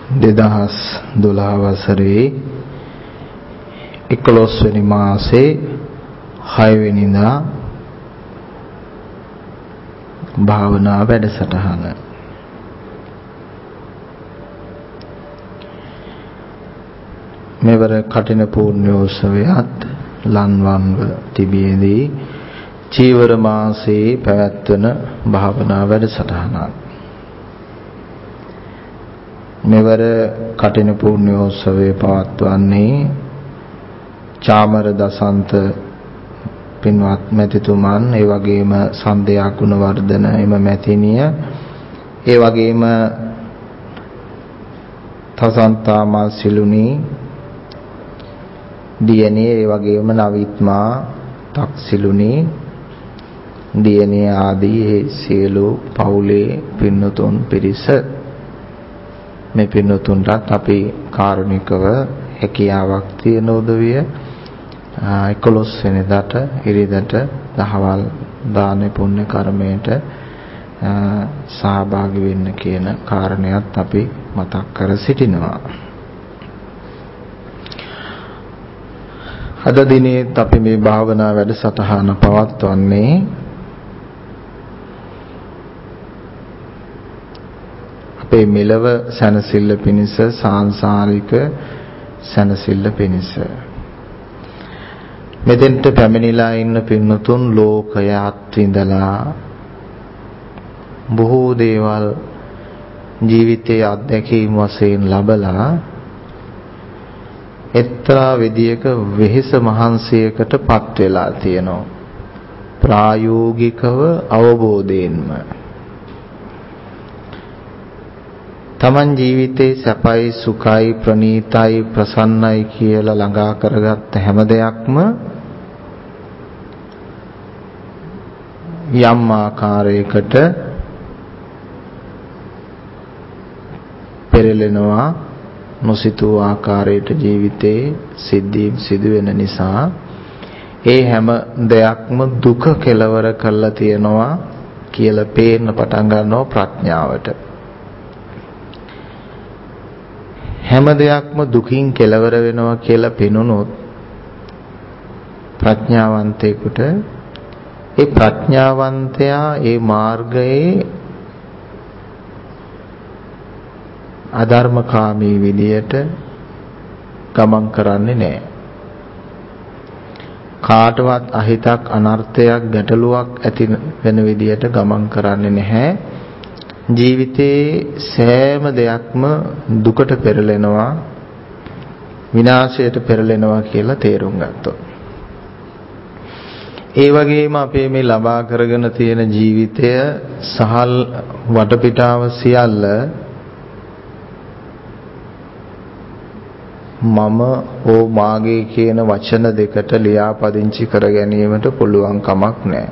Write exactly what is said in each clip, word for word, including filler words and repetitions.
දෙදහස් දොළහ වසරේ එකොළොස් වෙනි මාසේ හය වෙනිදා භාවනා වැඩසටහන. මෙවර කටින පූර්ණෝත්සවයත් ලන්වන්ව තිබියදී චීවර මාසයේ පැවැත්වන භාවනා වැඩසටහනක්. මෙවර කටින පූර්ණෝත්සවය පවත්වන්නේ චාමර දසන්ත පින්වත් මැතිතුමන්, ඒ වගේම සන්දයා ගුණවර්ධන එම මැතිණිය, ඒ වගේම තසන්තා මල් සිලුනි දියණිය, ඒ වගේම නවිත්මා තක්සිලුනි දියණිය ආදී ඒ සියලු පවුලේ පින්නතුන් පිරිස, මේ පින්නතුන්ටත් අපි කාරුණිකව හැකියාවක් තියෙන උදවිය එකොළොස් වෙනිදාට ඉරිදට දහවල් දාන පුණ්‍ය කර්මයට සහභාගී වෙන්න කියන කාරණයක් අපි මතක් කර සිටිනවා. අද දිනේත් අපි මේ භාවනා වැඩසටහන පවත්වන්නේ අපේ මෙලව සැනසෙල්ල පිණිස, සාංශාරික සැනසෙල්ල පිණිස. මෙතෙන්ට පැමිණිලා ඉන්න පින්නතුන් ලෝකයට විඳලා බොහෝ දේවල් ජීවිතයේ අත්දැකීම් වශයෙන් ලබලා එක්තරා විදියක වෙහෙස මහන්සියකට පත් වෙලා තියෙනවා, ප්‍රායෝගිකව අවබෝධයෙන්ම. තමන් ජීවිතේ සැපයි, සුඛයි, ප්‍රණීතයි, ප්‍රසන්නයි කියලා ළඟා කරගත්ත හැම දෙයක්ම යම් ආකාරයකට පෙරලෙනවා, නොසිතූ ආකාරයට ජීවිතේ සිද්ධීම් සිදු වෙන නිසා ඒ හැම දෙයක්ම දුක කෙලවර කරලා තියෙනවා කියලා පේන්න පටන් ගන්නවා ප්‍රඥාවට. හැම දෙයක්ම දුකින් කෙලවර වෙනවා කියලා පෙනුනොත් ප්‍රඥාවන්තයෙකුට, ඒ ප්‍රඥාවන්තයා ඒ මාර්ගයේ අධර්මකාමී විදියට ගමන් කරන්නේ නැහැ. කාටවත් අහිතක්, අනර්ථයක්, ගැටලුවක් ඇති වෙන විදියට ගමන් කරන්නේ නැහැ. ජීවිතේ සෑම දෙයක්ම දුකට පෙරලෙනවා, විනාශයට පෙරලෙනවා කියලා තේරුම් ගත්තොත්. ඒ වගේම අපේ මේ ලබා කරගෙන තියෙන ජීවිතය සහල් වටපිටාව සියල්ල මම හෝ මාගේ කියන වචන දෙකට ලියාපදිංචි කර ගැනීමට පුළුවන් කමක් නැහැ.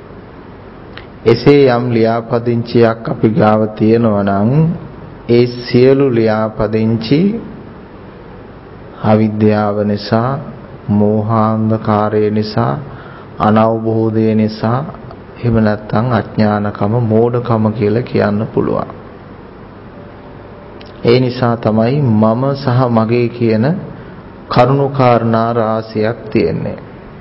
එසේ යම් ලියාපදිංචියක් අපි ගාව තියෙනවා නම් ඒ සියලු ලියාපදිංචි අවිද්‍යාව නිසා, මෝහාන්ධකාරය නිසා, අනවබෝධය නිසා, එහෙම නැත්නම් අඥානකම, මෝඩකම කියලා කියන්න පුළුවන්. ඒ නිසා තමයි මම සහ මගේ කියන කරුණු කාරණා රාශියක් තියෙන්නේ.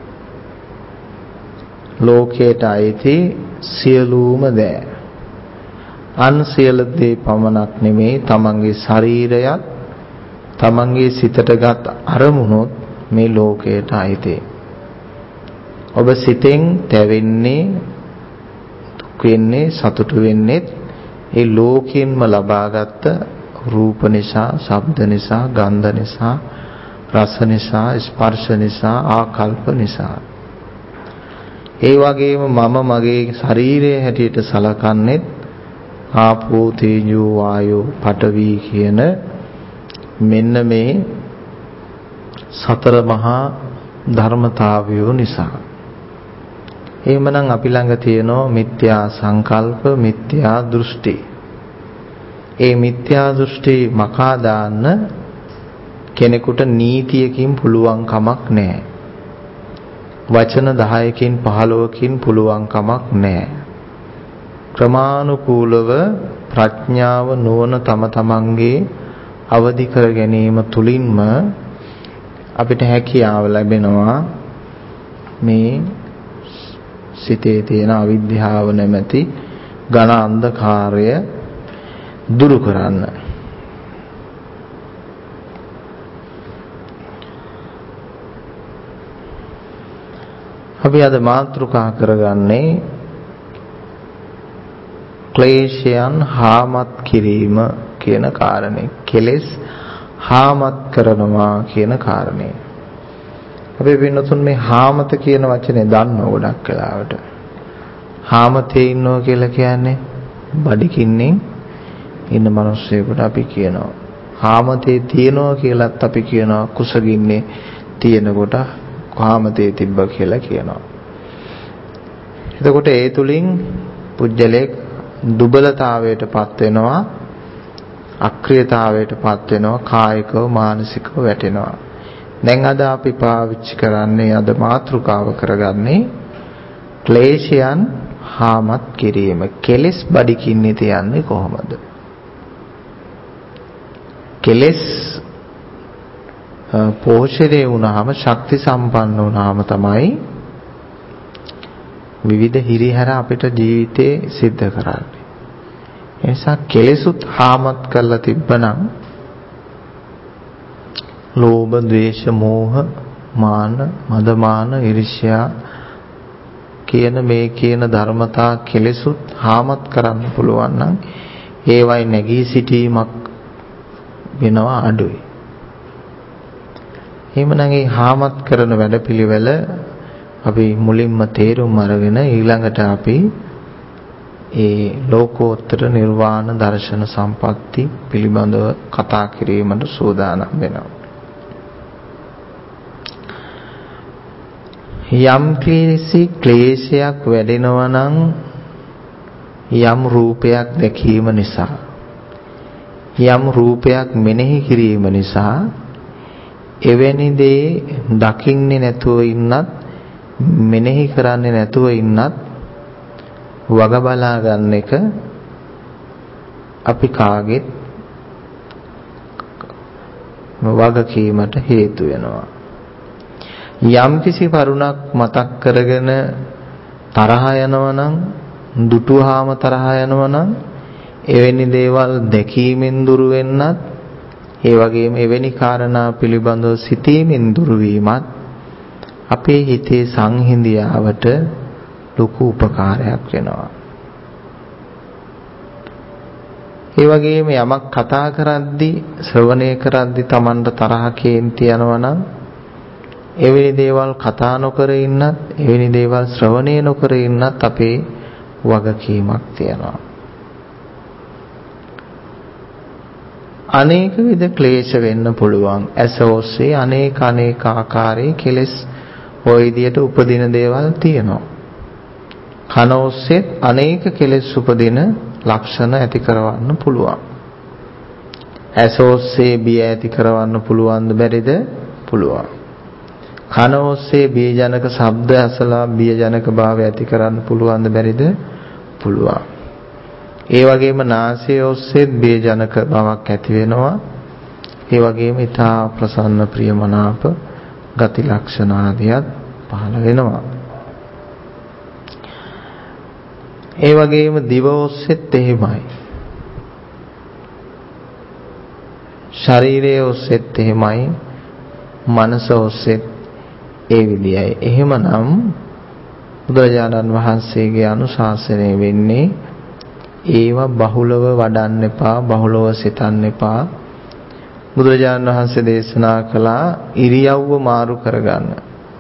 ලෝකයට අයිති සියලුම දෑ, අන් සියලු දේ පමණක් නෙමේ, තමන්ගේ ශරීරයත් තමන්ගේ සිතටගත් අරමුණොත් මේ ලෝකයට අයිති. ඔබ සිතෙන් තැවෙන්නේ, දුක් වෙන්නේ, සතුටු වෙන්නේ ඒ ලෝකයෙන්ම ලබාගත් රූප නිසා, ශබ්ද නිසා, ගන්ධ නිසා, රස නිසා, ස්පර්ශ නිසා, ආකල්ප නිසා. ඒ වගේම මම මගේ ශරීරයේ හැටියට සලකන්නේ ආපෝ, තේජෝ, වායෝ, පඨවි කියන මෙන්න මේ සතර මහා ධර්මතාවයෝ නිසා. එහෙමනම් අපි ළඟ තියෙනවා මිත්‍යා සංකල්ප, මිත්‍යා දෘෂ්ටි. ඒ මිත්‍යා දෘෂ්ටි මකා දාන්න කෙනෙකුට නීතියකින් පුළුවන් කමක් නැහැ. වචන දහයකින් පහළොවකින් පුළුවන් කමක් නැහැ. ක්‍රමානුකූලව ප්‍රඥාව නුවණ තම තමන්ගේ අවදි කර ගැනීම තුලින්ම අපිට හැකියාව ලැබෙනවා මේ සිතේ තියෙන අවිද්‍යාව නැමැති ඝන අන්ධකාරය දුරු කරන්න. අපි අද මාතෘකා කරගන්නේ ක්ලේශයන් හාමත් කිරීම කියන කාරණේ. කෙලෙස් හාමත් කරනවා කියන කාරණේ. අපි වෙනතුන් මේ හාමත කියන වචනේ දන්නව ගොඩක් වෙලාවට. හාමතේ ඉන්නවා කියලා කියන්නේ බඩිකින්නේ ඉන්න මිනිස්සුෙකුට අපි කියනවා. හාමතේ තියනවා කියලාත් අපි කියනවා. කුසගින්නේ තියෙනකොට හාමතේ තිබ්බ කියලා කියනවා. එතකොට ඒ තුලින් පුජ්‍යලේ දුබලතාවයටපත් වෙනවා, අක්‍රියතාවයටපත් වෙනවා, කායිකව මානසිකව වැටෙනවා. දැන් අද අපි පාවිච්චි කරන්නේ අද මාතෘකාව කරගන්නේ ක්ලේශයන් හාමත් කිරීම. කෙලෙස් බඩිකින්නේ තියන්නේ කොහොමද? කෙලෙස් පෝෂණය වුණාම, ශක්ති සම්පන්න වුණාම තමයි විවිධ හිරිහැර අපිට ජීවිතේ සිද්ධ කරන්නේ. ඒ නිසා කෙලෙසුත් හාමත් කරලා තිබ්බනම් ලෝභ, ද්වේෂ, මෝහ, මාන, මදමාන, ඊර්ෂ්‍යා කියන මේ කියන ධර්මතා කෙලෙසුත් හාමත් කරන්න පුළුවන් නම් ඒවයි නැගී සිටීමක් වෙනවා අඩුයි. එහෙමනම් මේ හාමත් කරන වැඩපිළිවෙල අපි මුලින්ම තේරුම් අරගෙන ඊළඟට අපි ඒ ලෝකෝත්තර නිර්වාණ දර්ශන සම්පatti පිළිබඳව කතා කිරීමට සූදානම් වෙනවා. යම් කිසි ක්ලේශයක් වැඩෙනවා නම් යම් රූපයක් දැකීම නිසා, යම් රූපයක් මෙනෙහි කිරීම නිසා එවැනි දේ දකින්නේ නැතුව ඉන්නත්, මෙනෙහි කරන්නේ නැතුව ඉන්නත් වග බලා ගන්න එක අපි කාගෙත් වගකීමට හේතු වෙනවා. යම් කිසි කරුණක් මතක් කරගෙන තරහ යනවා නම්, දුටුවාම තරහ යනවා නම් එවැනි දේවල් දැකීමෙන් දුර වෙන්නත්, ඒ වගේම එවැනි කාරණා පිළිබඳව සිතීමෙන් දුර වීමත් අපේ හිතේ සංහිඳියාවට ලොකු උපකාරයක් වෙනවා. ඒ වගේම යමක් කතා කරද්දී, ශ්‍රවණය කරද්දී Tamanට තරහ කේන්ති යනවා නම් එවැනි දේවල් කතා නොකර ඉන්නත්, එවැනි දේවල් ශ්‍රවණය නොකර ඉන්නත් අපේ වගකීමක් තියෙනවා. අනේක විද ක්ලේශ වෙන්න පුළුවන්. ඇස ඔස්සේ අනේක අනේක ආකාරයේ කෙලෙස් ওই විදියට උපදින දේවල් තියෙනවා. කන ඔස්සේ අනේක කෙලෙස් උපදින ලක්ෂණ ඇති කරවන්න පුළුවන්. ඇස ඔස්සේ බිය ඇති කරවන්න පුළුවන්ද බැරිද? පුළුවන්. කන ඔස්සේ බියජනක ශබ්ද ඇසලා බියජනක භාවය ඇති කරන්න පුළුවන්ද බැරිද? පුළුවන්. ඒ වගේම නාසය ඔස්සේ බියජනක බවක් ඇති වෙනවා. ඒ වගේම ඊතා ප්‍රසන්න ප්‍රියමනාප ගති ලක්ෂණ ආදියත් පහළ වෙනවා. ඒ වගේම දිව ඔස්සේත් එහෙමයි. ශරීරය ඔස්සේත් එහෙමයි. මනස ඔස්සේත් ඒ විදියයි. එහෙමනම් බුදුරජාණන් වහන්සේගේ අනුශාසනය වෙන්නේ ඒවා බහුලව වඩන්න එපා, බහුලව සිතන්න එපා. බුදුරජාණන් වහන්සේ දේශනා කළා ඉරියව්ව මාරු කරගන්න.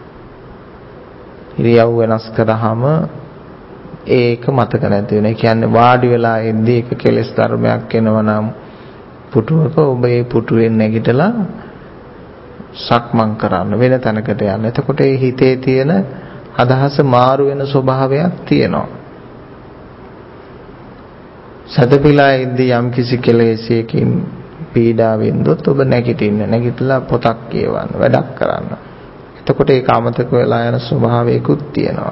ඉරියව් වෙනස් කරාම ඒක මතක නැති වෙන. ඒ කියන්නේ වාඩි වෙලා ඉඳී එක කෙලෙස් ධර්මයක් එනවා නම් පුටුවක ඔබ ඒ පුටුවෙන් නැගිටලා සක්මන් කරන්න, වෙන තැනකට යන්න. එතකොට ඒ හිතේ තියෙන අදහස මාරු වෙන ස්වභාවයක් තියෙනවා. සතපිලා ඉඳී යම් කිසි කෙලෙසයකින් පීඩා වෙන්දොත් ඔබ නැගිටින්න, නැගිටලා පොතක් කියවන්න, වැඩක් කරන්න. එතකොට ඒක අමතක වෙලා යන ස්වභාවයකුත් තියෙනවා.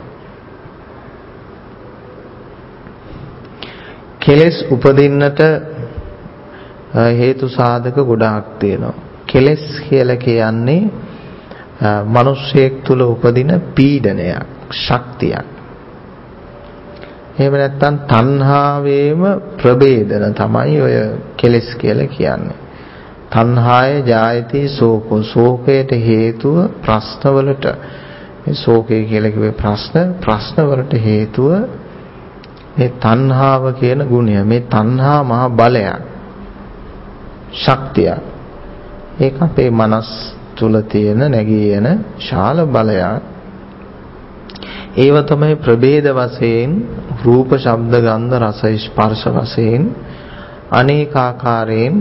කෙලෙස් උපදින්නට හේතු සාධක ගොඩාක් තියෙනවා. කෙලෙස් කියලා කියන්නේ මිනිස්සෙක් තුල උපදින පීඩනයක්, ශක්තියක්. එහෙම නැත්නම් තණ්හාවේම ප්‍රභේදන තමයි ඔය කෙලෙස් කියලා කියන්නේ. තණ්හාය ජායති සෝකෝ, ශෝකයට හේතුව ප්‍රශ්නවලට. මේ ශෝකය කියලා කිව්වේ ප්‍රශ්න, ප්‍රශ්නවලට හේතුව මේ තණ්හාව කියන ගුණය. මේ තණ්හා මහ බලයක්, ශක්තියක්. ඒක අපේ මනස් තුල තියෙන නැගී යන ශාල බලයක්. ඒව තමයි ප්‍රභේද වශයෙන් රූප, ශබ්ද, ගන්ධ, රස, ස්පර්ශ වශයෙන් අනේකාකාරයෙන්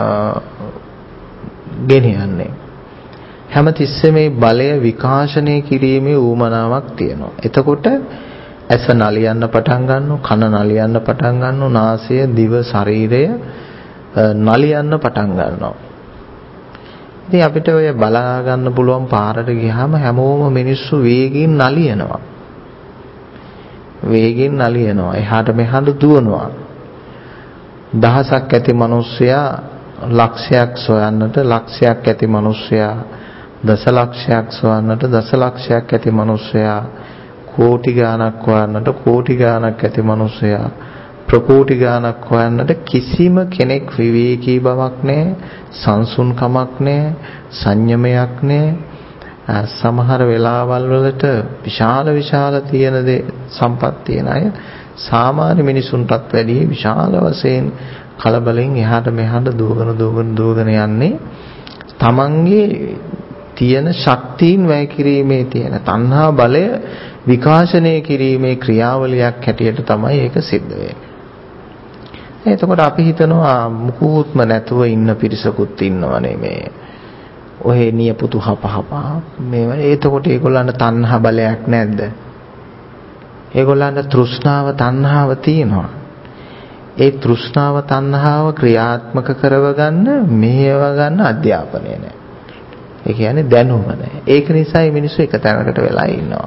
ගෙනියන්නේ. හැමතිස්සෙම මේ බලය විකාශනය කිරීමේ ඌමනාවක් තියෙනවා. එතකොට ඇස නලියන්න පටන් ගන්නවා, කන නලියන්න පටන් ගන්නවා, නාසය, දිව, ශරීරය නලියන්න පටන් ගන්නවා. ඉතින් අපිට ඔය බලා ගන්න පුළුවන් පාරට ගියාම හැමෝම මිනිස්සු වේගින් නලියනවා. වේගින් නලියනවා. එහාට මෙහාට දුවනවා. දහසක් ඇති මිනිස්සයා ලක්ෂයක් සොයන්නට, ලක්ෂයක් ඇති මිනිස්සයා දසලක්ෂයක් සොයන්නට, දසලක්ෂයක් ඇති මිනිස්සයා කෝටි ගාණක් හොයන්නට, කෝටි ගාණක් ඇති මිනිස්සයා ප්‍රකෝටි ගාණක් හොයන්නට කිසිම කෙනෙක් විවේකී බවක් නැහැ, සංසුන්කමක් නැහැ, සංයමයක් නැහැ. සමහර වෙලාවල් වලට විශාල විශාල තියෙන දේ සම්පත් තියෙන අය සාමාන්‍ය මිනිසුන්ටත් වැඩිය විශාල වශයෙන් කලබලෙන් එහාට මෙහාට දුවගෙන දුවගෙන දුවගෙන යන්නේ තමන්ගේ තියෙන ශක්තියින් වැය කිරීමේ තියෙන තණ්හා බලය විකාශනය කිරීමේ ක්‍රියාවලියක් හැටියට තමයි ඒක සිද්ධ වෙන්නේ. එතකොට අපි හිතනවා මුකුත්ම නැතුව ඉන්න පිරිසකුත් ඉන්නවනේ මේ ඔහේ නියපොතු හපහපා මේවා. එතකොට ඒගොල්ලන්ට තණ්හා බලයක් නැද්ද? ඒගොල්ලන්ට තෘෂ්ණාව තණ්හාව තියෙනවා. ඒ තෘෂ්ණාව තණ්හාව ක්‍රියාත්මක කරව ගන්න, මෙහෙව ගන්න අධ්‍යාපනය නැහැ. ඒ කියන්නේ දැනුම නැහැ. ඒක නිසා මේ මිනිස්සු එක තැනකට වෙලා ඉන්නවා.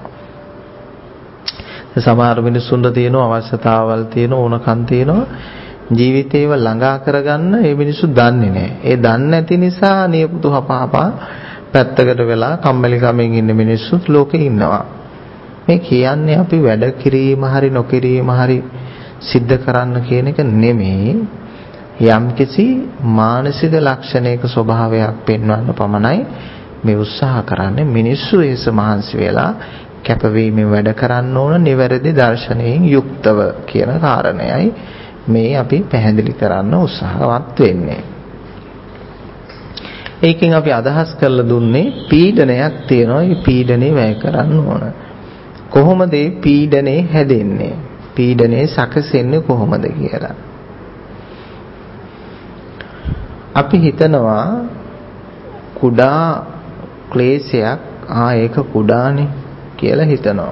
සමහර මිනිස්සුන්ට තියෙන අවශ්‍යතාවල් තියෙන ඕනකම් තියෙනවා. ජීවිතේව ළඟා කරගන්න මේ මිනිස්සු දන්නේ නැහැ. ඒ දන්නේ නැති නිසා නියපොතු හපහපා පැත්තකට වෙලා කම්මැලි කමෙන් ඉන්න මිනිස්සුත් ලෝකේ ඉන්නවා. මේ කියන්නේ අපි වැඩ කිරීම හරි නොකිරීම හරි සිද්ධ කරන්න කියන එක නෙමෙයි. යම්කිසි මානසික ලක්ෂණයක ස්වභාවයක් පෙන්වන්න පමණයි මේ උත්සාහ කරන්නේ. මිනිස්සු ඒස මහන්සි වෙලා කැපවීමෙන් වැඩ කරන්න ඕන නිවැරදි දර්ශනයෙන් යුක්තව කියන කාරණයයි මේ අපි පැහැදිලි කරන්න උත්සාහවත් වෙන්නේ. ඒකෙන් අපි අදහස් කරලා දුන්නේ පීඩනයක් තියෙනවා. ඒ පීඩනේ වැය කරන්න ඕන. කොහොමද මේ පීඩනේ හැදෙන්නේ? පීඩනේ සැකසෙන්නේ කොහොමද කියලා. අපි හිතනවා කුඩා ක්ලේශයක් ආ ඒක කුඩානේ කියලා හිතනවා.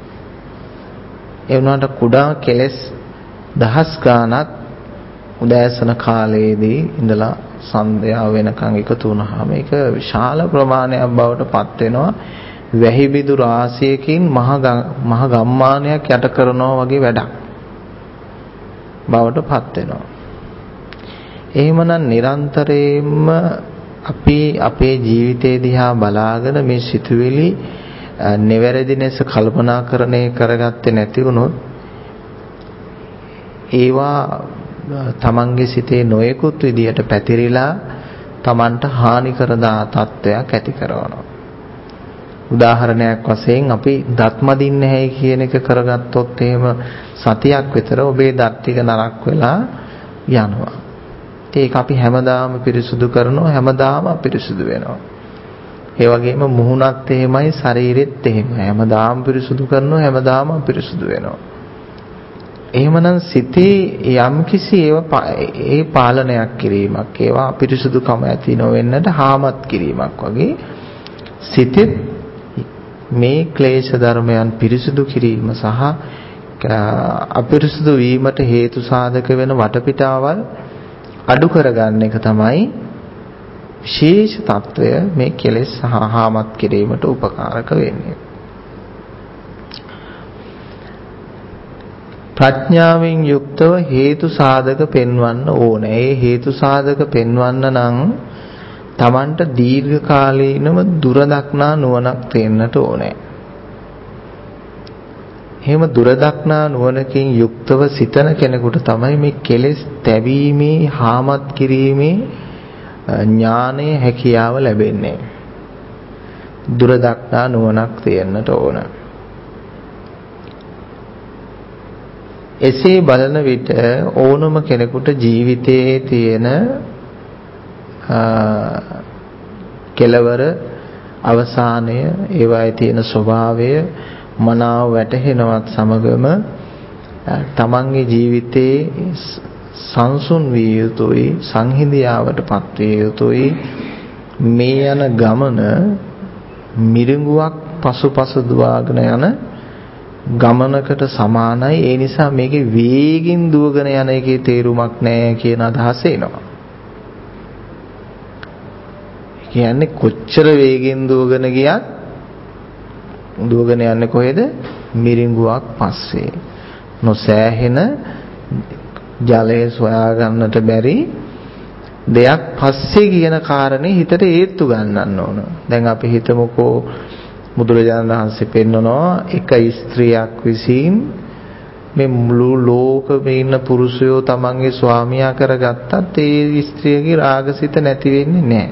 ඒ වුණාට කුඩා කෙලෙස් දහස් ගාණක් උදෑසන කාලයේදී ඉඳලා සන්ධ්‍යාව වෙනකන් එකතු වුණාම ඒක විශාල ප්‍රමාණයක් බවට පත් වෙනවා. වැහි බිඳු රාශියකින් මහ මහ ගම්මානයක් යට කරනවා වගේ වැඩක් බවට පත් වෙනවා. එහෙමනම් නිරන්තරයෙන්ම අපි අපේ ජීවිතය දිහා බලාගෙන මේ සිතුවිලි නිවැරදිනස කල්පනාකරණය කරගත්තේ නැති වුණොත් ඒවා තමන්ගේ සිතේ නොයෙකුත් විදියට පැතිරිලා තමන්ට හානි කර දා තත්ත්වයක් ඇති කරනවා. උදාහරණයක් වශයෙන් අපි දත් මදින්නේ නැහැ කියන එක කරගත්තොත් එහෙම සතියක් විතර ඔබේ දත් ටික නරක් වෙලා යනවා. ඒක අපි හැමදාම පිරිසුදු කරනවා, හැමදාම අපිරිසුදු වෙනවා. ඒ වගේම මුහුණත් එහෙමයි, ශරීරෙත් එහෙමයි. හැමදාම පිරිසුදු කරනවා, හැමදාම අපිරිසුදු වෙනවා. එහෙමනම් සිතේ යම්කිසි ඒවා ඒ පාලනයක් කිරීමක්, ඒවා අපිරිසුදුකම ඇති නොවෙන්නට හාමත් කිරීමක් වගේ සිතේ මේ ක්ලේශ ධර්මයන් පිරිසුදු කිරීම සහ අපිරිසුදු වීමට හේතු සාධක වෙන වටපිටාවල් අඩු කරගන්න එක තමයි විශේෂ తত্ত্বය මේ කෙලෙස් හාමත් කිරීමට උපකාරක වෙන්නේ. ප්‍රඥාවෙන් යුක්තව හේතු සාධක පෙන්වන්න ඕනේ. ඒ හේතු සාධක පෙන්වන්න නම් Tamanට දීර්ඝ කාලීනව දුර දක්නා නුවණක් තියෙන්නට ඕනේ. එහෙම දුර දක්නා නුවණකින් යුක්තව සිතන කෙනෙකුට තමයි මේ කෙලෙස් තැවීමේ හාමත් කිරීමේ ඥානයේ හැකියාව ලැබෙන්නේ. දුර දක්නා නුවණක් තියෙන්නට ඕන. එසේ බලන විට ඕනම කෙනෙකුට ජීවිතයේ තියෙන කෙලවර අවසානය ඒවායේ තියෙන ස්වභාවය මනාව වැටහෙනවත් සමගම තමන්ගේ ජීවිතේ සංසුන් විය යුතුයි, සංහිඳියාවටපත් විය යුතුයි. මේ යන ගමන මිරිඟුවක් පසුපස දුවාගෙන යන ගමනකට සමානයි. ඒ නිසා මේකේ වේගින් දුවගෙන යන එකේ තේරුමක් නැහැ කියන අදහස එනවා. කියන්නේ කොච්චර වේගෙන් දුවගෙන ගියත් දුවගෙන යන්නේ කොහෙද? මිරිඟුවක් පස්සේ. නොසෑහෙන ජලය සොයා ගන්නට බැරි දෙයක් පස්සේ කියන කාරණේ හිතට ඒත්තු ගන්නන්න ඕන. දැන් අපි හිතමුකෝ බුදුරජාණන් වහන්සේ පෙන්නනවා එක ස්ත්‍රියක් විසින් මේ මුළු ලෝකෙම ඉන්න පුරුෂයෝ තමන්ගේ ස්වාමියා කරගත්තත් ඒ ස්ත්‍රියගේ රාගසිත නැති වෙන්නේ නැහැ.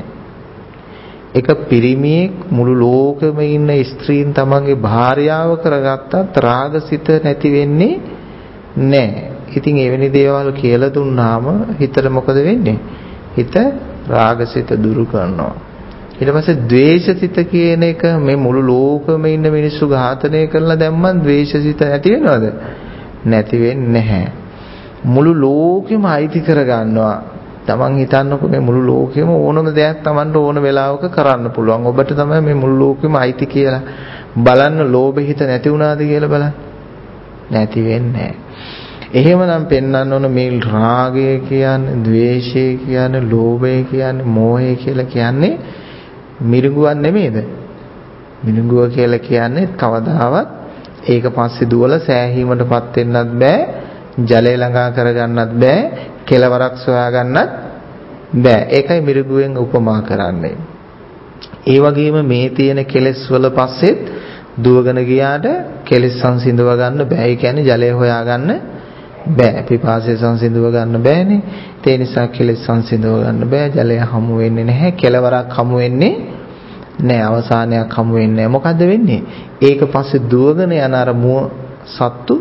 එක පිරිමියෙක් මුළු ලෝකෙම ඉන්න ස්ත්‍රීන් තමන්ගේ භාර්යාව කරගත්තත් රාගසිත නැති වෙන්නේ නැහැ. ඉතින් එවැනි දේවල් කියලා දුන්නාම හිතට මොකද වෙන්නේ? හිත රාගසිත දුරු කරනවා. ඊට පස්සේ ද්වේෂසිත කියන එක මේ මුළු ලෝකෙම ඉන්න මිනිස්සු ඝාතනය කරලා දැම්මම ද්වේෂසිත නැති වෙනවද? නැති වෙන්නේ නැහැ. මුළු ලෝකෙම අයිති කර ගන්නවා. තමන් හිතන්නකො මේ මුළු ලෝකෙම ඕනම දෙයක් තමන්ට ඕන වෙලාවක කරන්න පුළුවන්. ඔබට තමයි මේ මුළු ලෝකෙම අයිති කියලා. බලන්න ලෝභ හිත නැති වුණාද කියලා බලන්න. නැති වෙන්නේ නැහැ. එහෙමනම් පෙන්වන්න ඕන මේ රාගය කියන්නේ, ද්වේෂය කියන්නේ, ලෝභය කියන්නේ, මෝහය කියලා කියන්නේ මිරිඟුවක් නෙමෙයිද? මිරිඟුව කියලා කියන්නේ කවදාවත් ඒක පස්සේ දුවලා සෑහීමටපත් වෙන්නත් බෑ, ජලය ළඟා කරගන්නත් බෑ, කෙලවරක් සොයා ගන්නත් බෑ. ඒකයි මිරිඟුවෙන් උපමා කරන්නේ. ඒ වගේම මේ තියෙන කෙලෙස් වල පස්සෙත් දුවගෙන ගියාට කෙලෙස් සංසිඳව ගන්න බෑ. ඒ කියන්නේ ජලය හොයා ගන්න බෑ. පිපාසය සංසිඳව ගන්න බෑනේ. ඒ නිසා කෙලෙස් සංසිඳව ගන්න බෑ. ජලය හමු වෙන්නේ නැහැ. කෙලවරක් හමු වෙන්නේ නැහැ. අවසානයක් හමු වෙන්නේ නැහැ. මොකද්ද වෙන්නේ? ඒක පස්සේ දුවගෙන යන අර මුව සත්තු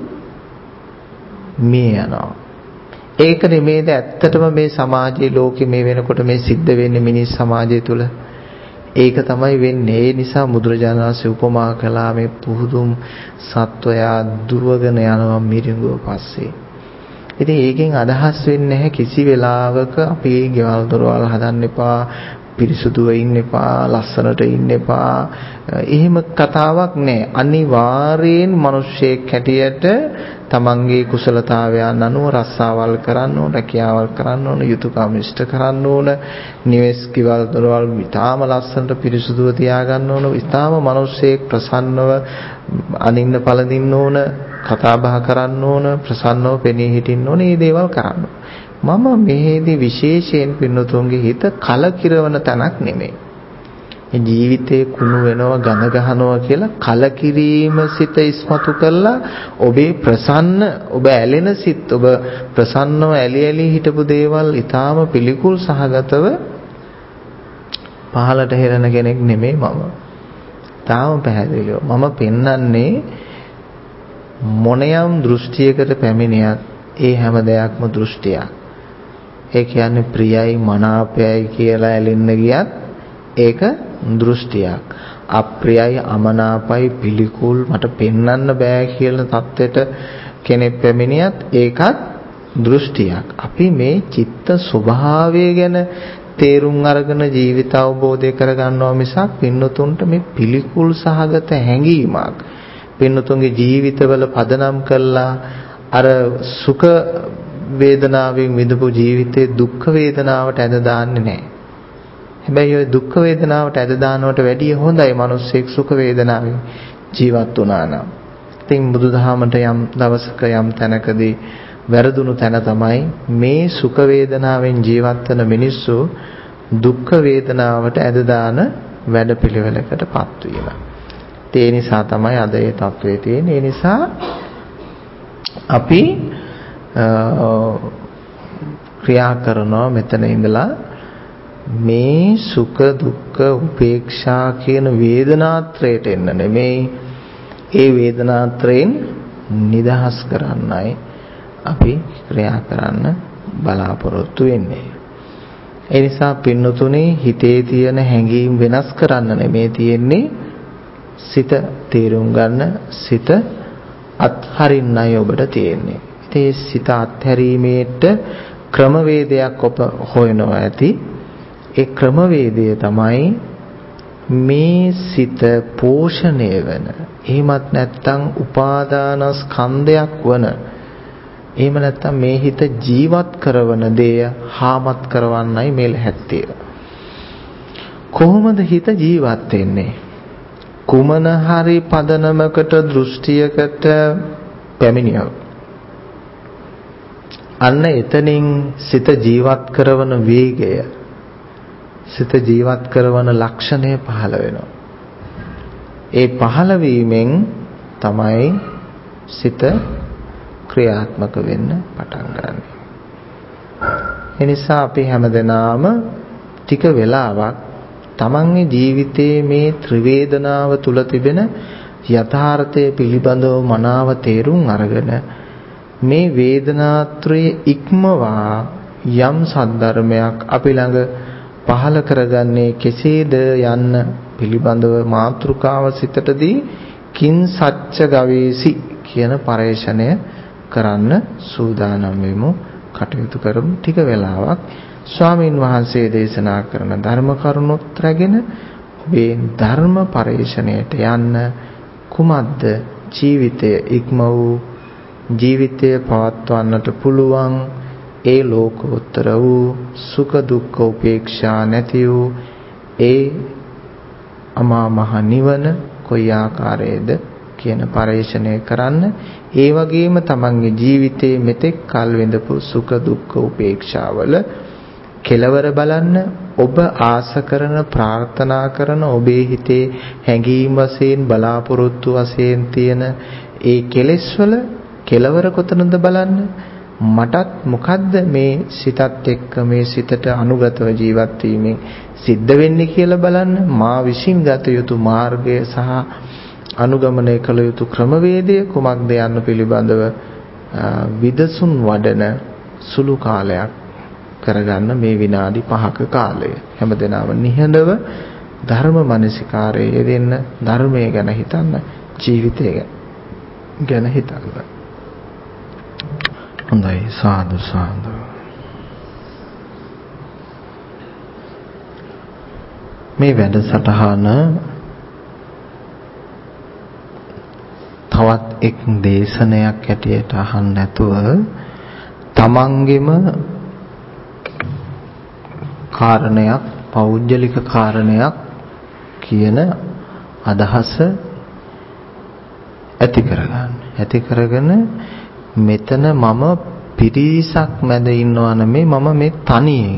මේ යනවා. ඒක නෙමේද ඇත්තටම මේ සමාජයේ ලෝකෙ මේ වෙනකොට මේ සිද්ධ වෙන්නේ මිනිස් සමාජය තුල. ඒක තමයි වෙන්නේ. ඒ නිසා බුදුරජාණන් වහන්සේ උපමා කළා මේ පුහුදුම් සත්වයා දුවගෙන යනවා මිරිඟුව පස්සේ. ඉතින් ඒකෙන් අදහස් වෙන්නේ නැහැ කිසි වෙලාවක අපි ගෙවල් දොරවල් හදන්න එපා, පිරිසුදුව ඉන්න එපා, ලස්සනට ඉන්න එපා. එහෙම කතාවක් නැහැ. අනිවාර්යෙන් මිනිස්සෙක් හැටියට තමන්ගේ කුසලතාවයන් අනුව රස්සාවල් කරන්න ඕන, රැකියාවල් කරන්න ඕන, යුතුයකම් ඉෂ්ට කරන්න ඕන, නිවෙස් කිවල් දොරවල් ඉතාම ලස්සනට පිරිසුදුව තියාගන්න ඕන, ඉතාම මිනිස්සෙක් ප්‍රසන්නව අනින්න පළඳින්න ඕන, කතා බහ කරන්න ඕන, ප්‍රසන්නව පෙනී හිටින්න ඕන. මේ දේවල් කරන්න. මම මෙහෙදී විශේෂයෙන් පින්නතුන්ගේ හිත කලකිරවන තැනක් නෙමෙයි. ජීවිතේ කුණු වෙනවා, ගඳ ගහනවා කියලා කලකිරීම සිත ඉස්මතු කරලා ඔබේ ප්‍රසන්න, ඔබ ඇලෙන සිත්, ඔබ ප්‍රසන්නව ඇලි ඇලි හිටපු දේවල් ඊටාම පිළිකුල් සහගතව පහලට හෙරන කෙනෙක් නෙමෙයි මම. තාම පැහැදිලිව මම පෙන්වන්නේ මොනියම් දෘෂ්ටියකට පැමිණියත් ඒ හැම දෙයක්ම දෘෂ්ටියක්. ඒ කියන්නේ ප්‍රියයි මනාපයයි කියලා ඇලෙන්න ගියත් ඒක දෘෂ්ටියක්. අප්‍රියයි අමනාපයි පිළිකුල් මට පෙන්වන්න බෑ කියලා தත්වෙට කෙනෙක් පැමිණියත් ඒකත් දෘෂ්ටියක්. අපි මේ චිත්ත ස්වභාවය ගැන තේරුම් අරගෙන ජීවිත අවබෝධය කරගන්නවා මිසක් පින්නතුන්ට මේ පිළිකුල් සහගත හැඟීමක් පින්නතුන්ගේ ජීවිතවල පදනම් කළා අර සුඛ වේදනාවෙන් විඳපු ජීවිතේ දුක්ඛ වේදනාවට ඇද දාන්නේ නැහැ. හැබැයි ওই දුක්ඛ වේදනාවට ඇද දානවට වැඩිය හොඳයි මිනිස්සෙක් සුඛ වේදනාවෙන් ජීවත් වුණා නම්. ඉතින් බුදුදහමට යම් දවසක යම් තැනකදී වැරදුණු තැන තමයි මේ සුඛ වේදනාවෙන් ජීවත් වෙන මිනිස්සු දුක්ඛ වේදනාවට ඇද දාන වැඩපිළිවෙලකටපත් වීම. ඒ නිසා තමයි අද ඒ තත්වයේ තියෙන්නේ. ඒ නිසා අපි ක්‍රියා කරනවා මෙතන ඉඳලා මේ සුඛ දුක්ඛ උපේක්ෂා කියන වේදනාත්‍රයට එන්න නෙමෙයි, ඒ වේදනාත්‍රයෙන් නිදහස් කරන්නයි අපි ක්‍රියා කරන්න බලාපොරොත්තු වෙන්නේ. ඒ නිසා පින්නතුනේ හිතේ තියෙන හැඟීම් වෙනස් කරන්න නෙමෙයි තියෙන්නේ, සිත තේරුම් ගන්න, සිත අත්හරින්නයි ඔබට තියෙන්නේ. ඉතින් ඒ සිත අත්හැරීමේට ක්‍රමවේදයක් ඔබ හොයනවා ඇති. ඒ ක්‍රමවේදය තමයි මේ සිත පෝෂණය වෙන, එහෙමත් නැත්නම් උපාදානස්කන්ධයක් වන, එහෙම නැත්නම් මේ හිත ජීවත් කරවන දෙය හාමත් කරවන්නයි මේ ලැහැත්තිය. කොහොමද හිත ජීවත් වෙන්නේ? කුමන හරි පදනමකට දෘෂ්ටියකට පැමිණියොත් අන්න එතනින් සිත ජීවත් කරවන වේගය, සිත ජීවත් කරවන ලක්ෂණය පහළ වෙනවා. ඒ පහළ වීමෙන් තමයි සිත ක්‍රියාත්මක වෙන්න පටන් ගන්න. ඒ නිසා අපි හැමදෙනාම ටික වෙලාවක් තමන්ගේ ජීවිතයේ මේ ත්‍රිවේදනාව තුල තිබෙන යථාර්ථය පිළිබඳව මනාව තේරුම් අරගෙන මේ වේදනාත්‍රයේ ඉක්මවා යම් සද්ධර්මයක් අපි ළඟ පහළ කරගන්නේ කෙසේද යන්න පිළිබඳව මාතෘකාව සිතටදී කිං සච්ච ගවේසි කියන පරේෂණය කරන්න සූදානම් වෙමු. කටයුතු කරමු. ටික වෙලාවක් ස්වාමීන් වහන්සේ දේශනා කරන ධර්ම කරුණොත් රැගෙන ඔබේ ධර්ම පරේෂණයට යන්න. කුමද්ද ජීවිතය ඉක්ම වූ ජීවිතය පවත්වන්නට පුළුවන් ඒ ලෝකෝත්තර වූ සුඛ දුක්ඛ උපේක්ෂා නැති වූ ඒ අමා මහ නිවන කොයි ආකාරයේද කියන පරේෂණය කරන්න. ඒ වගේම තමන්ගේ ජීවිතයේ මෙතෙක් කල් විඳපු සුඛ දුක්ඛ උපේක්ෂාවල කෙලවර බලන්න. ඔබ ආස කරන, ප්‍රාර්ථනා කරන, ඔබේ හිතේ හැඟීම් වශයෙන්, බලාපොරොත්තු වශයෙන් තියෙන ඒ කෙලෙස් වල කෙලවර කොතනද බලන්න. මටත් මොකද්ද මේ සිතත් එක්ක මේ සිතට අනුගතව ජීවත් වීමෙන් සිද්ධ වෙන්නේ කියලා බලන්න. මා විසින් ගත යුතු මාර්ගය සහ අනුගමනය කළ යුතු ක්‍රමවේදය කුමක්ද යන්න පිළිබඳව විදසුන් වඩන සුළු කාලයක් කරගන්න මේ විනාඩි පහක කාලය. හැමදෙනාම නිහඬව ධර්ම මනසිකාරයේ යෙදෙන්න, ධර්මය ගැන හිතන්න, ජීවිතය ගැන හිතන්න. හොඳයි, සාදු සාදු. මේ වැඩසටහන තවත් එක් දේශනයක් ඇටියට අහන්න නැතුව තමන්ගෙම කාරණයක්, පෞද්ගලික කාරණයක් කියන අදහස ඇති කරගන්න. ඇති කරගෙන මෙතන මම පිරිසක් මැද ඉන්නවා නෙමෙයි, මම මේ තනියෙන්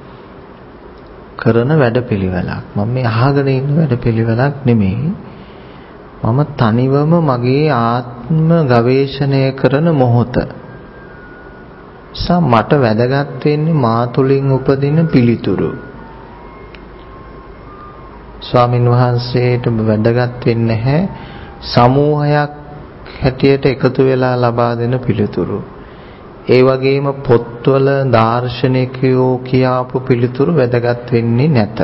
කරන වැඩපිළිවෙලක්, මම මේ අහගෙන ඉන්න වැඩපිළිවෙලක් නෙමෙයි, මම තනිවම මගේ ආත්ම ගවේෂණය කරන මොහොත. සා මට වැදගත් වෙන්නේ මා තුළින් උපදින පිළිතුරු. ස්වාමින් වහන්සේට වැදගත් වෙන්නේ නැහැ සමූහයක් හැටියට එකතු වෙලා ලබා දෙන පිළිතුරු. ඒ වගේම පොත්වල දාර්ශනිකයෝ කියාපු පිළිතුරු වැදගත් වෙන්නේ නැත.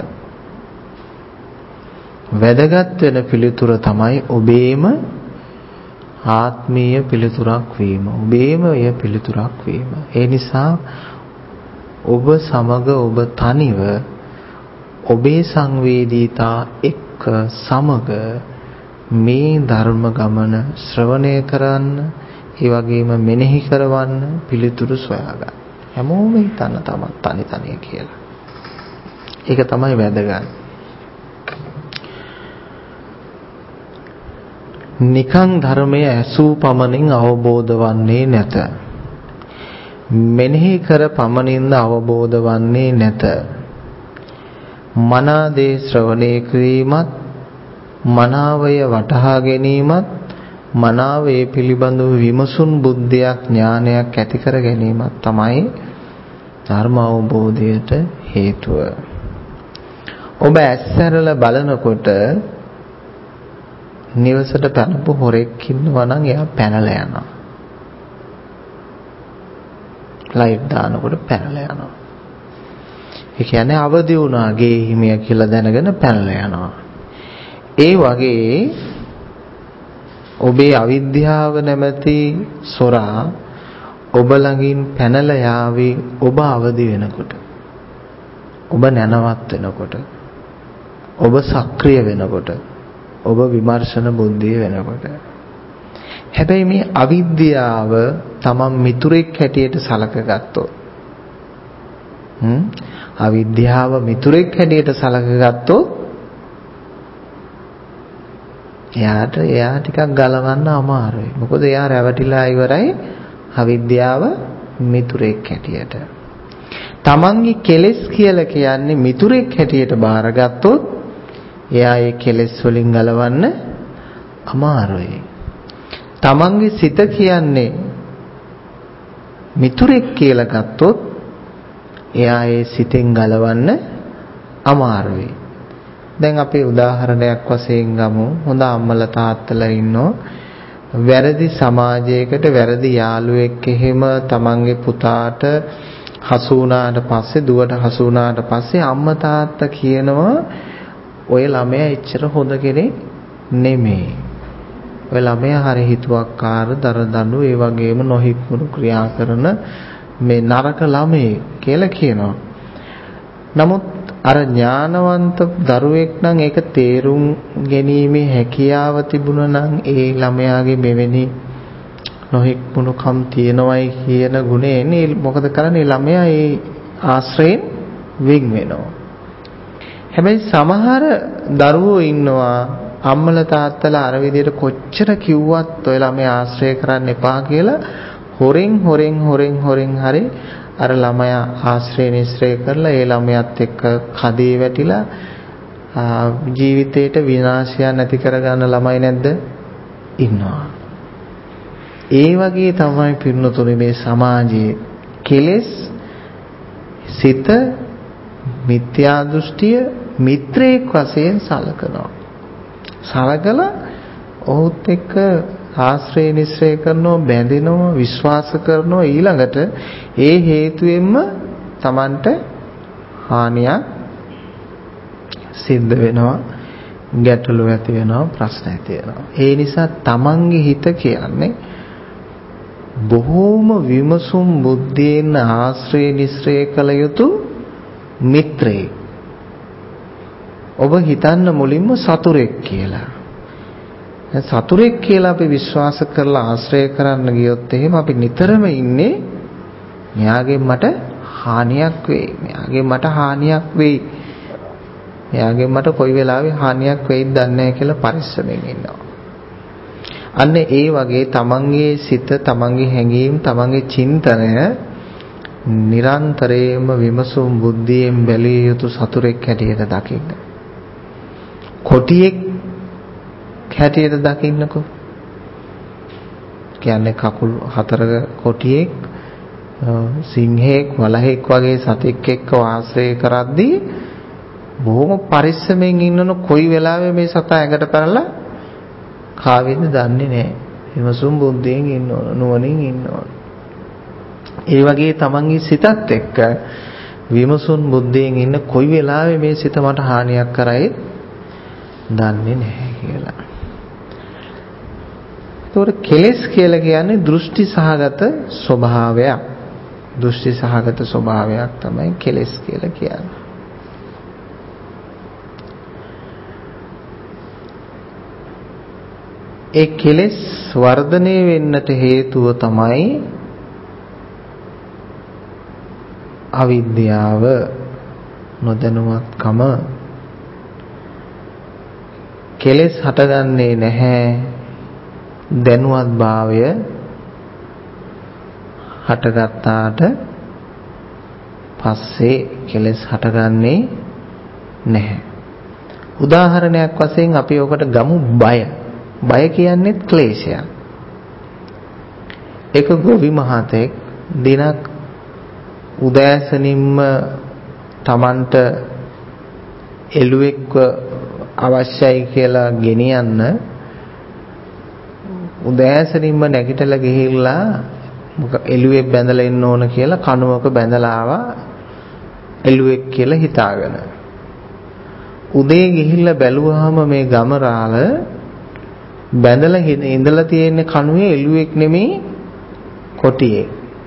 වැදගත් වෙන පිළිතුර තමයි ඔබේම ආත්මීය පිළිතුරක් වීම, ඔබේම එය පිළිතුරක් වීම. ඒ නිසා ඔබ සමග, ඔබ තනිව ඔබේ සංවේදීතා එක්ක සමග මේ ධර්ම ගමන ශ්‍රවණය කරන්න, ඒ වගේම මෙනෙහි කරවන්න, පිළිතුරු සොයාගන්න. හැමෝම හිතන්න තමයි තනි තනිය කියලා. ඒක තමයි වැදගත්. නිකං ධර්මය ඇසූ පමණින් අවබෝධ වන්නේ නැත. මෙනෙහි කර පමණින්ද අවබෝධ වන්නේ නැත. මනාදේ ශ්‍රවණය කිරීමත්, මනාවය වටහා ගැනීමත්, මනාවේ පිළිබඳව විමසුන් බුද්ධියක් ඥානයක් ඇති කර ගැනීමත් තමයි ධර්ම අවබෝධයට හේතුව. ඔබ ඇස්සරලා බලනකොට නිවසට පැනපු හොරෙක් ඉන්නවා නම් එයා පැනලා යනවා. ලයිට් දානකොට පැනලා යනවා. ඒ කියන්නේ අවදි වුණා ගේ හිමිය කියලා දැනගෙන පැනලා යනවා. ඒ වගේ ඔබේ අවිද්‍යාව නැමැති සොරා ඔබ ළඟින් පැනලා යාවි ඔබ අවදි වෙනකොට. ඔබ නැනවත් වෙනකොට. ඔබ සක්‍රිය වෙනකොට. ඔබ විමර්ශන බුද්ධිය වෙනකොට. හැබැයි මේ අවිද්‍යාව තමන් මිතුරෙක් හැටියට සලකගත්තොත් හ්ම් අවිද්‍යාව මිතුරෙක් හැටියට සලකගත්තොත් එයාට එයා ටිකක් ගලවන්න අමාරුයි. මොකද එයා රැවටිලා ඉවරයි අවිද්‍යාව මිතුරෙක් හැටියට. තමන්ගේ කෙලෙස් කියලා කියන්නේ මිතුරෙක් හැටියට බාරගත්තොත් එයා ඒ කෙලෙස් වලින් ගලවන්න අමාරුයි. තමන්ගේ සිත කියන්නේ මිතුරෙක් කියලා ගත්තොත් එයා ඒ සිතෙන් ගලවන්න අමාරුයි. දැන් අපි උදාහරණයක් වශයෙන් ගමු. හොඳ අම්මලා තාත්තලා ඉන්නෝ වැරදි සමාජයකට වැරදි යාළුවෙක් එහෙම තමන්ගේ පුතාට හසු වුණාට පස්සේ දුවට හසු වුණාට පස්සේ අම්මා තාත්තා කියනවා ඔය ළමයා එච්චර හොඳ කෙනෙක් නෙමෙයි. ඔය ළමයා හරි හිතුවක්කාර දරදඬු ඒ වගේම නොහික්මුණු ක්‍රියා කරන මේ නරක ළමයි කියලා කියනවා. නමුත් අර ඥානවන්ත දරුවෙක් නම් ඒක තේරුම් ගැනීමේ හැකියාව තිබුණා නම් ඒ ළමයාගේ මෙවැනි නොහික්මුණුකම් තියෙනවයි කියන ගුණයෙන් මොකද කරන්නේ ළමයා ඒ ආශ්‍රයෙන් වෙන් වෙනවා. හැබැයි සමහර දරුවෝ ඉන්නවා අම්මලා තාත්තලා අර විදිහට කොච්චර කිව්වත් ඔය ළමයා ආශ්‍රය කරන්න එපා කියලා හොරෙන් හොරෙන් හොරෙන් හොරෙන් හරි අර ළමයා ආශ්‍රය නිශ්‍රය කරලා ඒ ළමයාත් එක්ක කදේ වැටිලා ජීවිතේට විනාශය නැති කරගන්න ළමයි නැද්ද? ඉන්නවා. ඒ වගේ තමයි පින්නතුනේ මේ සමාජයේ කෙලෙස් සිත මිත්‍යා දෘෂ්ටිය මිත්‍රයෙක් වශයෙන් සලකනවා. සලකලා ඔහුත් එක්ක ආශ්‍රය නිශ්‍රය කරනවා, බැඳෙනවා, විශ්වාස කරනවා. ඊළඟට ඒ හේතුවෙන්ම Tamanට හානියක් සිද්ධ වෙනවා, ගැටලු ඇති වෙනවා, ප්‍රශ්න ඇති වෙනවා. ඒ නිසා Tamanගේ හිත කියන්නේ බොහෝම විමසුම් බුද්ධියෙන් ආශ්‍රය නිශ්‍රය කළ යුතු මිත්‍රයෙක්. ඔබ හිතන්න මුලින්ම සතුරෙක් කියලා. සතුරෙක් කියලා අපි විශ්වාස කරලා ආශ්‍රය කරන්න ගියොත් එහෙම අපි නිතරම ඉන්නේ මෙයාගෙන් මට හානියක් වෙයි. මෙයාගෙන් මට හානියක් වෙයි. මෙයාගෙන් මට කොයි වෙලාවෙ හානියක් වෙයිද දන්නේ නැහැ කියලා පරිස්සමෙන් ඉන්නවා. අන්න ඒ වගේ තමන්ගේ සිත, තමන්ගේ හැඟීම්, තමන්ගේ චින්තනය නිරන්තරයෙන්ම විමසුම් බුද්ධියෙන් බැලිය යුතු සතුරෙක් හැටියට දකින්න. කොටියෙක් හැටියට දකින්නකෝ. කියන්නේ කකුල් හතරක කොටියෙක් සිංහෙක් වලහෙක් වගේ සතෙක් එක්ක වාසය කරද්දී බොහොම පරිස්සමෙන් ඉන්නන කොයි වෙලාවෙ මේ සතා ඇඟට පැනලා කාවෙද දන්නේ නැහැ. විමසුම් බුද්ධියෙන් ඉන්න ඕන, නුවණින් ඉන්න ඕන. ඒ වගේ තමන්ගේ සිතත් එක්ක විමසුම් බුද්ධියෙන් ඉන්න කොයි වෙලාවෙ මේ සිත මට හානියක් කරයි දන්නේ නැහැ කියලා. ඒතකොට කෙලෙස් කියලා කියන්නේ දෘෂ්ටි සහගත ස්වභාවයක්. දෘෂ්ටි සහගත ස්වභාවයක් තමයි කෙලෙස් කියලා කියන්නේ. ඒ කෙලෙස් වර්ධනය වෙන්නට හේතුව තමයි අවිද්‍යාව, නොදැනුවත්කම. කෙලෙස් හටගන්නේ නැහැ දැනුවත් භාවය හටගත්තාට පස්සේ කෙලෙස් හටගන්නේ නැහැ. උදාහරණයක් වශයෙන් අපි ඔකට ගමු බය. බය කියන්නේ ක්ලේශයක්. එක ගොවි මහතෙක් දිනක් උදෑසනින්ම Tamanට එළුවෙක්ව අවශ්‍යයි කියලා ගෙනියන්න උදෑසනින්ම නැගිටලා ගිහිල්ලා එළුවෙක් බැඳලා ඉන්න ඕන කියලා කණුවක බැඳලා ආවා එළුවෙක් කියලා හිතාගෙන. උදේ ගිහිල්ලා බැලුවාම මේ ගමරාල බැඳලා ඉඳලා තියෙන කණුවේ එළුවෙක් නෙමෙයි කොටියෙක්.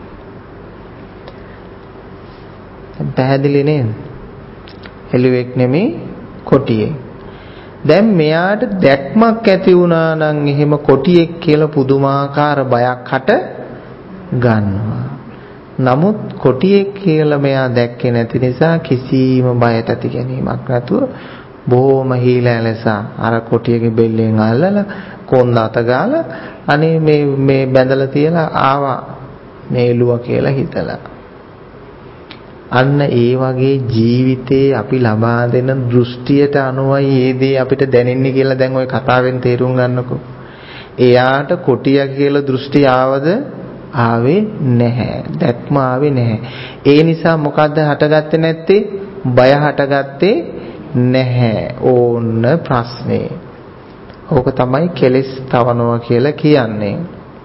පැහැදිලි නේද? එළුවෙක් නෙමෙයි කොටියෙක්. දැන් මෙයාට දැක්මක් ඇති වුණා නම් එහෙම කොටියෙක් කියලා පුදුමාකාර බයක් හට ගන්නවා. නමුත් කොටියෙක් කියලා මෙයා දැක්කේ නැති නිසා කිසිම බයට ඇති ගැනීමක් නැතුව බොහොම හීලැලස අර කොටියගේ බෙල්ලෙන් අල්ලලා කොන්ද අත ගාලා අනේ මේ මේ බැඳලා තියලා ආවා මේ එළුවා කියලා හිතලා. අන්න ඒ වගේ ජීවිතේ අපි ලබා දෙන දෘෂ්ටියට අනුවයි මේ දේ අපිට දැනෙන්නේ කියලා දැන් ওই කතාවෙන් තේරුම් ගන්නකො. එයාට කොටිය කියලා දෘෂ්ටි ආවද? ආවේ නැහැ. දැක්ම ආවේ නැහැ. ඒ නිසා මොකද්ද හටගත්තේ නැත්තේ? බය හටගත්තේ නැහැ. ඕන්න ප්‍රශ්නේ. ඕක තමයි කෙලෙස් තවනවා කියලා කියන්නේ.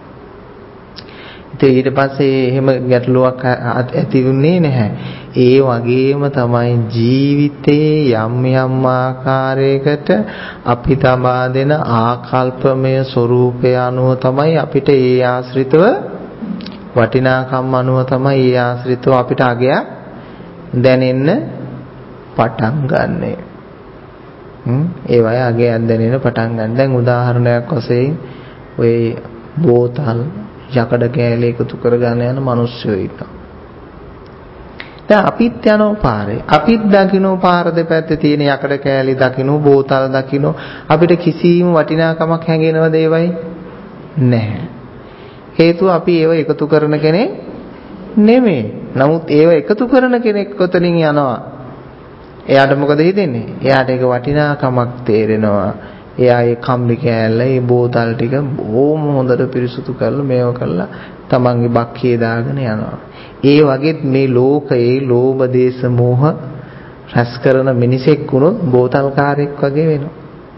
ඉතින් ඊට පස්සේ එහෙම ගැටලුවක් ඇති වුණේ නැහැ. ඒ වගේම තමයි ජීවිතේ යම් යම් ආකාරයකට අපි තබා දෙන ආකල්පමය ස්වરૂපය අනුව තමයි අපිට ඒ ආශ්‍රිතව වටිනාකම් අනුව තමයි ඒ ආශ්‍රිතව අපිට අගයක් දැනෙන්න පටන් ගන්නෙ. හ්ම් ඒ වගේ අගයක් දැනෙන්න පටන් ගන්න. දැන් උදාහරණයක් වශයෙන් ඔය බෝතල් යකඩ කෑලි එකතු කරගෙන යන මිනිස්සු ඉන්නවා. දැන් අපිත් යනවා පාරේ. අපිත් දකින්න පාර දෙපැත්තේ තියෙන යකඩ කෑලි දකින්න බෝතල් දකින්න අපිට කිසිම වටිනාකමක් හැඟෙනවද ඒවයි? නැහැ. හේතුව අපි ඒව එකතු කරන කෙනෙක් නෙමෙයි. නමුත් ඒව එකතු කරන කෙනෙක් කොතනින් යනවා? එයාට මොකද හිතෙන්නේ? එයාට ඒක වටිනාකමක් තේරෙනවා. එයා ඒ කම්බි කෑල්ල, ඒ බෝතල් ටික බොහොම හොඳට පිරිසුදු කරලා මේව කරලා තමන්ගේ බක්කියේ දාගෙන යනවා. ඒ වගේත් මේ ලෝකයේ ලෝභ දේශ මොහ රැස් කරන මිනිසෙක් වුණොත් බෝතල්කාරයෙක් වගේ වෙනවා.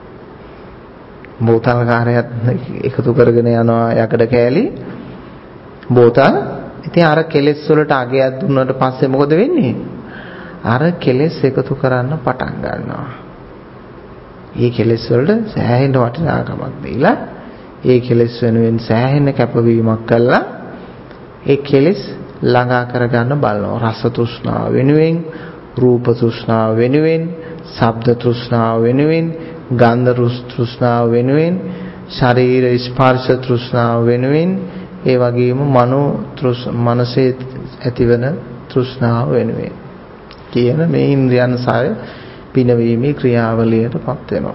බෝතල්කාරයත් එකතු කරගෙන යනවා යකඩ කෑලි බෝතල්. ඉතින් අර කෙලෙස් වලට අගයක් දුන්නාට පස්සේ මොකද වෙන්නේ? අර කෙලෙස් එකතු කරන්න පටන් ගන්නවා. ඒ කෙලෙස් වලට සෑහෙන වටිනාකමක් දීලා ඒ කෙලෙස් වෙනුවෙන් සෑහෙන කැපවීමක් කළා ඒ කෙලෙස් ළඟා කරගන්න බලනවා. රස තෘෂ්ණාව වෙනුවෙන්, රූප තෘෂ්ණාව වෙනුවෙන්, ශබ්ද තෘෂ්ණාව වෙනුවෙන්, ගන්ධ තෘෂ්ණාව වෙනුවෙන්, ශරීර ස්පර්ශ තෘෂ්ණාව වෙනුවෙන්, ඒ වගේම මනෝ මනසේ ඇතිවන තෘෂ්ණාව වෙනුවෙන් කියන මේ ඉන්ද්‍රියන් සාය පිනවීමේ ක්‍රියාවලියටපත් වෙනවා.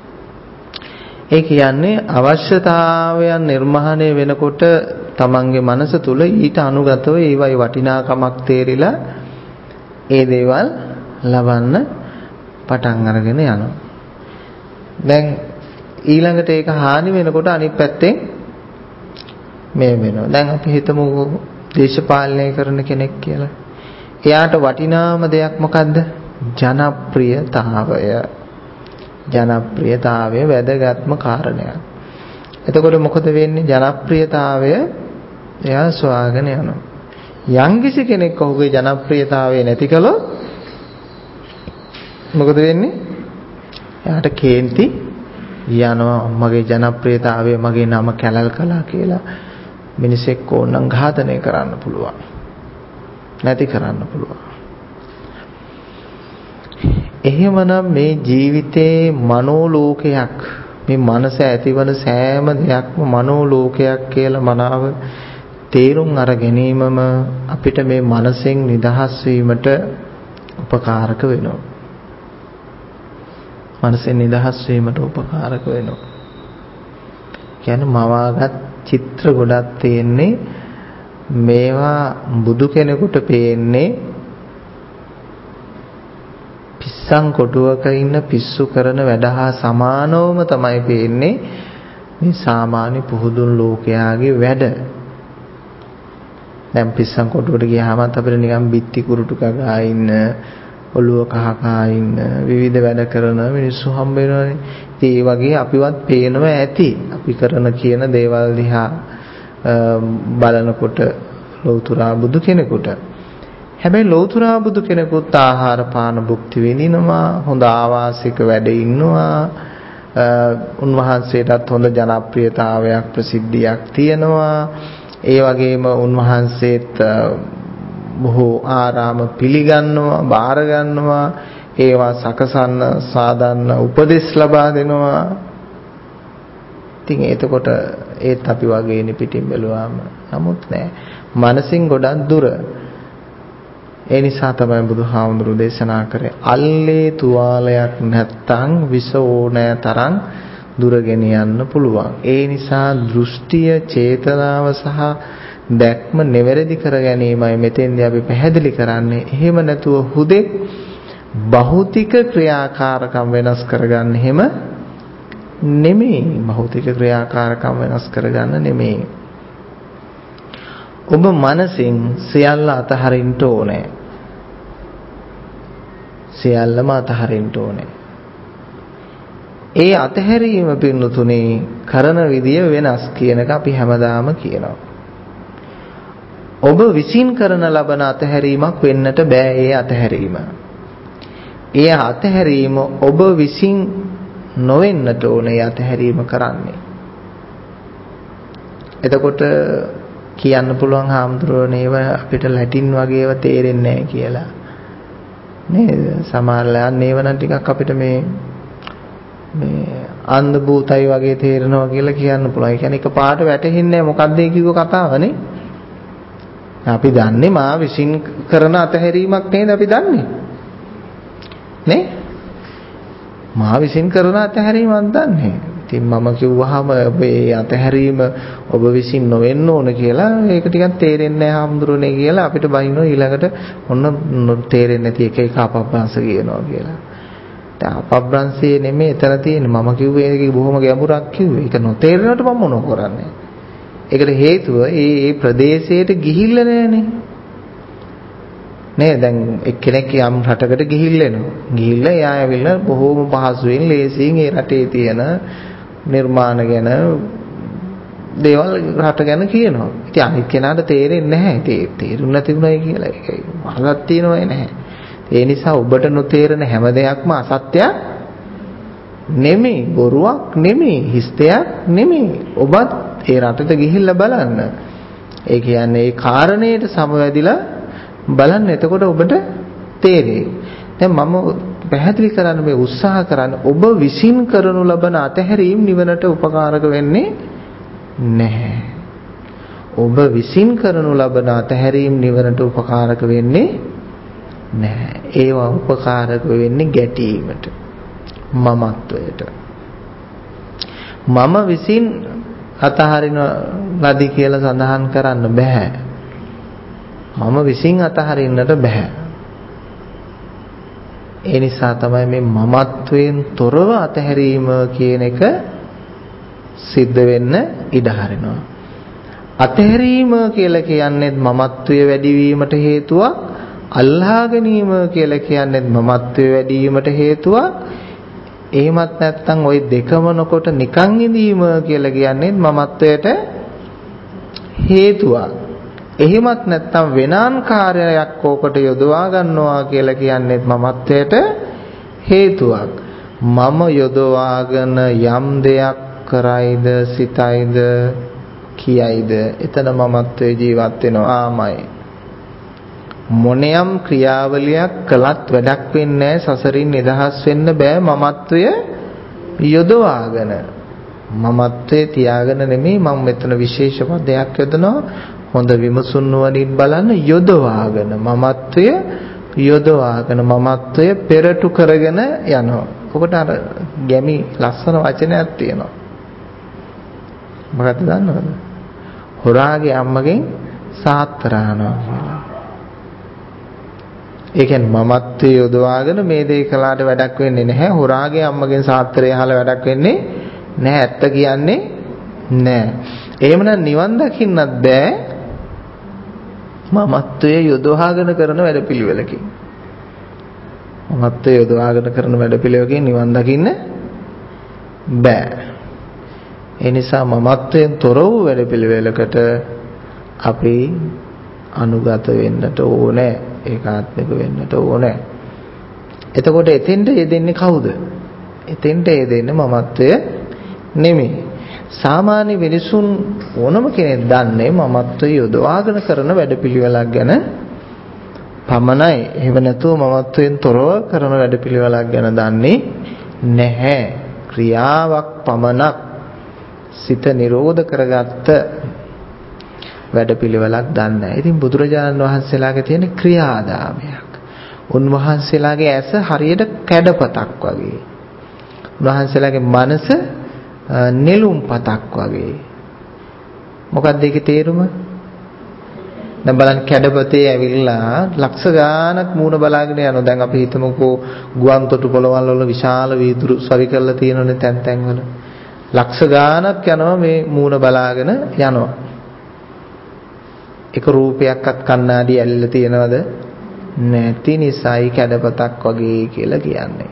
ඒ කියන්නේ අවශ්‍යතාවයන් නිර්මාණය වෙනකොට තමන්ගේ මනස තුල ඊට අනුගතව ඒවයි වටිනාකමක් තේරිලා ඒ දේවල් ලබන්න පටන් අරගෙන යනවා. දැන් ඊළඟට ඒක හානි වෙනකොට අනිත් පැත්තෙන් මේ වෙනවා. දැන් අපි හිතමු දේශපාලනය කරන කෙනෙක් කියලා. එයාට වටිනාම දෙයක් මොකද්ද? ජනප්‍රියතාවය. ජනප්‍රියතාවය වැදගත්ම කාරණයක්. එතකොට මොකද වෙන්නේ? ජනප්‍රියතාවය එයා සොයාගෙන යනවා. යම්කිසි කෙනෙක් ඔහුගේ ජනප්‍රියතාවය නැති කළොත් මොකද වෙන්නේ? එයාට කේන්ති යනවා. මගේ ජනප්‍රියතාවය මගේ නම කැලල් කළා කියලා මිනිසෙක් ඕනනම් ඝාතනය කරන්න පුළුවන්. නැති කරන්න පුළුවන්. එහෙමනම් මේ ජීවිතේ මනෝලෝකයක්, මේ මනස ඇතිවන සෑම දෙයක්ම මනෝලෝකයක් කියලා මනාව තේරුම් අර ගැනීමම අපිට මේ මනසෙන් නිදහස් වීමට උපකාරක වෙනවා. මනසෙන් නිදහස් වීමට උපකාරක වෙනවා. කියන්නේ මවාගත් චිත්‍ර ගොඩක් තියෙන්නේ මේවා බුදු කෙනෙකුට පේන්නේ පිස්සන් කොටුවක ඉන්න පිස්සු කරන වැඩ හා සමානවම තමයි පේන්නේ මේ සාමාන්‍ය පුහුදුන් ලෝකයාගේ වැඩ. දැන් පිස්සන් කොටුවට ගියාම අපිට නිකන් බිත්ති කුරුටු කගා ඉන්න, ඔළුව කහ කහ ඉන්න, විවිධ වැඩ කරන මිනිස්සු හම්බ වෙනවනේ. ඉතින් ඒ වගේ අපිවත් පේනවා ඇති. අපි කරන කියන දේවල් දිහා බලනකොට ලෞතුරා බුදු කෙනෙකුට. හැබැයි ලෞතුරා බුදු කෙනෙකුත් ආහාර පාන භුක්ති විඳිනවා, හොඳ ආවාසික වැඩ ඉන්නවා. උන්වහන්සේටත් හොඳ ජනප්‍රියතාවයක් ප්‍රසිද්ධියක් තියෙනවා. ඒ වගේම උන්වහන්සේත් බොහෝ ආරාම පිළිගන්නවා, බාර ගන්නවා, ඒවා සකසන්න සාධන්න උපදෙස් ලබා දෙනවා. ඉතින් එතකොට ඒත් අපි වගේනේ පිටින් බැලුවාම. නමුත් නෑ, මනසින් ගොඩක් දුර. ඒ නිසා තමයි බුදුහාමුදුරු දේශනා කරේ අල්ලේ තුවාලයක් නැත්තම් විස ඕනෑ තරම් දුර ගෙන යන්න පුළුවන්. ඒ නිසා දෘෂ්ටිය, චේතනාව සහ දැක්ම නිවැරදි කර ගැනීමයි මෙතෙන්දී අපි පැහැදිලි කරන්නේ. එහෙම නැතුව හුදෙක් භෞතික ක්‍රියාකාරකම් වෙනස් කරගන්න එහෙම නෙමෙයි. භෞතික ක්‍රියාකාරකම් වෙනස් කරගන්න නෙමෙයි. ඔබ මනසින් සියල්ල අතහරින්න ඕනේ. සියල්ලම අතහරින්න ඕනේ. ඒ අතහැරීම පින්නතුනේ කරන විදිය වෙනස් කියන එක අපි හැමදාම කියනවා. ඔබ විසින් කරන ලබන අතහැරීමක් වෙන්නට බෑ. ඒ අතහැරීම. ඒ අතහැරීම ඔබ විසින් නොවෙන්නට ඕනේ. අතහැරීම කරන්නේ. එතකොට කියන්න පුළුවන් හාමුදුරුවනේ ඒව අපිට ලැටින් වගේ ඒවා තේරෙන්නේ නැහැ කියලා. නේද? සමහරලා නේව නම් ටිකක් අපිට මේ මේ අන්ධ භූතයි වගේ තේරෙනවා කියලා කියන්න පුළුවන්. ඒ කියන්නේ එකපාරට වැටහෙන්නේ නැහැ මොකක්ද ඒ කිව්ව කතාවනේ. අපි දන්නේ මා විසින් කරන අතහැරීමක් නේද අපි දන්නේ. නේ? මා විසින් කරන අතහැරීමක් දන්නේ. ඉතින් මම කිව්වහම මේ අතහැරීම ඔබ විසින් නොවෙන්න ඕන කියලා ඒක ටිකක් තේරෙන්නේ නැහැ හාමුදුරනේ කියලා අපිට බයිනෝ ඊළඟට ඔන්න තේරෙන්නේ නැති එක එක අපබ්‍රංශ කියනවා කියලා. දැන් අපබ්‍රංශයේ නෙමෙයි එතන තියෙන්නේ. මම කිව්වේ ඒක බොහොම ගැඹුරක් කිව්වේ. ඒක නොතේරෙනවට මම මොනව කරන්නේ? ඒකට හේතුව ඒ ඒ ප්‍රදේශයට ගිහිල්ලා නැහනේ. නේ දැන් එක්කෙනෙක් යම් රටකට ගිහිල්ලා ගිහිල්ලා එයා ඇවිල්ලා බොහොම පහසුවෙන් ලේසියෙන් ඒ රටේ තියෙන නිර්මාණ ගැන දේවල් රට ගැන කියනවා. ඉතින් අනිත් කෙනාට තේරෙන්නේ නැහැ. ඒ තේරුම් නැතිුණයි කියලා ඒකයි මහලක් තියෙනවයි නැහැ. ඒ නිසා ඔබට නොතේරෙන හැම දෙයක්ම අසත්‍යයක් නෙමෙයි, බොරුවක් නෙමෙයි, හිස්තයක් නෙමෙයි. ඔබත් ඒ රටට ගිහිල්ලා බලන්න. ඒ කියන්නේ ඒ කාරණේට සමවැදිලා බලන්න. එතකොට ඔබට තේරෙයි. දැන් මම පැහැදිලි කරන්න මේ උත්සාහ කරන්නේ ඔබ විසින් කරනු ලබන අතහැරීම් නිවනට උපකාරක වෙන්නේ නැහැ. ඔබ විසින් කරනු ලබන අතහැරීම් නිවනට උපකාරක වෙන්නේ නැහැ. ඒවා උපකාරක වෙන්නේ ගැටීමට, මමත්වයට. මම විසින් අතහරින ලදී කියලා සඳහන් කරන්න බෑ. මම විසින් අතහරින්නට බෑ. ඒ නිසා තමයි මේ මමත්වයෙන් තොරව අතහැරීම කියන එක සිද්ධ වෙන්න ඉඩ හරිනවා. අතහැරීම කියලා කියන්නේ මමත්වයේ වැඩිවීමට හේතුවක්. අල්ලා ගැනීම කියලා කියන්නේ මමත්වයේ වැඩිවීමට හේතුවක්. එහෙමත් නැත්නම් ওই දෙකම නොකොට නිකන් ඉඳීම කියලා කියන්නේ මමත්වයට හේතුවක්. එහෙමත් නැත්නම් වෙනාන් කාර්යයක් ඕකට යොදවා ගන්නවා කියලා කියන්නේ මමත්වයට හේතුවක්. මම යොදවාගෙන යම් දෙයක් කරයිද, සිතයිද, කියයිද, එතන මමත්වයේ ජීවත් වෙනවා ආමයි. මොනියම් ක්‍රියාවලියක් කළත් වැඩක් වෙන්නේ නැහැ. සසරින් නිදහස් වෙන්න බෑ මමත්වය යොදවාගෙන. මමත්වයේ තියාගෙන නෙමෙයි මම මෙතන විශේෂ පදයක් යොදනවා. හොඳ විමසුන් නුවණින් බලන්න යොදවාගෙන මමත්වය යොදවාගෙන මමත්වය පෙරටු කරගෙන යනවා. ඔකට අර ගැමි ලස්සන වචනයක් තියෙනවා. මොකක්ද දන්නවද? හොරාගේ අම්මගෙන් සාත්‍තර අහනවා කියලා. ඒ කියන්නේ මමත්වයේ යොදවාගෙන මේ දේ කළාට වැඩක් වෙන්නේ නැහැ. හොරාගේ අම්මගෙන් සාත්‍තරය අහලා වැඩක් වෙන්නේ නැහැ. ඇත්ත කියන්නේ නැහැ. එහෙමනම් නිවන් දකින්නත් බෑ මමත්වයේ යොදවාගෙන කරන වැඩපිළිවෙලකින්. මමත්වයේ යොදවාගෙන කරන වැඩපිළිවෙලකින් නිවන් දකින්න බෑ. ඒ නිසා මමත්වයෙන් තොර වූ වැඩපිළිවෙලකට අපි අනුගත වෙන්නට ඕනේ. ඒකාත්මික වෙන්නට ඕනේ. එතකොට එතෙන්ට යෙදෙන්නේ කවුද? එතෙන්ට යෙදෙන්නේ මමත්වය නෙමෙයි. සාමාන්‍ය මිනිසුන් ඕනම කෙනෙක් දන්නේ මමත්වය යොදවාගෙන කරන වැඩපිළිවෙලක් ගැන පමණයි. එහෙම නැතුව මමත්වයෙන් තොරව කරන වැඩපිළිවෙලක් ගැන දන්නේ නැහැ. ක්‍රියාවක් පමණක් සිත නිරෝධ කරගත්ත වැඩපිළිවෙලක් දන්නේ නැහැ. ඉතින් බුදුරජාණන් වහන්සේලාගේ තියෙන ක්‍රියාදාමයක්. උන්වහන්සේලාගේ ඇස හරියට කැඩපතක් වගේ. උන්වහන්සේලාගේ මනස නෙළුම් පතක් වගේ. මොකක්ද ඒකේ තේරුම? දැන් බලන්න කැඩපතේ ඇවිල්ලා ලක්ෂ ගාණක් මූණ බලාගෙන යනවා. දැන් අපි හිතමුකෝ ගුවන් තොටු පොළවල් වල විශාල වීදුරු සවි කරලා තියෙනනේ තැන් තැන් වල. ලක්ෂ ගාණක් යනවා මේ මූණ බලාගෙන යනවා. එක රූපයක්වත් කණ්ණාඩි ඇල්ලලා තියෙනවද? නැති නිසායි කැඩපතක් වගේ කියලා කියන්නේ.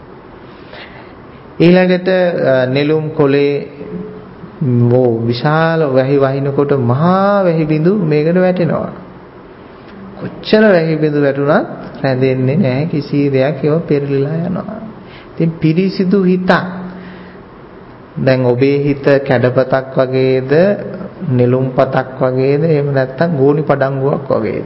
ඊළඟට නෙළුම් කොලේ වෝ විශාල වැහි වහිනකොට මහා වැහි බිඳු මේකට වැටෙනවා. කොච්චර වැහි බිඳු වැටුණත් රැඳෙන්නේ නැහැ කිසි දෙයක්. ඒව පෙරලිලා යනවා. ඉතින් පිරිසිදු හිතක්. දැන් ඔබේ හිත කැඩපතක් වගේද නෙළුම් පතක් වගේද එහෙම නැත්නම් ගෝනි පඩංගුවක් වගේද?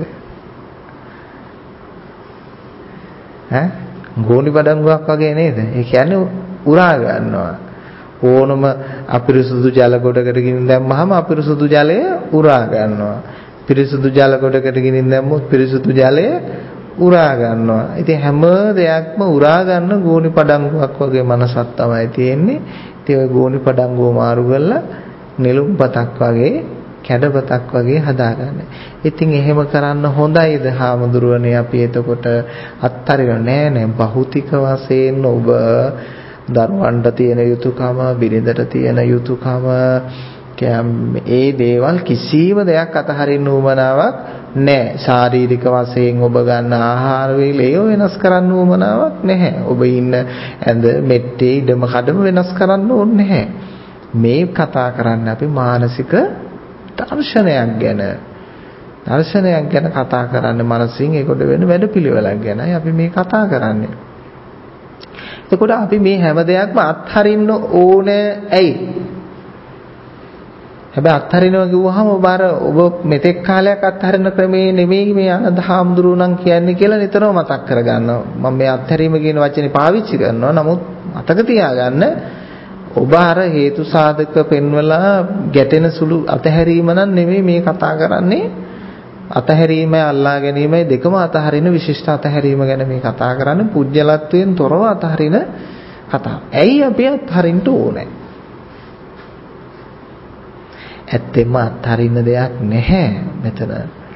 ඈ ගෝනි පඩංගුවක් වගේ නේද? ඒ කියන්නේ උරා ගන්නවා. ඕනම අපිරිසුදු ජල ගොඩකට ගිනින් දැම්මහම අපිරිසුදු ජලය උරා ගන්නවා. පිරිසුදු ජල ගොඩකට ගිනින් දැම්මොත් පිරිසුදු ජලය උරා ගන්නවා. ඉතින් හැම දෙයක්ම උරා ගන්න ගෝනි පඩංගුවක් වගේ මනසක් තමයි තියෙන්නේ. ඉතින් ඔය ගෝනි පඩංගුව මාරු කරලා නෙළුම් පතක් වගේ කැඩපතක් වගේ හදාගන්න. ඉතින් එහෙම කරන්න හොඳයිද හාමුදුරුවනේ? අපි එතකොට අත්තරින නෑ නෑ භෞතික වශයෙන් ඔබ දරුවන්ට තියෙන යුතුයකම, බිරිඳට තියෙන යුතුයකම, ඒ දේවල් කිසිම දෙයක් අතහරින්න උවමනාවක් නැහැ. ශාරීරික වශයෙන් ඔබ ගන්න ආහාර වේල ඒව වෙනස් කරන්න උවමනාවක් නැහැ. ඔබ ඉන්න ඇඳ මෙට්ටේ ඉඩම කඩම වෙනස් කරන්න ඕනේ නැහැ. මේ කතා කරන්නේ අපි මානසික දර්ශනයක් ගැන. දර්ශනයක් ගැන කතා කරන්නේ මනසින් ඒකට වෙන වැඩපිළිවෙලක් ගැනයි අපි මේ කතා කරන්නේ. එතකොට අපි මේ හැම දෙයක්ම අත්හරින්න ඕනේ ඇයි? හැබැයි අත්හරිනවා කිව්වහම ඔබ අර ඔබ මෙතෙක් කාලයක් අත්හරින ක්‍රමේ නෙමෙයි මේ අනදහාමුදුරු නම් කියන්නේ කියලා නිතරම මතක් කරගන්නවා. මම මේ අත්හැරීම කියන වචනේ පාවිච්චි කරනවා. නමුත් මතක තියාගන්න ඔබ අර හේතු සාධක පෙන්වලා ගැටෙන සුළු අතහැරීම නම් නෙමෙයි මේ කතා කරන්නේ. අතහැරීමයි අල්ලා ගැනීමයි දෙකම අතහරින විශිෂ්ට අතහැරීම ගැන මේ කතා කරන්නේ. පුජ්‍යලත්වයෙන් තොරව අතහරින කතාව. ඇයි අපි අතහරින්න ඕනේ? ඇත්තෙන්ම අත්හරින්න දෙයක් නැහැ මෙතන.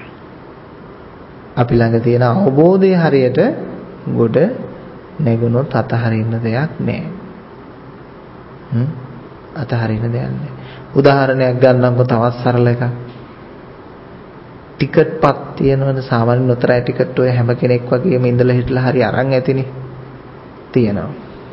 අපි ළඟ තියෙන අවබෝධය හරියට ගොඩ නැගුණොත් අතහරින්න දෙයක් නැහැ. හ්ම් අතහරින්න දෙයක් නැහැ. උදාහරණයක් ගන්නම්කො තවත් සරල එකක්. ටිකට් පත් තියෙනවනේ සාමාන්‍ය නොතරයි ටිකට් ඔය හැම කෙනෙක් වගේම ඉඳලා හිටලා හරි අරන් ඇතිනේ. තියෙනවා.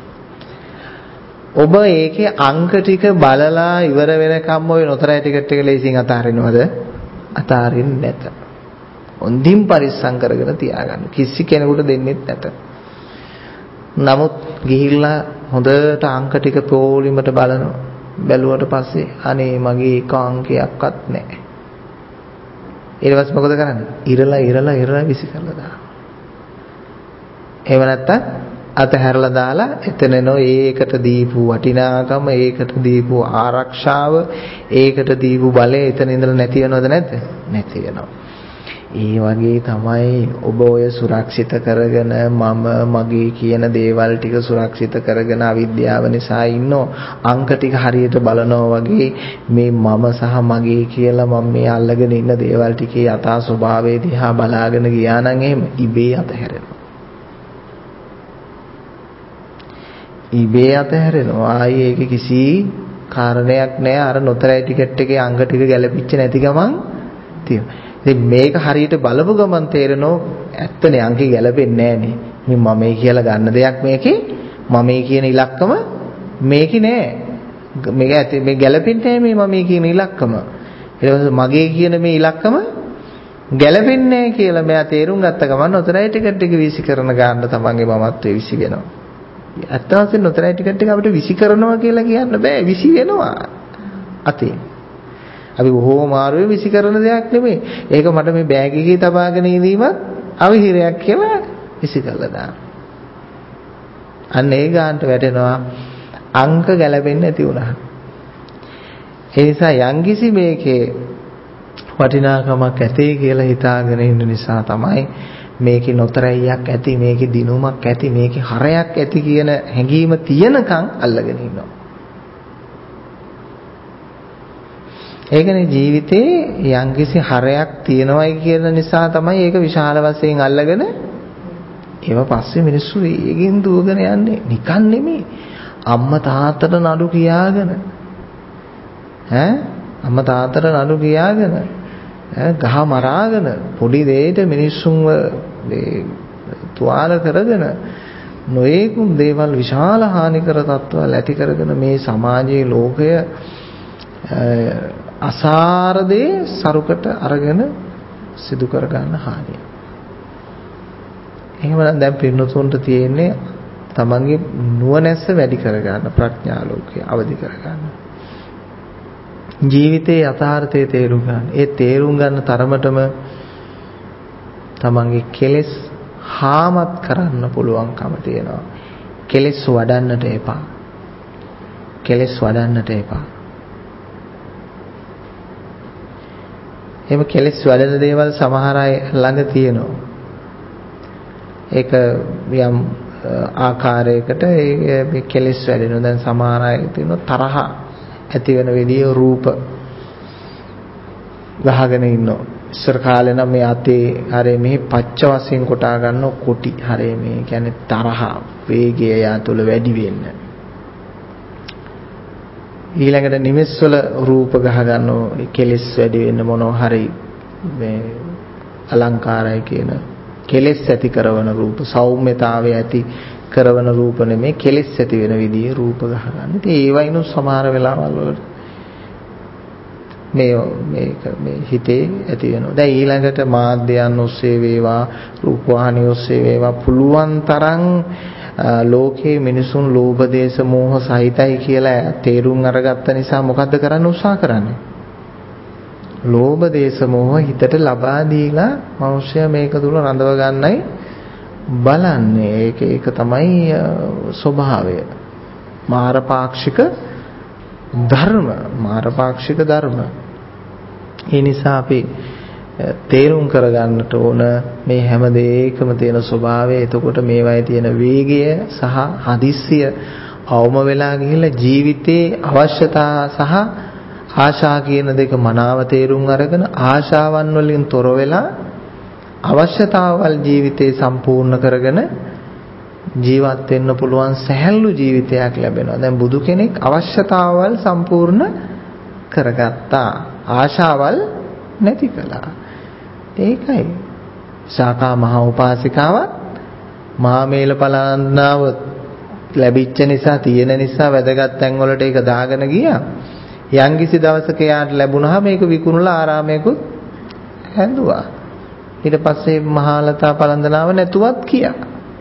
ඔබ ඒකේ අංක ටික බලලා ඉවර වෙනකම් ඔය නොතරයි ටිකට් එක ලේසියෙන් අතහරිනවද? අතහරින්නේ නැත. හොඳින් පරිස්සම් කරගෙන තියාගන්න. කිසි කෙනෙකුට දෙන්නෙත් නැත. නමුත් ගිහිල්ලා හොඳට අංක ටික පොලිමට බලනවා. බැලුවට පස්සේ අනේ මගේ එක අංකයක්වත් නැහැ. ඊට පස්සේ මොකද කරන්නේ? ඉරලා ඉරලා ඉරලා විසි කරලා දානවා. එහෙම නැත්තම් අතහැරලා දාලා එතන නෝ ඒකට දීපු වටිනාකම, ඒකට දීපු ආරක්ෂාව, ඒකට දීපු බලය එතන ඉඳලා නැති වෙනවද නැද්ද? නැති වෙනවා. ඒ වගේ තමයි ඔබ ඔය සුරක්ෂිත කරගෙන මම මගේ කියන දේවල් ටික සුරක්ෂිත කරගෙන අවිද්‍යාව නිසා ඉන්නෝ අංක ටික හරියට බලනවා වගේ මේ මම සහ මගේ කියලා මම මේ අල්ලගෙන ඉන්න දේවල් ටිකේ යථා ස්වභාවය දිහා බලාගෙන ගියා නම් එහෙම ඉබේ අතහැරෙනවා. ඉබේ අතහැරෙනවා. ආයේ ඒක කිසි කාරණයක් නැහැ. අර නොතරයි ටිකට් එකේ අංක ටික ගැලපිච්ච නැති ගමන් තියෙනවා. ඉතින් මේක හරියට බලපු ගමන් තේරෙනවා ඇත්තනේ අංකේ ගැලපෙන්නේ නැහනේ. මේ මමයි කියලා ගන්න දෙයක් මේකේ මමයි කියන ඉලක්කම මේකේ නෑ. මේක ඇති මේ ගැලපෙන්නේ නැහැ මේ මමයි කියන ඉලක්කම. ඊට පස්සේ මගේ කියන මේ ඉලක්කම ගැලපෙන්නේ නැහැ කියලා මෙයා තේරුම් ගත්ත ගමන් ඔතරයි ටිකට් එක විසි කරන ගන්න තමන්ගේ මමත්වයේ විසි වෙනවා. ඇත්ත වශයෙන්ම ඔතරයි ටිකට් එක අපිට විසි කරනවා කියලා කියන්න බෑ. විසි වෙනවා. අතේ අපි බොහෝ මාරුවේ විසි කරන දෙයක් නෙමෙයි. ඒක මට මේ බෑග් එකේ තබාගෙන ඉඳීමත් අවිහිරයක් කියලා විසි කළා දාන්න. අන්න ඒ ගානට වැටෙනවා අංක ගැලපෙන්නේ නැති වුණා. ඒ නිසා යම්කිසි මේකේ වටිනාකමක් ඇතේ කියලා හිතාගෙන ඉන්න නිසා තමයි මේකේ නොතරයියක් ඇති, මේකේ දිනුමක් ඇති, මේකේ හරයක් ඇති කියන හැඟීම තියෙනකන් අල්ලගෙන ඉන්නවා. ඒකනේ ජීවිතේ යම්කිසි හරයක් තියෙනවයි කියන නිසා තමයි ඒක විශාල වශයෙන් අල්ලගෙන ඒව පස්සේ මිනිස්සු ඒකෙන් දුවගෙන යන්නේ. නිකන් නෙමෙයි. අම්මා තාත්තට නඩු කියාගෙන ඈ අම්මා තාත්තට නඩු කියාගෙන ඈ ගහ මරාගෙන පොඩි දෙයකට මිනිස්සුන්ව මේ තුවාල කරගෙන නොයේකුම් දේවල් විශාල හානිකර තත්ත්වවල ඇති කරගෙන මේ සමාජයේ ලෝකය අසාරදේ සරුකට අරගෙන සිදු කර ගන්න හානිය. එහෙමනම් දැන් පින්නතුන්ට තියෙන්නේ තමන්ගේ නුවණැස්ස වැඩි කර ගන්න, ප්‍රඥා ලෝකය අවදි කර ගන්න. ජීවිතයේ යථාර්ථය තේරුම් ගන්න. ඒ තේරුම් ගන්න තරමටම තමන්ගේ කෙලෙස් හාමත් කරන්න පුළුවන්කම තියෙනවා. කෙලෙස් වඩන්නට එපා. කෙලෙස් වඩන්නට එපා. එහෙම කෙලෙස් වැඩෙන දේවල් සමහර අය ළඟ තියෙනවා. ඒක යම් ආකාරයකට මේ කෙලෙස් වැඩෙනවා. දැන් සමහර අය තියෙනවා තරහ ඇති වෙන විදිය රූප ගහගෙන ඉන්නවා. ඉස්සර කාලේ නම් මේ අතේ හරේ මෙහි පච්ච වශයෙන් කොටා ගන්න කොටි හරේ මේ කියන්නේ තරහ වේගය යා තුළ වැඩි වෙන්න. ඊළඟට නිවෙස්වල රූප ගහ ගන්නෝ කෙලෙස් වැඩි වෙන්න මොනවා හරි මේ අලංකාරයි කියන කෙලෙස් ඇති කරන රූප සෞම්‍යතාවය ඇති කරන රූප නෙමේ කෙලෙස් ඇති වෙන විදිහේ රූප ගහ ගන්න. ඉතින් ඒ වයින්ු සමහර වෙලාවල් වල මේ මේක මේ හිතේ ඇති වෙනවා. දැන් ඊළඟට මාධ්‍යයන් ඔස්සේ වේවා රූපවාහිනිය ඔස්සේ වේවා පුළුවන් තරම් ලෝකේ මිනිසුන් ලෝභ දේශ මොහ සහිතයි කියලා තේරුම් අරගත්ත නිසා මොකද්ද කරන්න උත්සාහ කරන්නේ? ලෝභ දේශ මොහ හිතට ලබා දීලා මිනිස්සයා මේක තුල රඳව ගන්නයි බලන්නේ. ඒක ඒක තමයි ස්වභාවය. මාරපාක්ෂික ධර්ම, මාරපාක්ෂික ධර්ම. ඒ නිසා අපි තේරුම් කරගන්නට ඕන මේ හැම දෙයකම තියෙන ස්වභාවය. එතකොට මේවායේ තියෙන වේගය සහ හදිස්සිය අවම වෙලා ගිහිල්ලා ජීවිතේ අවශ්‍යතා සහ ආශා කියන දෙක මනාව තේරුම් අරගෙන ආශාවන් වලින් තොර වෙලා අවශ්‍යතාවල් ජීවිතේ සම්පූර්ණ කරගෙන ජීවත් වෙන්න පුළුවන් සැහැල්ලු ජීවිතයක් ලැබෙනවා. දැන් බුදු කෙනෙක් අවශ්‍යතාවල් සම්පූර්ණ කරගත්තා. ආශාවල් නැති කළා. ඒකයි ශාකා මහ උපාසිකාවත් මාමේල පලන්නාව ලැබිච්ච නිසා තියෙන නිසා වැදගත් තැන් වලට ඒක දාගෙන ගියා. යම්කිසි දවසක යාට ලැබුණාම මේක විකුණලා ආරාමයකුත් හැදුවා. ඊට පස්සේ මහලතා පලන්දනාව නැතුවත් කියා.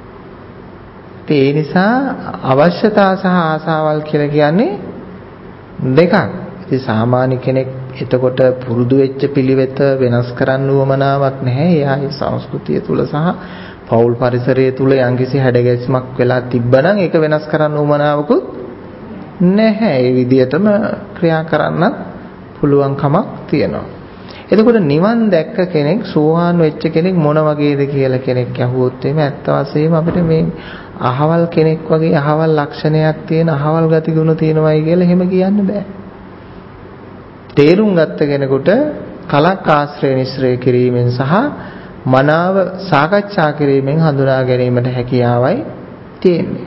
ඒ නිසා අවශ්‍යතා සහ ආසාවල් කියලා කියන්නේ දෙකක්. ඉතින් සාමාන්‍ය කෙනෙක් එතකොට පුරුදු වෙච්ච පිළිවෙත වෙනස් කරන්න උවමනාවක් නැහැ. එයාගේ සංස්කෘතිය තුල සහ පෞල් පරිසරය තුල යම්කිසි හැඩගැස්මක් වෙලා තිබ්බනම් ඒක වෙනස් කරන්න උවමනාවකුත් නැහැ. ඒ විදිහටම ක්‍රියා කරන්න පුළුවන් කමක් තියෙනවා. එතකොට නිවන් දැක්ක කෙනෙක් සෝවාන් වෙච්ච කෙනෙක් මොන වගේද කියලා කෙනෙක් අහුවොත් එimhe ඇත්ත වශයෙන්ම අපිට මේ අහවල් කෙනෙක් වගේ අහවල් ලක්ෂණයක් තියෙන අහවල් ගතිගුණ තියෙනවයි කියලා එහෙම කියන්න බෑ. තේරුම් ගත්ත කෙනෙකුට කලක් ආශ්‍රය නිස්සරය කිරීමෙන් සහ මනාව සාකච්ඡා කිරීමෙන් හඳුනා ගැනීමට හැකියාවයි තියෙන්නේ.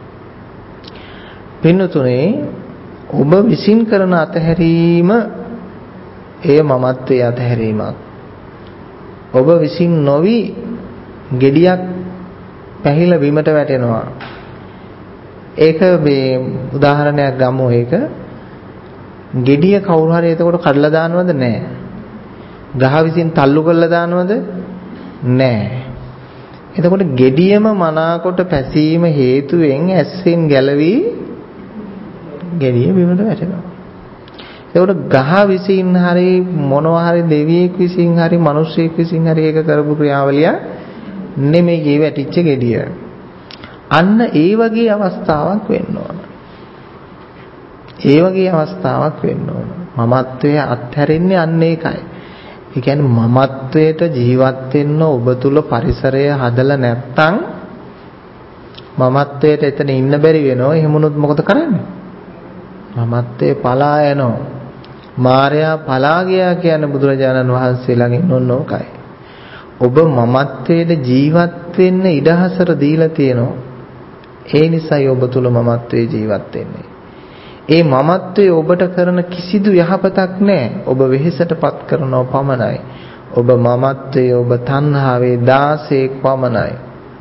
පින්නතුනේ ඔබ විසින් කරන අතහැරීම එය මමත්වයේ අතහැරීමක්. ඔබ විසින් නොවි gediyak පැහිලා බිමට වැටෙනවා. ඒක මේ උදාහරණයක් ගමු. ඒක gediya කවුරු හරි එතකොට කඩලා දානවද? නැහැ. ගහ විසින් තල්ලු කරලා දානවද? නැහැ. එතකොට gediyම මනාකොට පැසීම හේතුවෙන් ඇස්සෙන් ගැලවි gediya බිමට වැටෙනවා. ඒකට ගහ විසින් හරි මොනවා හරි දෙවියෙක් විසින් හරි මිනිසෙක් විසින් හරි ඒක කරපු ක්‍රියාවලිය නෙමෙයි ඒ වැටිච්ච gediya. අන්න ඒ වගේ අවස්ථාවක් වෙන්න ඕන. ඒ වගේ අවස්ථාවක් වෙන්න ඕන. මමත්වයේ අත්හැරෙන්නේ අන්න ඒකයි. ඒ කියන්නේ මමත්වයට ජීවත් වෙන්න ඔබ තුල පරිසරය හදලා නැත්තම් මමත්වයට එතන ඉන්න බැරි වෙනවා. එහෙම වුණොත් මොකද කරන්නේ? මමත්වයේ පලා යනවා. මාර්යා පලා ගියා කියන්නේ බුදුරජාණන් වහන්සේ ළඟින් ඕනෝකයි. ඔබ මමත්වයේ ජීවත් වෙන්න ඉඩහසර දීලා තියෙනවා. ඒ නිසායි ඔබ තුල මමත්වයේ ජීවත් වෙන්නේ. ඒ මමත්වයේ ඔබට කරන කිසිදු යහපතක් නැහැ. ඔබ වෙහෙසටපත් කරනව පමණයි. ඔබ මමත්වයේ ඔබ තණ්හාවේ දාසයෙක් පමණයි.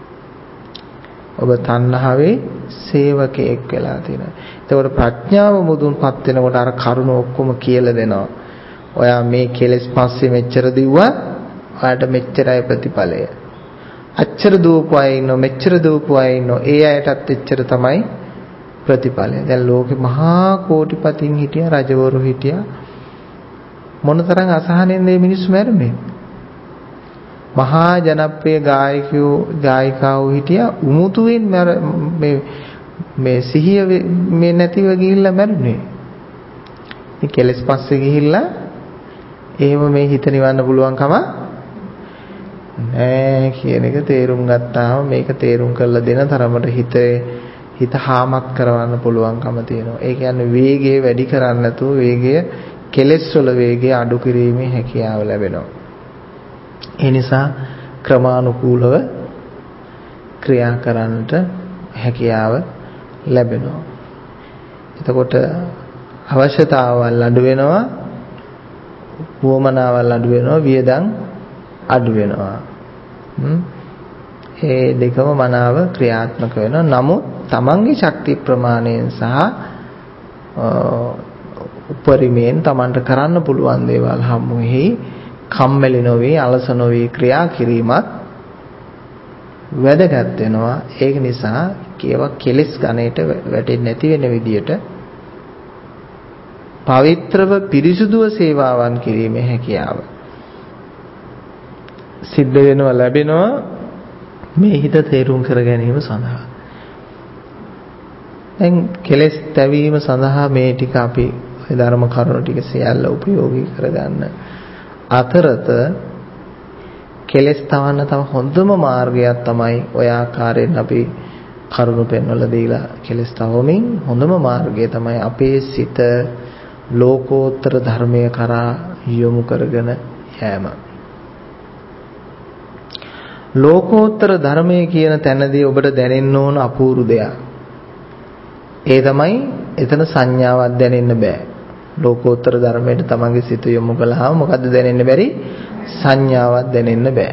ඔබ තණ්හාවේ සේවකයෙක් වෙලා තියෙනවා. එතකොට ප්‍රඥාව මුදුන්පත් වෙනකොට අර කරුණ ඔක්කොම කියලා දෙනවා. ඔයා මේ කෙලෙස් පස්සේ මෙච්චර දිව්වා, ඔයාට මෙච්චරයි ප්‍රතිඵලය. අච්චර දූපු අය ඉන්නෝ, මෙච්චර දූපු අය ඉන්නෝ, ඒ අයටත් එච්චර තමයි ප්‍රතිඵලය. දැන් ලෝකේ මහා කෝටිපතින් හිටියා, රජවරු හිටියා. මොනතරම් අසහනෙන්ද මේ මිනිස්සු මැරුණේ? මහා ජනප්‍රිය ගායකයෝ ගායිකාවෝ හිටියා, උමුතුවෙන් මේ මේ සිහිය මේ නැතිව ගිහිල්ලා මැරුණේ. මේ කෙලස් පස්සේ ගිහිල්ලා එහෙම මේ හිත නිවන්න පුළුවන්කම නෑ කියන එක තේරුම් ගත්තාම මේක තේරුම් කරලා දෙන තරමට හිතේ හිත හාමක් කරවන්න පුළුවන්කම තියෙනවා. ඒ කියන්නේ වේගය වැඩි කරන්නේ නැතුව වේගය කෙලස් වල වේගය අඩු කිරීමේ හැකියාව ලැබෙනවා. ඒ නිසා ක්‍රමානුකූලව ක්‍රියා කරන්නට හැකියාව ලැබෙනවා. එතකොට අවශ්‍යතාවල් අඩු වෙනවා, වමනාවල් අඩු වෙනවා, වියදම් අඩු වෙනවා. ඒ දෙකම මනාව ක්‍රියාත්මක වෙනවා. නමුත් තමන්ගේ ශක්ති ප්‍රමාණයෙන් සහ උපරිමයෙන් තමන්ට කරන්න පුළුවන් දේවල් හැමෙහි කම්මැලි නොවේ, අලස නොවේ ක්‍රියා කිරීමත් වැදගත් වෙනවා. ඒක නිසා කේවා කෙලස් ගණයට වැටෙන්නේ නැති වෙන විදියට පවිත්‍රව පිරිසුදුව සේවාවන් කිරීමේ හැකියාව සිද්ධ වෙනවා, ලැබෙනවා මේ හිත තේරුම් කර ගැනීම සඳහා. දැන් කෙලස් තැවීම සඳහා මේ ටික අපි ධර්ම කරුණු ටික සියල්ල උපයෝගී කරගන්න අතරත කෙලස් තවන්න තව හොඳම මාර්ගයක් තමයි ඔය ආකාරයෙන් අපි කරුණු පෙන්වලා දීලා කෙලස් තවමින් හොඳම මාර්ගය තමයි අපේ සිත ලෝකෝත්තර ධර්මය කරා යොමු කරගෙන යෑම. ලෝකෝත්තර ධර්මය කියන තැනදී ඔබට දැනෙන්න ඕන අපූර්ව දෙයක්. ඒ තමයි එතන සංඥාවක් දැනෙන්න බෑ. ලෝකෝත්තර ධර්මයට තමන්ගේ සිත යොමු කළාම මොකද්ද දැනෙන්න බැරි? සංඥාවක් දැනෙන්න බෑ.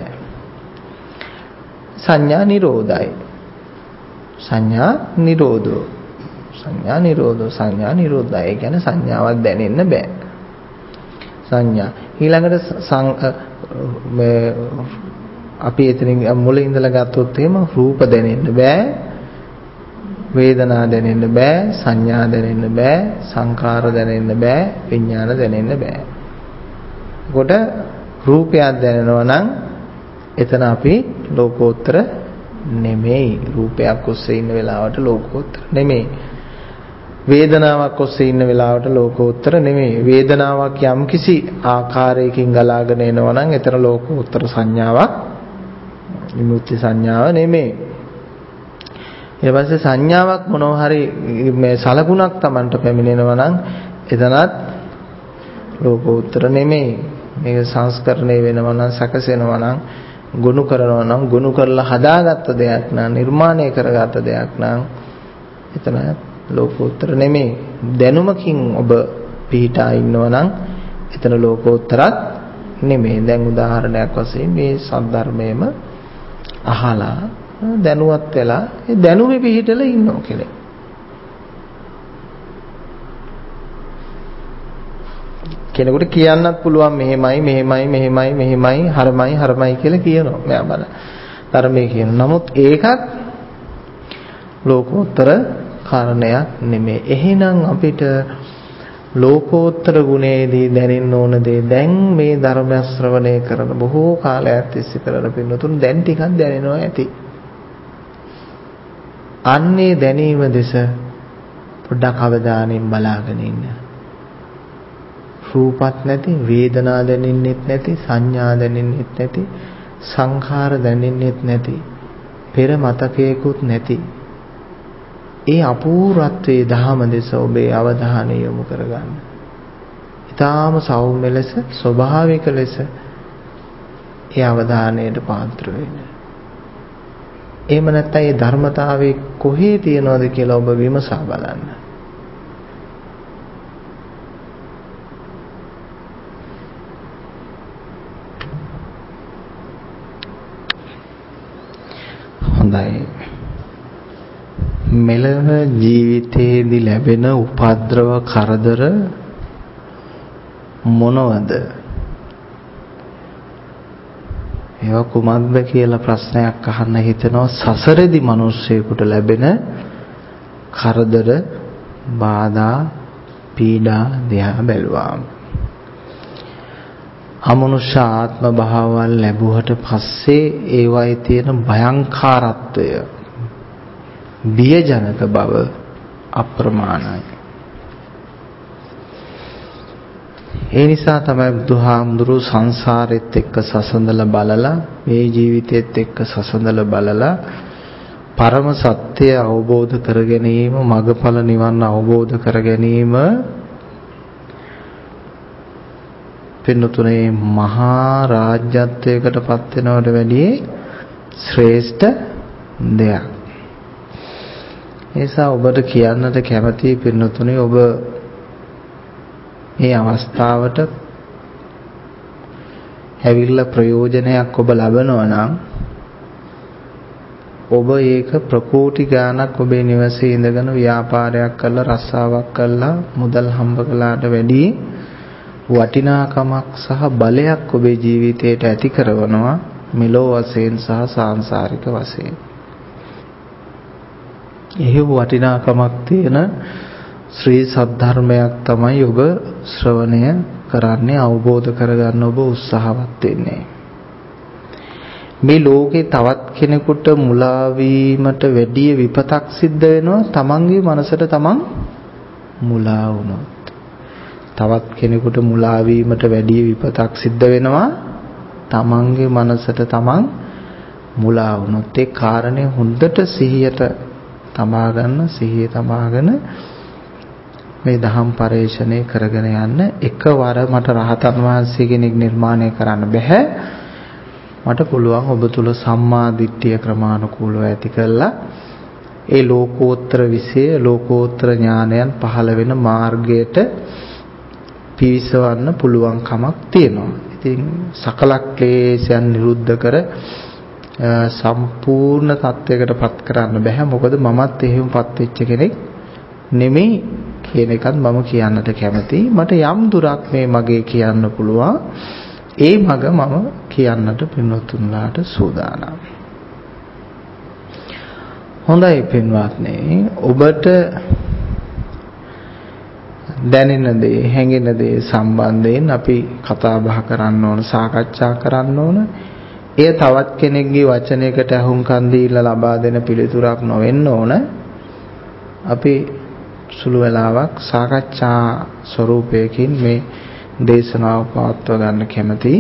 සංඥා නිරෝධයි. සංඥා නිරෝධෝ. සංඥා නිරෝධෝ සංඥා නිරෝධය. ඒ කියන්නේ සංඥාවක් දැනෙන්න බෑ. සංඥා ඊළඟට මේ අපි එතනින් මුලින් ඉඳලා ගත්තොත් එහෙම රූප දැනෙන්න බෑ, වේදනා දැනෙන්න බෑ, සංඥා දැනෙන්න බෑ, සංකාර දැනෙන්න බෑ, විඥාන දැනෙන්න බෑ. කොට රූපයක් දැනෙනවා නම් එතන අපි ලෝකෝත්තර නෙමෙයි. රූපයක් ඔස්සේ ඉන්න වෙලාවට ලෝකෝත්තර නෙමෙයි. වේදනාවක් ඔස්සේ ඉන්න වෙලාවට ලෝකෝත්තර නෙමෙයි. වේදනාවක් යම්කිසි ආකාරයකින් ගලාගෙන එනවා නම් එතන ලෝකෝත්තර සංඥාවක් විමුක්ති සංඥාව නෙමෙයි. ඊට පස්සේ සංඥාවක් මොනවා හරි මේ සලකුණක් Tamanට පැමිණෙනවා නම් එතනත් ලෝකෝත්තර නෙමෙයි. මේක සංස්කරණය වෙනවා නම් සැකසෙනවා නම් ගුණ කරනවා නම් ගුණ කරලා හදාගත්ත දෙයක් නම් නිර්මාණය කරගත්ත දෙයක් නම් එතන ලෝකෝත්තර නෙමෙයි. දැනුමකින් ඔබ පිහිටා ඉන්නවා නම් එතන ලෝකෝත්තරත් නෙමෙයි. දැන් උදාහරණයක් වශයෙන් මේ සද්ධර්මයේම අහලා දැනුවත් වෙලා ඒ දැනුමේ පිහිටලා ඉන්නෝ කෙනෙක්. කෙනෙකුට කියන්නත් පුළුවන් මෙහෙමයි මෙහෙමයි මෙහෙමයි මෙහෙමයි හරමයි හරමයි කියලා කියනවා. මෙයා බල ධර්මයේ කියන. නමුත් ඒකත් ලෝකෝත්තර කාරණයක් නෙමෙයි. එහෙනම් අපිට ලෝකෝත්තර ගුණයේදී දැනෙන්න ඕන දේ දැන් මේ ධර්ම ශ්‍රවණය කරන බොහෝ කාලයක් තිස්සේ කරන පින්නතුන් දැන් ටිකක් දැනෙනවා ඇති. අන්නේ දැනීම දෙස පොඩ්ඩක් අවධානයෙන් බලාගෙන ඉන්න. රූපත් නැති, වේදනා දැනෙන්නෙත් නැති, සංඥා දැනෙන්නෙත් නැති, සංඛාර දැනෙන්නෙත් නැති, පෙර මතකයකුත් නැති. ඒ අපූර්වත්වයේ ධහම දෙස ඔබේ අවධානය යොමු කරගන්න. ඊටාම සෞම්‍ය ලෙස, ස්වභාවික ලෙස ඒ අවධානයට පාත්‍ර වෙන්න. එහෙම නැත්නම් මේ ධර්මතාවයේ කොහේ තියනවද කියලා ඔබ විමසා බලන්න. හොඳයි. මෙලව ජීවිතයේදී ලැබෙන උපද්‍රව කරදර මොනවද? ඒවා කුමක්ද කියලා ප්‍රශ්නයක් අහන්න හිතෙනවා. සසරේදී මිනිස්සෙකුට ලැබෙන කරදර, බාධා, පීඩා දිහා බැලුවාම අමනුෂ්‍ය ආත්ම භාවවල් ලැබුවට පස්සේ ඒවයි තියෙන භයංකාරත්වය, බියජනක බව අප්‍රමාණයි. ඒ නිසා තමයි බුදුහාමුදුරු සංසාරෙත් එක්ක සසඳලා බලලා මේ ජීවිතෙත් එක්ක සසඳලා බලලා පරම සත්‍ය අවබෝධ කර ගැනීම, මගඵල නිවන් අවබෝධ කර ගැනීම පින්නතුනේ මහා රාජ්‍යත්වයකට පත් වෙනවට වැඩිය ශ්‍රේෂ්ඨ දෙයක්. ඒසා ඔබට කියන්නට කැමති පින්නතුනේ ඔබ මේ අවස්ථාවට ඇවිල්ලා ප්‍රයෝජනයක් ඔබ ලබනවා නම් ඔබ ඒක ප්‍රකෝටි ගාණක් ඔබේ නිවසේ ඉඳගෙන ව්‍යාපාරයක් කරලා රස්සාවක් කරලා මුදල් හම්බ කළාට වැඩිය වටිනාකමක් සහ බලයක් ඔබේ ජීවිතයට ඇති කරනවා මෙලෝ වශයෙන් සහ සාංශාරික වශයෙන්. එහෙව් වටිනාකමක් තියෙන ශ්‍රී සද්ධර්මයක් තමයි ඔබ ශ්‍රවණය කරන්නේ, අවබෝධ කරගන්න ඔබ උත්සාහවත් වෙන්නේ. මේ ලෝකේ තවත් කෙනෙකුට මුලා වීමට වැඩිය විපතක් සිද්ධ වෙනවා තමන්ගේ මනසට තමන් මුලා වුණොත්. තවත් කෙනෙකුට මුලා වීමට වැඩිය විපතක් සිද්ධ වෙනවා තමන්ගේ මනසට තමන් මුලා වුණොත්. ඒ කාරණේ හොඳට සිහියට තමා ගන්න, සිහිය තබාගෙන මේ දහම් පරේෂණය කරගෙන යන්න. එකවර මට රහතන් වහන්සේ කෙනෙක් නිර්මාණය කරන්න බෑ. මට පුළුවන් ඔබ තුල සම්මා දිට්ඨිය ක්‍රමානුකූලව ඇති කරලා ඒ ලෝකෝත්තර විෂය, ලෝකෝත්තර ඥානයන් පහළ වෙන මාර්ගයට පිවිසවන්න පුළුවන් කමක් තියෙනවා. ඉතින් සකල ක්ලේශයන් නිරුද්ධ කර සම්පූර්ණ තත්වයකට පත් කරන්න බෑ. මොකද මමත් එහෙමපත් වෙච්ච කෙනෙක් නෙමෙයි කියන එකත් මම කියන්නට කැමතියි. මට යම් දුරක් මේ මගේ කියන්න පුළුවන්. ඒ මග මම කියන්නට පින්වත්තුන්ලාට සූදානම්. හොඳයි පින්වත්නි, ඔබට දැනෙන දේ, හැඟෙන දේ සම්බන්ධයෙන් අපි කතා බහ කරන්න ඕන, සාකච්ඡා කරන්න ඕන. එය තවත් කෙනෙක්ගේ වචනයකට අහුම්කන් දීලා ලබා දෙන පිළිතුරක් නොවෙන්න ඕන. අපි සුළු වෙලාවක් සාකච්ඡා ස්වරූපයකින් මේ දේශනාව පවත්වා ගන්න කැමතියි.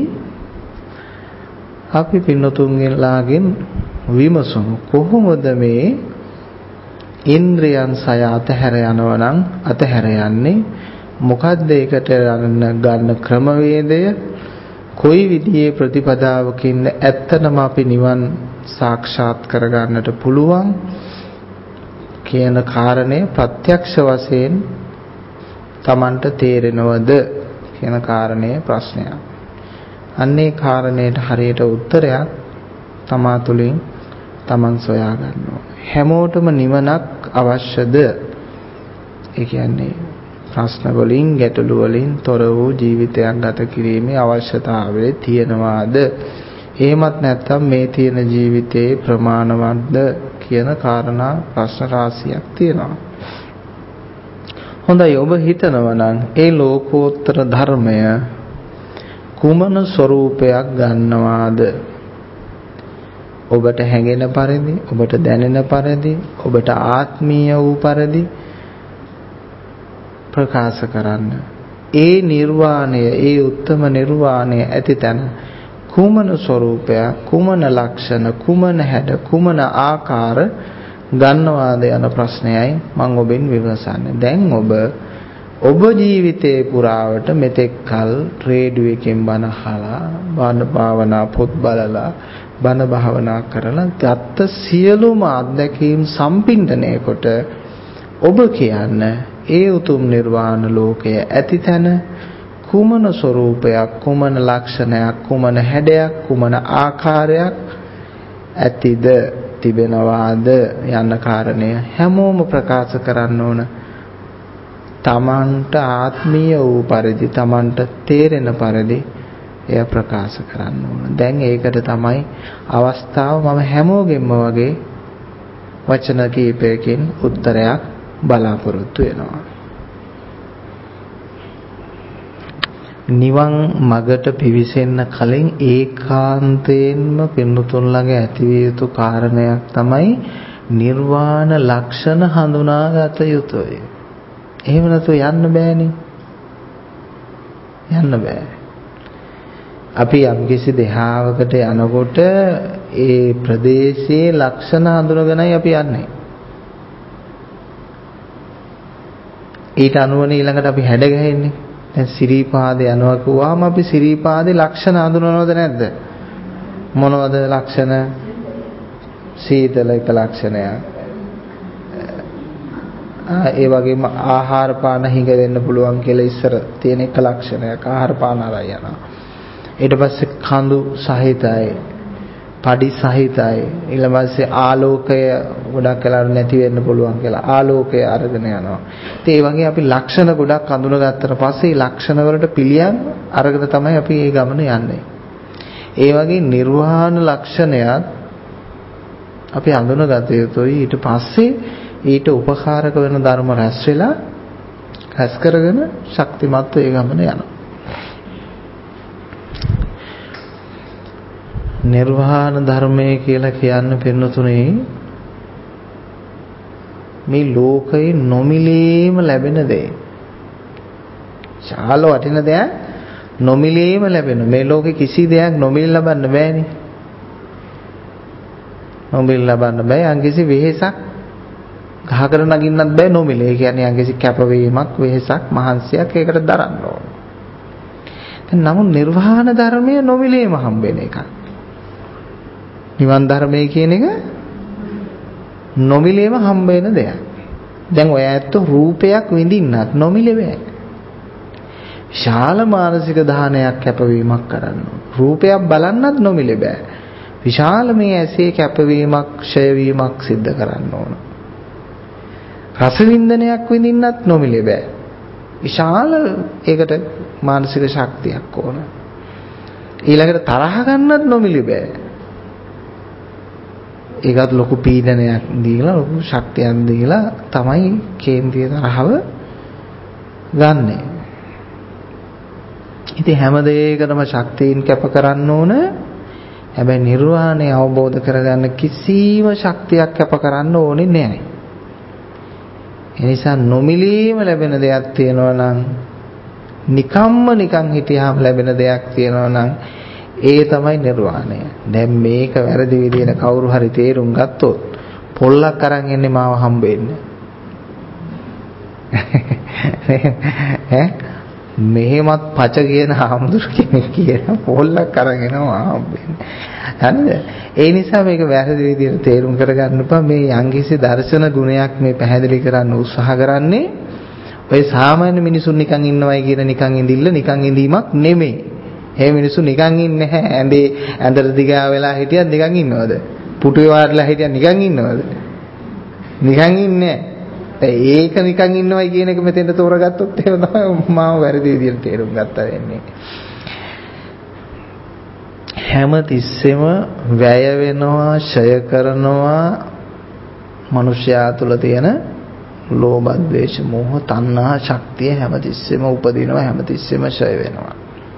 අපි පින්නතුන්ගෙන්ලාගෙන් විමසමු කොහොමද මේ ඉන්ද්‍රියන් සය අතහැර යනවා නම් අතහැර යන්නේ මොකද්ද ඒකට ගන්න ක්‍රමවේදය, කොයි විදිහේ ප්‍රතිපදාවකින් ඇත්තටම අපි නිවන් සාක්ෂාත් කරගන්නට පුළුවන් කියන කාරණය ප්‍රත්‍යක්ෂ වශයෙන් Tamanට තේරෙනවද කියන කාරණය ප්‍රශ්නයක්. අන්නේ කාරණයට හරියට උත්තරයක් තමා තුළින් Taman සොයා ගන්න ඕනේ. හැමෝටම නිවනක් අවශ්‍යද? ඒ කියන්නේ ප්‍රශ්න වලින් ගැටලු වලින් තොර වූ ජීවිතයක් ගත කිරීමේ අවශ්‍යතාවය තියෙනවාද? එහෙමත් නැත්නම් මේ තියෙන ජීවිතේ ප්‍රමාණවත්ද කියන කාරණා ප්‍රශ්න රාශියක් තියෙනවා. හොඳයි, ඔබ හිතනවා නම් ඒ ලෝකෝත්තර ධර්මය කුමන ස්වરૂපයක් ගන්නවාද? ඔබට හැඟෙන පරිදි, ඔබට දැනෙන පරිදි, ඔබට ආත්මීය වූ පරිදි ප්‍රකාශ කරන්න. ඒ නිර්වාණය, ඒ උත්තම නිර්වාණය ඇති තැන කුමන ස්වરૂපයක්, කුමන ලක්ෂණ, කුමන හැඩ, කුමන ආකාර ගන්නවාද යන ප්‍රශ්නයයි මම ඔබෙන් විමසන්නේ. දැන් ඔබ ඔබ ජීවිතේ පුරාවට මෙතෙක් කල රේඩියෝ එකෙන් බණ අහලා, බණ භාවනා පොත් බලලා, බණ භාවනා කරලා ගත්ත සියලුම අත්දැකීම් සම්පින්ඩණය කොට ඔබ කියන්නේ ඒ උතුම් නිර්වාණ ලෝකය ඇති තැන කුමන ස්වરૂපයක්, කුමන ලක්ෂණයක්, කුමන හැඩයක්, කුමන ආකාරයක් ඇතිද, තිබෙනවාද යන කාරණය හැමෝම ප්‍රකාශ කරන්න ඕන. තමන්ට ආත්මීය වූ පරිදි, තමන්ට තේරෙන පරිදි එය ප්‍රකාශ කරන්න ඕන. දැන් ඒකට තමයි අවස්ථාව. මම හැමෝගෙම වගේ වචන කීපයකින් උත්තරයක් බලාපොරොත්තු වෙනවා. නිවන් මගට පිවිසෙන්න කලින් ඒකාන්තයෙන්ම පින්තුන් ළඟ ඇතිවිය යුතු කාරණයක් තමයි නිර්වාණ ලක්ෂණ හඳුනාගත යුතුයි. එහෙම නැතුව යන්න බෑනේ. යන්න බෑ. අපි යම්කිසි දෙහාවකට යනකොට ඒ ප්‍රදේශයේ ලක්ෂණ හඳුනගෙනයි අපි යන්නේ. ඊට අනුවනේ ඊළඟට අපි හැඩ ගැහෙන්නේ. දැන් සිරිපාදේ යනවා කිව්වම අපි සිරිපාදේ ලක්ෂණ හඳුනනවද නැද්ද? මොනවද ලක්ෂණ? සීතල එක ලක්ෂණයක්. ඒ වගේම ආහාර පාන හිඟ වෙන්න පුළුවන් කියලා ඉස්සර තියෙන එක ලක්ෂණයක්. ආහාර පාන අරයි යනවා. ඊට පස්සේ කඳු සහිතයි, පඩි සහිතයි. ඊට පස්සේ ආලෝකය ගොඩක් වෙලාවට නැති වෙන්න පුළුවන් කියලා ආලෝකය අරගෙන යනවා. ඉතින් ඒ වගේ අපි ලක්ෂණ ගොඩක් අඳුනගත්තට පස්සේ ලක්ෂණ වලට පිළියම් අරගෙන තමයි අපි මේ ගමන යන්නේ. ඒ වගේ නිර්වාණ ලක්ෂණයත් අපි අඳුනගත යුතුයි. ඊට පස්සේ ඊට උපකාරක වෙන ධර්ම රැස් වෙලා රැස් කරගෙන ශක්තිමත්ව ඒ ගමන යනවා. නිර්වාණ ධර්මය කියලා කියන්නේ පින්නතුනේ මේ ලෝකේ නොමිලේම ලැබෙන දේ. ශාල වටින දෙයක් නොමිලේම ලැබෙන. මේ ලෝකේ කිසි දෙයක් නොමිලේ ලබන්න බෑනේ. නොමිලේ ලබන්න බෑ. යම්කිසි වෙහෙසක් ගහකට නගින්නත් බෑ නොමිලේ. ඒ කියන්නේ යම්කිසි කැපවීමක්, වෙහෙසක්, මහන්සියක් ඒකට දරන්න ඕන. දැන් නමුත් නිර්වාණ ධර්මය නොමිලේම හම්බෙන එකක්. නිවන් ධර්මයේ කියන එක නොමිලේම හම්බ වෙන දෙයක්. දැන් ඔය ඇත්ත රූපයක් විඳින්නත් නොමිලේ බෑ. විශාල මානසික දානයක් කැපවීමක් කරන්න ඕන. රූපයක් බලන්නත් නොමිලේ බෑ. විශාල මේ ඇසේ කැපවීමක්, ක්ෂය වීමක් සිද්ධ කරන්න ඕන. රස වින්දනයක් විඳින්නත් නොමිලේ බෑ. විශාල ඒකට මානසික ශක්තියක් ඕන. ඊළඟට තරහ ගන්නත් නොමිලේ බෑ. ඒකත් ලොකු පීඩනයක් දීලා, ලොකු ශක්තියක් දීලා තමයි කේන්ද්‍රීය තරහව ගන්නෙ. ඉතින් හැම දෙයකටම ශක්තියින් කැප කරන්න ඕන. හැබැයි නිර්වාණය අවබෝධ කරගන්න කිසිම ශක්තියක් කැප කරන්න ඕනේ නැහැ. ඒ නිසා නොමිලීම ලැබෙන දෙයක් තියෙනවා නම් නිකම්ම නිකන් හිටියාම ලැබෙන දෙයක් තියෙනවා නම් ඒ තමයි නිර්වාණය. දැන් මේක වැරදි විදියට කවුරු හරි තේරුම් ගත්තොත් පොල්ලක් අරන් එන්නේ මාව හම්බෙන්න. ඈ මෙහෙමත් පච කියන හාමුදුරු කෙනෙක් කියන පොල්ලක් අරන් එනවා හම්බෙන්න. හරිද? ඒ නිසා මේක වැරදි විදියට තේරුම් කරගන්න එපා. මේ යම්කිසි දර්ශන ගුණයක් මේ පැහැදිලි කරන්න උත්සාහ කරන්නේ ඔය සාමාන්‍ය මිනිසුන් නිකන් ඉන්නවයි කියන නිකන් ඉඳිල්ල නිකන් ඉඳීමක් නෙමෙයි. ඒ මිනිස්සු නිකන් ඉන්නේ නැහැ. ඇඳේ ඇඳට දිගා වෙලා හිටියත් නිකන් ඉන්නවද? පුටුවේ වාඩිලා හිටියත් නිකන් ඉන්නවද? නිකන් ඉන්නේ ඒක නිකන් ඉන්නවයි කියන එක මෙතෙන්ට තෝරගත්තොත් එහෙම තමයි මාව වැරදි විදියට තේරුම් ගත්තා වෙන්නේ. හැම තිස්සෙම වැය වෙනවා, ඡය කරනවා මිනිස්යා තුළ තියෙන ලෝභ, ද්වේෂ, මෝහ, තණ්හා ශක්තිය හැම තිස්සෙම උපදිනවා, හැම තිස්සෙම ඡය වෙනවා.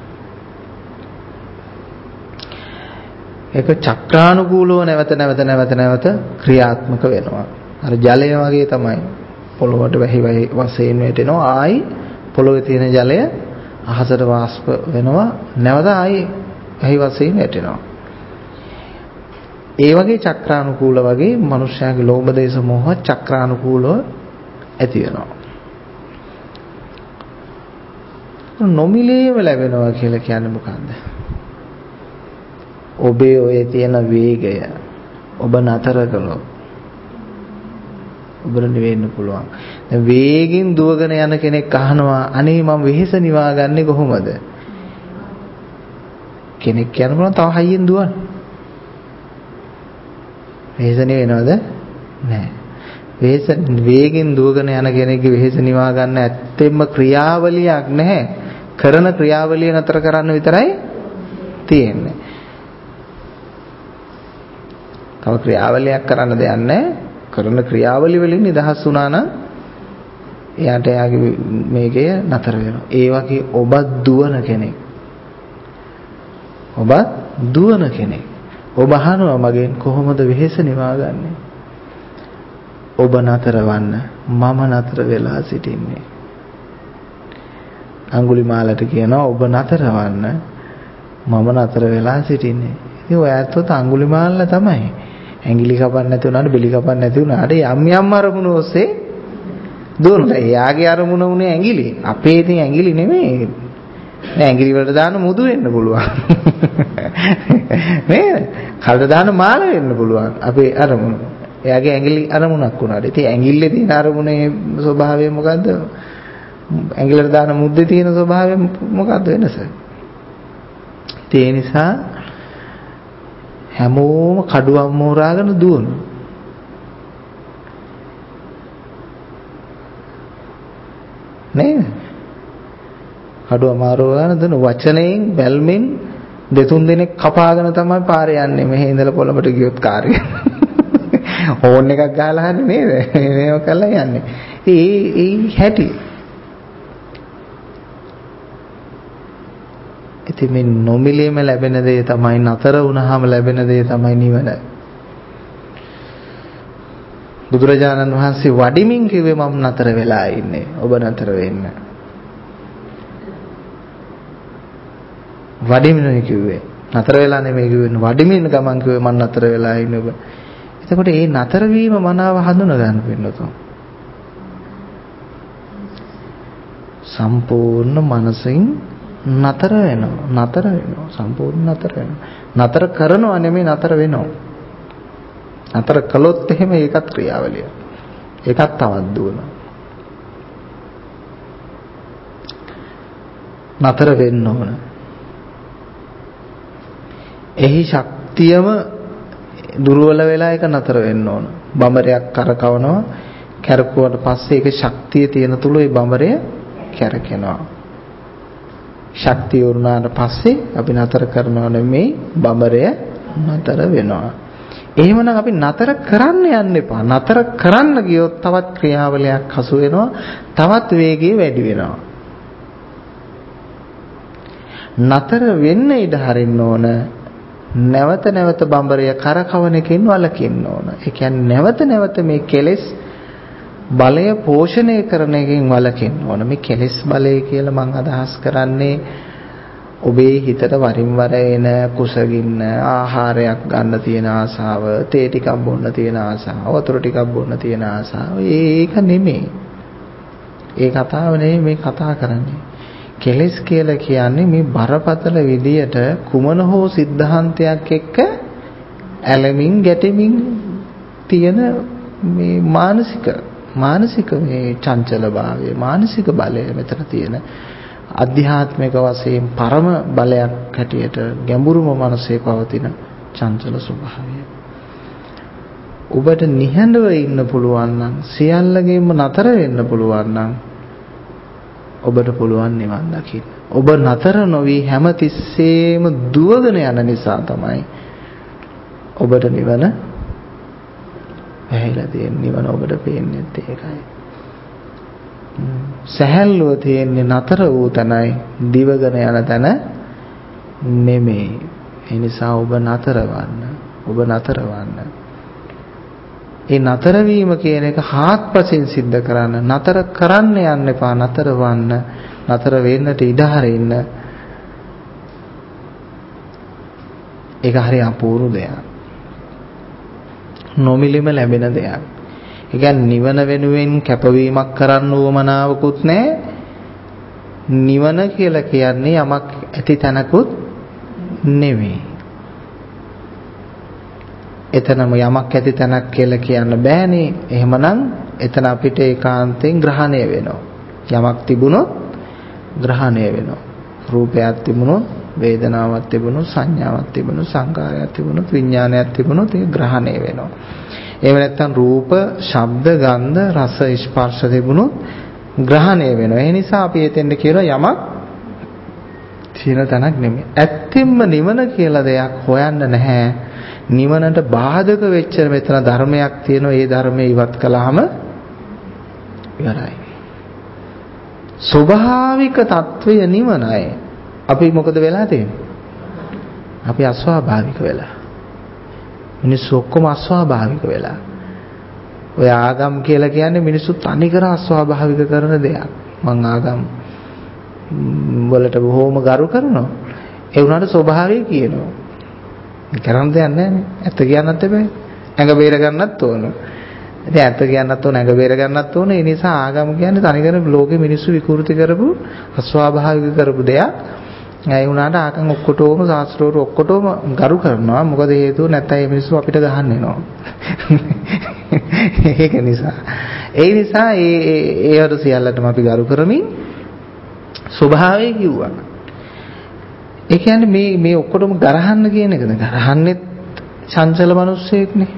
ඒක චක්‍රානුකූලව නැවත නැවත නැවත නැවත ක්‍රියාත්මක වෙනවා. අර ජලය වගේ තමයි. පොළොවට වැහි වැහි වශයෙන් වැටෙනවා. ආයි පොළොවේ තියෙන ජලය අහසට වාෂ්ප වෙනවා. නැවත ආයි වැහි වශයෙන් වැටෙනවා. ඒ වගේ චක්‍රානුකූල වගේ මනුෂ්‍යයාගේ ලෝභ, දේශ, මොහ චක්‍රානුකූලව ඇති වෙනවා. නොමිලේම ලැබෙනවා කියලා කියන්නේ මොකද්ද? ඔබේ ඔය තියෙන වේගය ඔබ නතර කළොත් ඔබට නිවෙන්න පුළුවන්. දැන් වේගින් දුවගෙන යන කෙනෙක් අහනවා අනේ මම වෙහෙස නිවා ගන්නෙ කොහොමද? කෙනෙක් කියනවා තව හයියෙන් දුවන්න. වෙහෙස නිවෙනවද? නැහැ. වෙහෙස වේගින් දුවගෙන යන කෙනෙක්ගේ වෙහෙස නිවා ගන්න ඇත්තෙන්ම ක්‍රියාවලියක් නැහැ. කරන ක්‍රියාවලිය නතර කරන්න විතරයි තියෙන්නේ. තව ක්‍රියාවලියක් කරන්න දෙයක් නැහැ. කරන ක්‍රියාවලිය වලින් නිදහස් වුණා නම් එයාට එයාගේ මේකය නතර වෙනවා. ඒ වගේ ඔබ දුවන කෙනෙක්. ඔබ දුවන කෙනෙක්. ඔබ අහනවා මගෙන් කොහොමද වෙහෙස නිවාගන්නේ? ඔබ නතරවන්න මම නතර වෙලා සිටින්නේ. අඟුලිමාලට කියනවා ඔබ නතරවන්න මම නතර වෙලා සිටින්නේ. ඉතින් ඔය ඇත්තොත් අඟුලිමාලලා තමයි. ඇඟිලි කපන්න නැති වුණාට බෙලි කපන්න නැති වුණාට යම් යම් අරමුණු ඔස්සේ දුවනවා. එයාගේ අරමුණ උනේ ඇඟිලි. අපේ ඉතින් ඇඟිලි නෙමෙයි. නෑ ඇඟිලි වලට දාන මුදු වෙන්න පුළුවන්. නේද? කල්ට දාන මාල වෙන්න පුළුවන්. අපේ අරමුණ. එයාගේ ඇඟිලි අරමුණක් වුණාට. ඉතින් ඇඟිල්ලේ තියෙන අරමුණේ ස්වභාවය මොකද්ද? ඇඟිල්ලට දාන මුද්දේ තියෙන ස්වභාවය මොකද්ද වෙනස? ඒ නිසා හැමෝම කඩුවම් මෝරාගෙන දුවනවා. නේද? කඩුවම් මාරෝගෙන දුන වචනයෙන් බැල්මෙන් දෙතුන් දිනක් කපාගෙන තමයි පාරේ යන්නේ. මෙහෙ ඉඳලා කොළඹට ගියොත් කාර්යය. හෝන් එකක් ගහලා හරි නේද? මේව කරලා යන්නේ. ඒ ඒ හැටි. ඉතින් මේ නොමිලේම ලැබෙන දේ තමයි නතර වුණාම ලැබෙන දේ තමයි නිවන. බුදුරජාණන් වහන්සේ වඩිමින් කිව්වේ මම නතර වෙලා ඉන්නේ. ඔබ නතර වෙන්න. වඩිමින් කිව්වේ. නතර වෙලා නෙමෙයි කිව්වේ. වඩිමින් ගමන් කිව්වේ මම නතර වෙලා ඉන්නේ ඔබ. එතකොට මේ නතර වීම මනාව හඳුනා ගන්න වෙනතෝ. සම්පූර්ණ මනසින් නතර වෙනවා නතර වෙනවා සම්පූර්ණ නතර වෙනවා නතර කරනවා නෙමෙයි නතර වෙනවා නතර කළොත් එහෙම ඒකත් ක්‍රියාවලිය ඒකත් තවත් දුවනවා නතර වෙන්න ඕන එහි ශක්තියම දුර්වල වෙලා ඒක නතර වෙන්න ඕන බඹරයක් කරකවනවා කැරකුවට පස්සේ ඒක ශක්තිය තියෙන තුරු ඒ බඹරය කැරකෙනවා ශක්තිය උරුණාට පස්සේ අපි නතර කරනවා නෙමෙයි බඹරය නතර වෙනවා. එහෙමනම් අපි නතර කරන්න යන්න එපා. නතර කරන්න ගියොත් තවත් ක්‍රියාවලියක් හසු වෙනවා. තවත් වේගය වැඩි වෙනවා. නතර වෙන්න ඉඩ හරින්න ඕන. නැවත නැවත බඹරය කරකවන එකෙන් වළකින්න ඕන. ඒ කියන්නේ නැවත නැවත මේ කෙලෙස් බලය පෝෂණය කරන එකෙන් වළකින්න ඕන. මේ කෙලෙස් බලය කියලා මම අදහස් කරන්නේ ඔබේ හිතට වරින් වර එන කුසගින්න, ආහාරයක් ගන්න තියෙන ආසාව, තේ ටිකක් බොන්න තියෙන ආසාව, වතුර ටිකක් බොන්න තියෙන ආසාව. ඒක නෙමෙයි. ඒ කතාව නෙමෙයි මේ කතා කරන්නේ. කෙලෙස් කියලා කියන්නේ මේ බරපතල විදියට කුමන හෝ સિદ્ધාන්තයක් එක්ක ඇලෙමින් ගැටෙමින් තියෙන මේ මානසික මානසික මේ චංචලභාවය, මානසික බලය මෙතන තියෙන අධ්‍යාත්මික වශයෙන් පරම බලයක් හැටියට ගැඹුරුම මනසේ පවතින චංචල ස්වභාවය. ඔබට නිහඬව ඉන්න පුළුවන් නම්, සියල්ලගෙන්ම නතර වෙන්න පුළුවන් නම් ඔබට පුළුවන් නිවන් දකින්න. ඔබ නතර නොවි හැමතිස්සෙම දුවගෙන යන නිසා තමයි ඔබට නිවන ඇහිලා තියෙන්නේ. නිවන ඔබට පේන්නේ ඒකයි. සහැල්ලුව තියෙන්නේ නතර වූ තැනයි, දිවගෙන යන තැන නෙමෙයි. ඒ නිසා ඔබ නතර වන්න. ඔබ නතර වන්න. ඒ නතර වීම කියන එක හාත්පසින් සිද්ධ කරන්න. නතර කරන්න යන්න එපා. නතර වන්න. නතර වෙන්නට ඉඩ හරින්න. ඒක හරි අපූර්ව දෙයක්. නොමිලෙම ලැබෙන දෙයක්. ඒ කියන්නේ නිවන වෙනුවෙන් කැපවීමක් කරන්න උවමනාවකුත් නැහැ. නිවන කියලා කියන්නේ යමක් ඇති තැනකුත් නෙමෙයි. එතනම යමක් ඇති තැනක් කියලා කියන්න බෑනේ. එහෙමනම් එතන අපිට ඒකාන්තයෙන් ග්‍රහණය වෙනවා. යමක් තිබුණොත් ග්‍රහණය වෙනවා. රූපයක් තිබුණොත්, වේදනාවක් තිබුණොත්, සංඥාවක් තිබුණොත්, සංකාරයක් තිබුණොත්, විඥානයක් තිබුණොත් ඒක ග්‍රහණය වෙනවා. එහෙම නැත්නම් රූප, ශබ්ද, ගන්ධ, රස, ස්පර්ශ තිබුණොත් ග්‍රහණය වෙනවා. ඒ නිසා අපි එතෙන්ද කියලා යමක් තියෙන තැනක් නෙමෙයි. ඇත්තෙන්ම නිවන කියලා දෙයක් හොයන්න නැහැ. නිවනට බාධක වෙච්ච මෙතන ධර්මයක් තියෙනවා. ඒ ධර්මයේ ඉවත් කළාම ඉවරයි. ස්වභාවික తত্ত্বය නිවනයි. අපි මොකද වෙලා තියෙන්නේ? අපි අස්වාභාවික වෙලා. මිනිස්සු ඔක්කොම අස්වාභාවික වෙලා. ඔය ආගම් කියලා කියන්නේ මිනිස්සු තනිකර අස්වාභාවික කරන දෙයක්. මං ආගම් වලට බොහොම ගරු කරනවා. ඒ වුණාට ස්වභාවය කියනවා. කරන්න දෙයක් නැහැ නේ. ඇත්ත කියන්නත් එපා. ඇඟ බේර ගන්නත් ඕන. ඉතින් ඇත්ත කියන්නත් ඕන, ඇඟ බේර ගන්නත් ඕන. ඒ නිසා ආගම කියන්නේ තනිකර ලෝකෙ මිනිස්සු විකෘති කරපු අස්වාභාවික කරපු දෙයක්. ඒ වුණාට ආගම් ඔක්කොටම ශාස්ත්‍රවල ඔක්කොටම ගරු කරනවා. මොකද හේතුව නැත්නම් මේ මිනිස්සු අපිට ගහන්න එනවා. ඒක නිසා. ඒ නිසා ඒ ඒවට සියල්ලටම අපි ගරු කරමින් ස්වභාවය කිව්වා. ඒ කියන්නේ මේ මේ ඔක්කොටම ගරහන්න කියන එකද? ගරහන්නෙත් චංචල මිනිස්සෙක්නේ.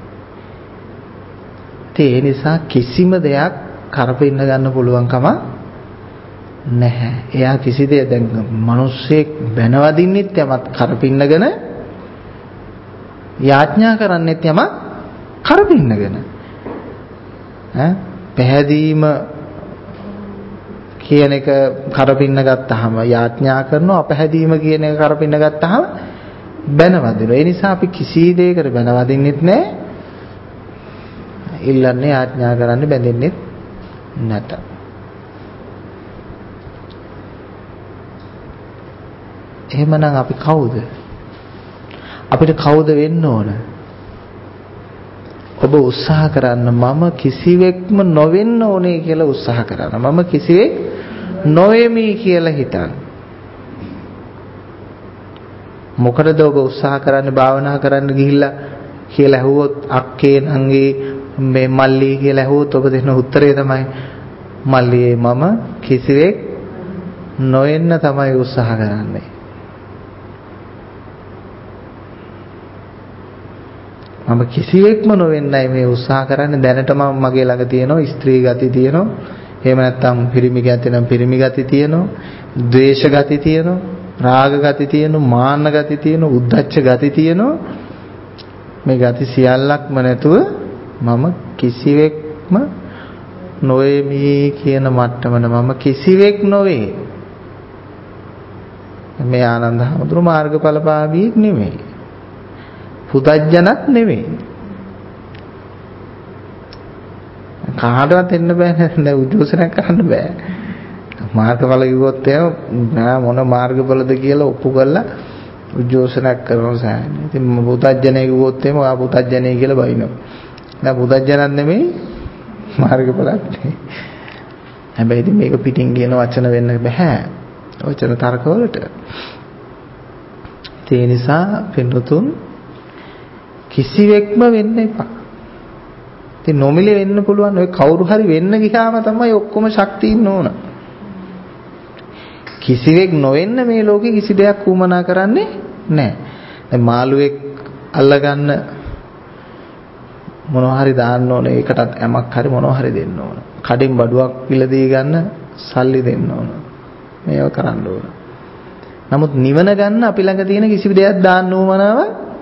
ඒ නිසා කිසිම දෙයක් කරපින්න ගන්න පුළුවන් කම නැහැ. එයා කිසි දෙයක් දැන් මිනිස්සෙක් බැනවදින්නෙත් යමක් කරපින්නගෙන, යාඥා කරන්නෙත් යමක් කරපින්නගෙන. ඈ පැහැදීම කියන එක කරපින්න ගත්තාම යාඥා කරනවා, අපැහැදීම කියන එක කරපින්න ගත්තාම බැනවදිනවා. ඒ නිසා අපි කිසි දෙයකට බැනවදින්නෙත් නැහැ. ඉල්ලන්නේ යාඥා කරන්නේ බැඳෙන්නෙත් නැත. එහෙමනම් අපි කවුද? අපිට කවුද වෙන්න ඕන? ඔබ උත්සාහ කරන්න මම කිසිවෙක්ම නොවෙන්න ඕනේ කියලා උත්සාහ කරන්න. මම කිසිවෙක් නොවේමි කියලා හිතන්න. මොකටද ඔබ උත්සාහ කරන්නේ භාවනා කරන්න ගිහිල්ලා කියලා ඇහුවොත් අක්කේ නංගී මේ මල්ලි කියලා ඇහුවොත් ඔබ දෙන උත්තරේ තමයි මල්ලියේ මම කිසිවෙක් නොවෙන්න තමයි උත්සාහ කරන්නේ. මම කිසිවෙක්ම නොවෙන්නයි මේ උත්සාහ කරන්නේ. දැනටම මගේ ළඟ තියෙනවා ස්ත්‍රී ගති තියෙනවා. එහෙම නැත්නම් පිරිමි ගති නම් පිරිමි ගති තියෙනවා. ද්වේෂ ගති තියෙනවා. රාග ගති තියෙනවා. මාන්න ගති තියෙනවා. උද්ධච්ච ගති තියෙනවා. මේ ගති සියල්ලක්ම නැතුව මම කිසිවෙක්ම නොවේමි කියන මට්ටමන මම කිසිවෙක් නොවේ. මේ ආනන්ද හැමතුරු මාර්ගඵලපාදීක් නෙමෙයි. පුතඥත් නෙමෙයි. කාටවත් එන්න බෑ නේද? උද්ඝෝෂණයක් කරන්න බෑ. මාර්ගඵල කිව්වොත් එහෙම මොන මාර්ගඵලද කියලා ඔප්පු කරලා උද්ඝෝෂණයක් කරනවා සෑහෙන. ඉතින් පුතඥය කිව්වොත් එහෙම ඔයා පුතඥය කියලා බයිනවා. නෑ පුතඥයන් නෙමෙයි මාර්ගඵලත් නෙමෙයි. හැබැයි ඉතින් මේක පිටින් කියන වචන වෙන්න බෑ. වචන තර්කවලට. ඒ නිසා පින්තුතුන් කිසිවෙක්ම වෙන්න එපා. ඉතින් නොමිලේ වෙන්න පුළුවන්. ඔය කවුරු හරි වෙන්න ගියාම තමයි ඔක්කොම ශක්තිය ඉන්න ඕන. කිසිවෙක් නොවෙන්න මේ ලෝකේ කිසි දෙයක් උමනා කරන්නේ නැහැ. දැන් මාළුවෙක් අල්ලගන්න මොනවා හරි දාන්න ඕනේ. ඒකටත් යමක් හරි මොනවා හරි දෙන්න ඕන. කඩෙන් බඩුවක් පිළදී ගන්න සල්ලි දෙන්න ඕන. මේව කරන්න ඕන. නමුත් නිවන ගන්න අපි ළඟ තියෙන කිසි දෙයක් දාන්න උවමනාව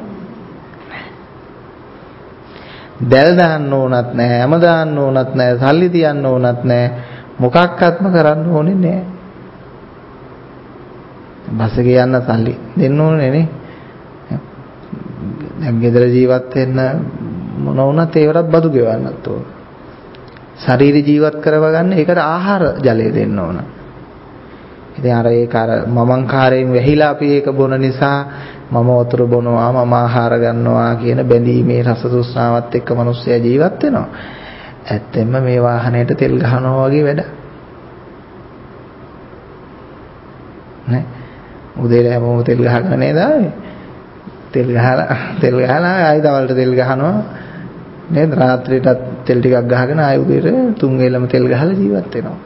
දැල් දාන්න ඕනත් නැහැ, හැම දාන්න ඕනත් නැහැ, සල්ලි තියන්න ඕනත් නැහැ, මොකක්වත්ම කරන්න ඕනේ නැහැ. බස් එකේ යන්න සල්ලි දෙන්න ඕනේ නේ. දැන් ගෙදර ජීවත් වෙන්න මොන වුණත් ඒවටත් බදු ගෙවන්නත් ඕන. ශරීර ජීවත් කරව ගන්න ඒකට ආහාර ජලය දෙන්න ඕන. ඉතින් අර ඒක අර මමංකාරයෙන් වැහිලා අපි ඒක බොන නිසා මම වතුර බොනවා මම ආහාර ගන්නවා කියන බැඳීමේ රස තෘෂ්ණාවත් එක්ක මිනිස්සයා ජීවත් වෙනවා. ඇත්තෙන්ම මේ වාහනයට තෙල් ගහනවා වගේ වැඩ. නේ? උදේට හැමෝම තෙල් ගහගෙන නේද ආවේ? තෙල් ගහලා තෙල් ගහලා ආයෙ දවල්ට තෙල් ගහනවා. නේද? රාත්‍රියටත් තෙල් ටිකක් ගහගෙන ආයෙ උදේට තුන් වේලම තෙල් ගහලා ජීවත් වෙනවා.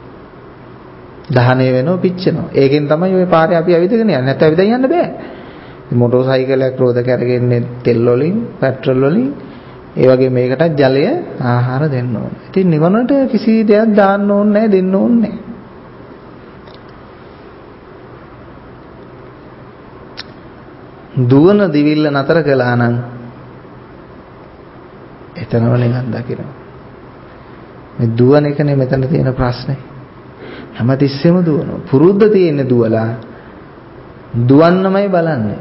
දහණය වෙනවා පිච්චෙනවා. ඒකෙන් තමයි ওই පාරේ අපි ඇවිදගෙන යන්නේ. නැත්නම් ඇවිදගෙන යන්න බෑ. මොටර් සයිකලයක් රෝද කරගෙන්නේ තෙල් වලින්, පෙට්‍රල් වලින්. ඒ වගේ මේකටත් ජලය ආහාර දෙන්න ඕනේ. ඉතින් නිවනට කිසි දෙයක් දාන්න ඕනේ නැහැ, දෙන්න ඕනේ නැහැ. දුවන දිවිල්ල නතර කළා නම් එතනම නිවන් දකිනවා. මේ දුවන එකනේ මෙතන තියෙන ප්‍රශ්නේ. හැමතිස්සෙම දුවනවා. පුරුද්ද තියෙන්නේ දුවලා. දුවන්නමයි බලන්නේ.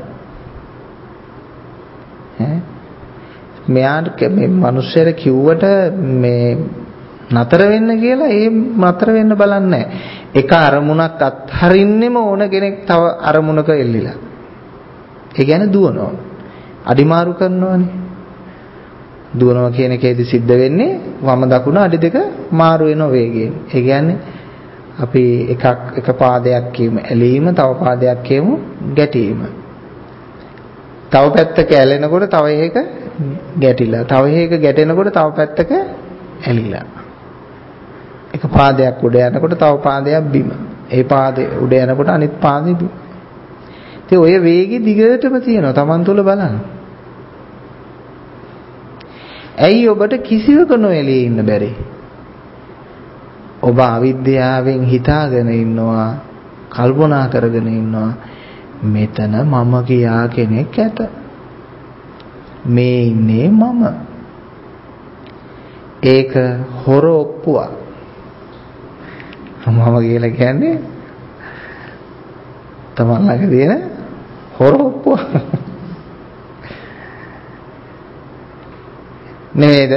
ඈ මෙයාට මේ මිනිස්සුර කිව්වට මේ නතර වෙන්න කියලා ඒ නතර වෙන්න බලන්නේ නැහැ. එක අරමුණක් අත්හරින්නෙම ඕන කෙනෙක් තව අරමුණක එල්ලිලා. ඒ කියන්නේ දුවනවා. අඩිමාරු කරනවානේ. දුවනවා කියන එකේදී සිද්ධ වෙන්නේ වම දකුණ අඩි දෙක මාරු වෙන වේගයෙන්. ඒ කියන්නේ අපි එකක් එක පාදයක් කියමු ඇලීම, තව පාදයක් කියමු ගැටීම. තව පැත්තක ඇලෙනකොට තව එකක ගැටිලා, තව එකක ගැටෙනකොට තව පැත්තක ඇලිලා. එක පාදයක් උඩ යනකොට තව පාදයක් බිම. ඒ පාදේ උඩ යනකොට අනිත් පාදේ බිම. ඉතින් ඔය වේගෙ දිගටම තියෙනවා. Taman තුල බලන්න. ඇයි ඔබට කිසිවක නොඇලී ඉන්න බැරි? ඔබ අවිද්‍යාවෙන් හිතාගෙන ඉන්නවා, කල්පනා කරගෙන ඉන්නවා මෙතන මම කියා කෙනෙක් ඇත. මේ ඉන්නේ මම. ඒක හොර ඔප්පුවක්. මම කියලා කියන්නේ තමන් ළඟ තියෙන හොර ඔප්පුවක්. නේද?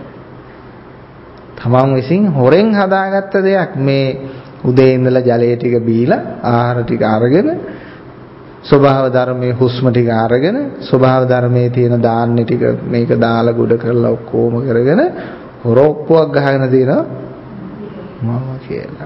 තමන් විසින් හොරෙන් හදාගත්ත දෙයක්. මේ උදේ ඉඳලා ජලය ටික බීලා ආහාර ටික අරගෙන ස්වභාව ධර්මයේ හුස්ම ටික අරගෙන ස්වභාව ධර්මයේ තියෙන දාන්නේ ටික මේක දාලා ගොඩ කරලා ඔක්කොම කරගෙන හොර ඔප්පුවක් ගහගෙන තියෙනවා මම කියලා.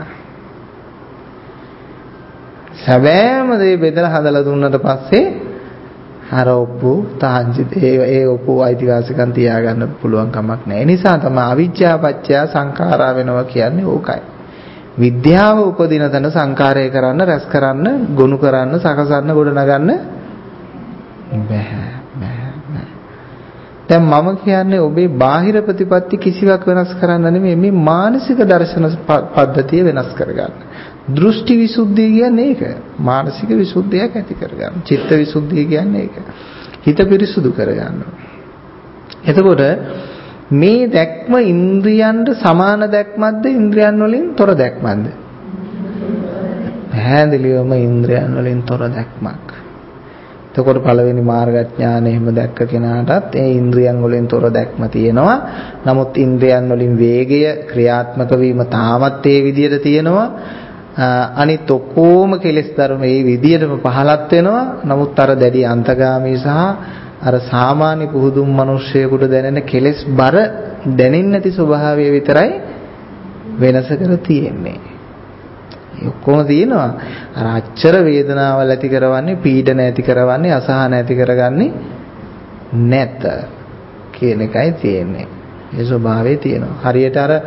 සැබෑම දේ බෙදලා හදලා දුන්නට පස්සේ අර ඔප්පු තාංජි ඒ ඒ ඔප්පු අයිතිවාසිකම් තියාගන්න පුළුවන් කමක් නැහැ. ඒ නිසා තමයි අවිජ්ජා පත්‍ය සංඛාරා වෙනවා කියන්නේ ඕකයි. විද්‍යාව උපදින තැන සංකාරය කරන්න, රැස් කරන්න, ගොනු කරන්න, සකසන්න, ගොඩ නගන්න බෑ බෑ. දැන් මම කියන්නේ ඔබේ බාහිර ප්‍රතිපත්ති කිසිවක් වෙනස් කරන්න නෙමෙයි, මේ මානසික දර්ශන පද්ධතිය වෙනස් කරගන්න. දෘෂ්ටි විසුද්ධිය කියන්නේ ඒක. මානසික විසුද්ධියක් ඇති කරගන්න. චිත්ත විසුද්ධිය කියන්නේ ඒක. හිත පිරිසුදු කරගන්න. එතකොට මේ දැක්ම ඉන්ද්‍රියන්ට සමාන දැක්මක්ද, ඉන්ද්‍රියන් වලින් තොර දැක්මක්ද? පැහැදිලිවම ඉන්ද්‍රියන් වලින් තොර දැක්මක්. එතකොට පළවෙනි මාර්ගඥානෙ එහෙම දැක්ක කෙනාටත් ඒ ඉන්ද්‍රියන් වලින් තොර දැක්ම තියෙනවා. නමුත් ඉන්ද්‍රියන් වලින් වේගය ක්‍රියාත්මක වීම තාමත් ඒ විදිහට තියෙනවා. අනිත් ඔක්කොම කෙලෙස් ධර්ම මේ විදිහටම පහලත් වෙනවා. නමුත් අර දැඩි අන්තගාමී සහ අර සාමාන්‍ය පුහුදුන් මිනිස්සෙකුට දැනෙන කෙලෙස් බර දැනෙන්නේ නැති ස්වභාවය විතරයි වෙනස කර තියෙන්නේ. ඔක්කොම තියෙනවා. අර අච්චර වේදනාවල් ඇති කරවන්නේ, පීඩන ඇති කරවන්නේ, අසහන ඇති කරගන්නේ නැත කියන එකයි තියෙන්නේ. ඒ ස්වභාවය තියෙනවා. හරියට අර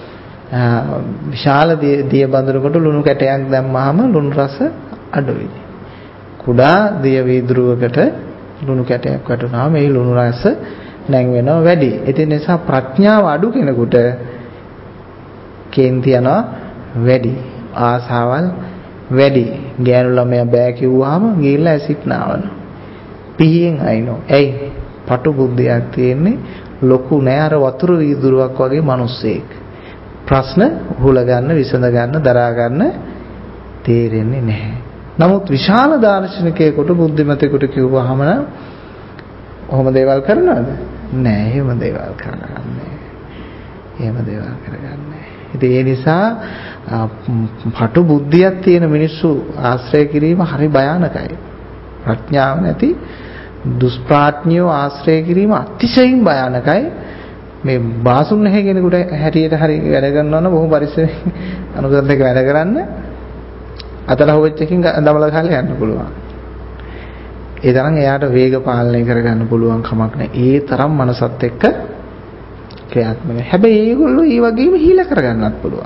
විශාල දිය බඳුනකට ලුණු කැටයක් දැම්මහම ලුණු රස අඩුයි. කුඩා දිය වීදුරුවකට ලුණු කැටයක් වටුනහම මේ ලුණු රස නැං වෙනවා වැඩි. ඒ නිසා ප්‍රඥාව අඩු කෙනෙකුට කේන්ති යනවා වැඩි. ආසාවල් වැඩි. ගෑනු ළමයා බෑ කිව්වහම ගිහිල්ලා ඇසිඩ් නාවනවා. පිහියෙන් අයිනෝ. ඇයි? පටු බුද්ධියක් තියෙන්නේ ලොකු නෑ අර වතුර වීදුරුවක් වගේ මිනිස්සෙක්. ප්‍රශ්න හුල ගන්න, විසඳ ගන්න, දරා ගන්න තේරෙන්නේ නැහැ. නමුත් විශාල දාර්ශනිකයෙකුට බුද්ධිමතෙකුට කිව්වහම නම් ඔහොම දේවල් කරනවද? නෑ, එහෙම දේවල් කරන්නේ. එහෙම දේවල් කරගන්නේ. ඉතින් ඒ නිසා පටු බුද්ධියක් තියෙන මිනිස්සු ආශ්‍රය කිරීම හරි භයානකයි. ප්‍රඥාව නැති දුෂ්ප්‍රඥයෝ ආශ්‍රය කිරීම අතිශයින් භයානකයි. මේ බාසුන් නැහැ කෙනෙකුට හැටියට හරි වැඩ කරනවා නම් බොහොම පරිස්සමෙන් අනුගත දෙක වැඩ කරන්න. අතල හොවෙච් එකකින් දමල ගහලා යන්න පුළුවන්. ඒ තරම් එයාට වේග පාලනය කරගන්න පුළුවන් කමක් නැහැ. ඒ තරම් මනසත් එක්ක ක්‍රියාත්මක. හැබැයි ඒගොල්ලෝ ඒ වගේම හීල කරගන්නත් පුළුවන්.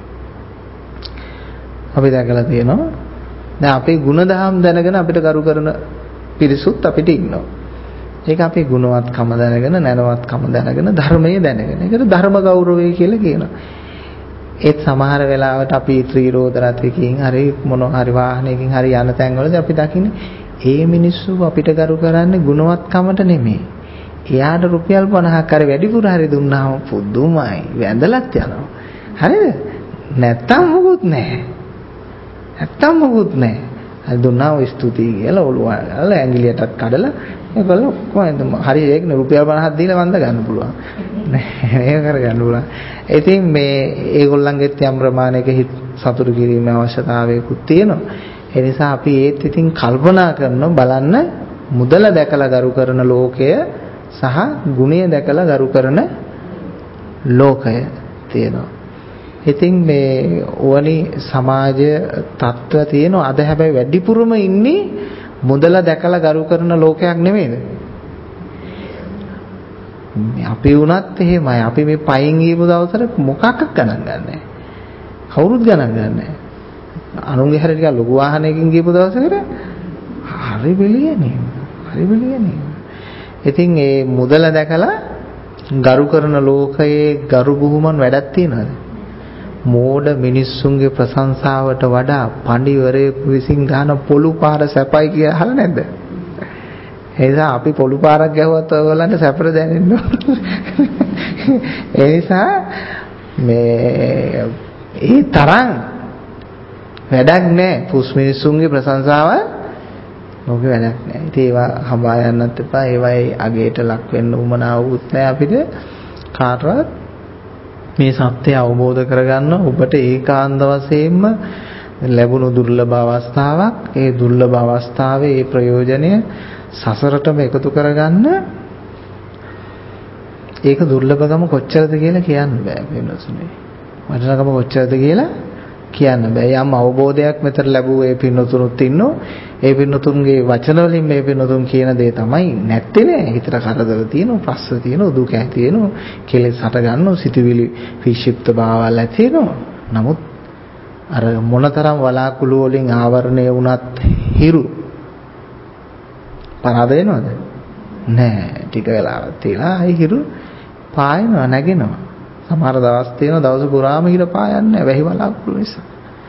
අපි දැකලා තියෙනවා. දැන් අපේ ಗುಣධම් දැනගෙන අපිට කරු කරන පිරිසුත් අපිට ඉන්නවා. ඒක අපේ ගුණවත්කම දැනගෙන, නැනවත්කම දැනගෙන, ධර්මයේ දැනගෙන. ඒකට ධර්ම ගෞරවය කියලා කියනවා. ඒත් සමහර වෙලාවට අපි ත්‍රිරෝද රථයකින් හරි මොනවා හරි වාහනයකින් හරි යන තැන්වලදී අපි දකින්නේ ඒ මිනිස්සු අපිට කරු කරන්නේ ගුණවත්කමට නෙමෙයි. එයාට රුපියල් පනහක් හරි වැඩිපුර හරි දුන්නාම පුදුමයි. වැඳලත් යනවා. හරිද? නැත්තම් මොකුත් නැහැ. නැත්තම් මොකුත් නැහැ. හරි දුන්නාම ස්තුතියි කියලා ඔළුව අල්ලලා ඇඟිලියටත් කඩලා ඒගොල්ලෝ කොහොමද හරි ඒකනේ රුපියල් පනහක් දීලා වන්ද ගන්න පුළුවන්. නෑ ඒක කරගන්න පුළුවන්. ඉතින් මේ ඒගොල්ලන්ගෙත් යම් ප්‍රමාණයක හිත සතුටු කිරීමේ අවශ්‍යතාවයකුත් තියෙනවා. ඒ නිසා අපි ඒත් ඉතින් කල්පනා කරනවා බලන්න මුදල දැකලා ගරු කරන ලෝකය සහ ගුණය දැකලා ගරු කරන ලෝකය තියෙනවා. ඉතින් මේ ඕනි සමාජ තත්ත්ව තියෙනවා. අද හැබැයි වැඩිපුරම ඉන්නේ මුදල දැකලා ගරු කරන ලෝකයක් නෙමෙයිද? අපි වුණත් එහෙමයි. අපි මේ පයින් ගියපු දවසට මොකක්ද ගණන් ගන්නෑ. කවුරුත් ගණන් ගන්නෑ. අනුන්ගේ හැර ටික ලොකු වාහනයකින් ගියපු දවසකට හරි බෙලියනේ. හරි බෙලියනේ. ඉතින් ඒ මුදල දැකලා ගරු කරන ලෝකයේ ගරු බුහුමන් වැඩක් තියනවාද? මෝඩ මිනිස්සුන්ගේ ප්‍රශංසාවට වඩා පඬිවරයෙකු විසින් ගහන පොළු පාර සැපයි කියලා අහලා නැද්ද? ඒ නිසා අපි පොළු පාරක් ගැහුවත් ඔයගොල්ලන්ට සැපර දැනෙන්න ඕන. ඒ නිසා මේ ඒ තරම් වැඩක් නැහැ. පුස් මිනිස්සුන්ගේ ප්‍රශංසාව ලෝකෙ වැඩක් නැහැ. ඉතින් ඒවා හඹා යන්නත් එපා. ඒවයි අගේට ලක් වෙන්න උමනාවුත් නැහැ අපිට. කාටවත් මේ සත්‍ය අවබෝධ කරගන්න ඔබට ඒකාන්ත වශයෙන්ම ලැබුණු දුර්ලභ අවස්ථාවක්. ඒ දුර්ලභ අවස්ථාවේ ඒ ප්‍රයෝජනය සසරටම එකතු කරගන්න. ඒක දුර්ලභකම කොච්චරද කියලා කියන්න බෑ වෙනසුනේ. වටිනාකම කොච්චරද කියලා කියන්න බෑ. යම් අවබෝධයක් මෙතන ලැබුව ඒ පින්නතුනුත් ඉන්නෝ. ඒ පින්නතුන්ගේ වචන වලින් මේ පින්නතුන් කියන දේ තමයි නැත්තේ නෑ. හිතට කරදර තියෙනවා, ප්‍රශ්න තියෙනවා, දුක ඇති වෙනවා, කෙලෙස් හට ගන්නවා, සිතුවිලි වික්ෂිප්ත භාවල් ඇති වෙනවා. නමුත් අර මොනතරම් වලාකුළු වලින් ආවරණය වුණත් හිරු පරාද වෙනවද? නෑ. ටික වෙලාවක් තියලා ආයි හිරු පායනවා, නැගෙනවා. සමහර දවස් තියෙනවා දවස පුරාම හිර පායන්නේ වැහි වලාකුළු නිසා.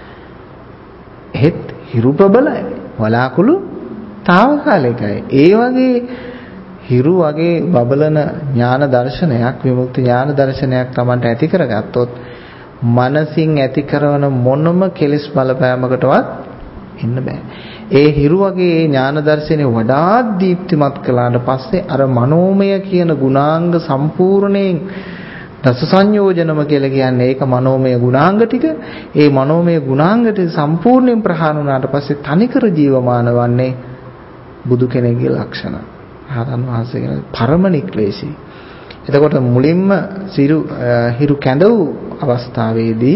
ඒත් හිරු ප්‍රබලයි. වලාකුළු తాවකාලිකයි. ඒ වගේ හිරු වගේ බබලන ඥාන දර්ශනයක්, විමුක්ති ඥාන දර්ශනයක් Tamanට ඇති කරගත්තොත් මනසින් ඇති කරන මොනම කෙලෙස් බලපෑමකටවත් ඉන්න බෑ. ඒ හිරු වගේ ඥාන දර්ශනේ වඩාත් දීප්තිමත් කළාට පස්සේ අර මනෝමය කියන ගුණාංග සම්පූර්ණයෙන් දස සංයෝජනම කියලා කියන්නේ ඒක මනෝමය ගුණාංග ටික. ඒ මනෝමය ගුණාංග ටික සම්පූර්ණයෙන් ප්‍රහාණය වුණාට පස්සේ තනිකර ජීවමාන වන්නේ බුදු කෙනෙක්ගේ ලක්ෂණ. රහතන් වහන්සේගේ පරම නික්ලේශී. එතකොට මුලින්ම සිරු හිරු කැඳ වූ අවස්ථාවේදී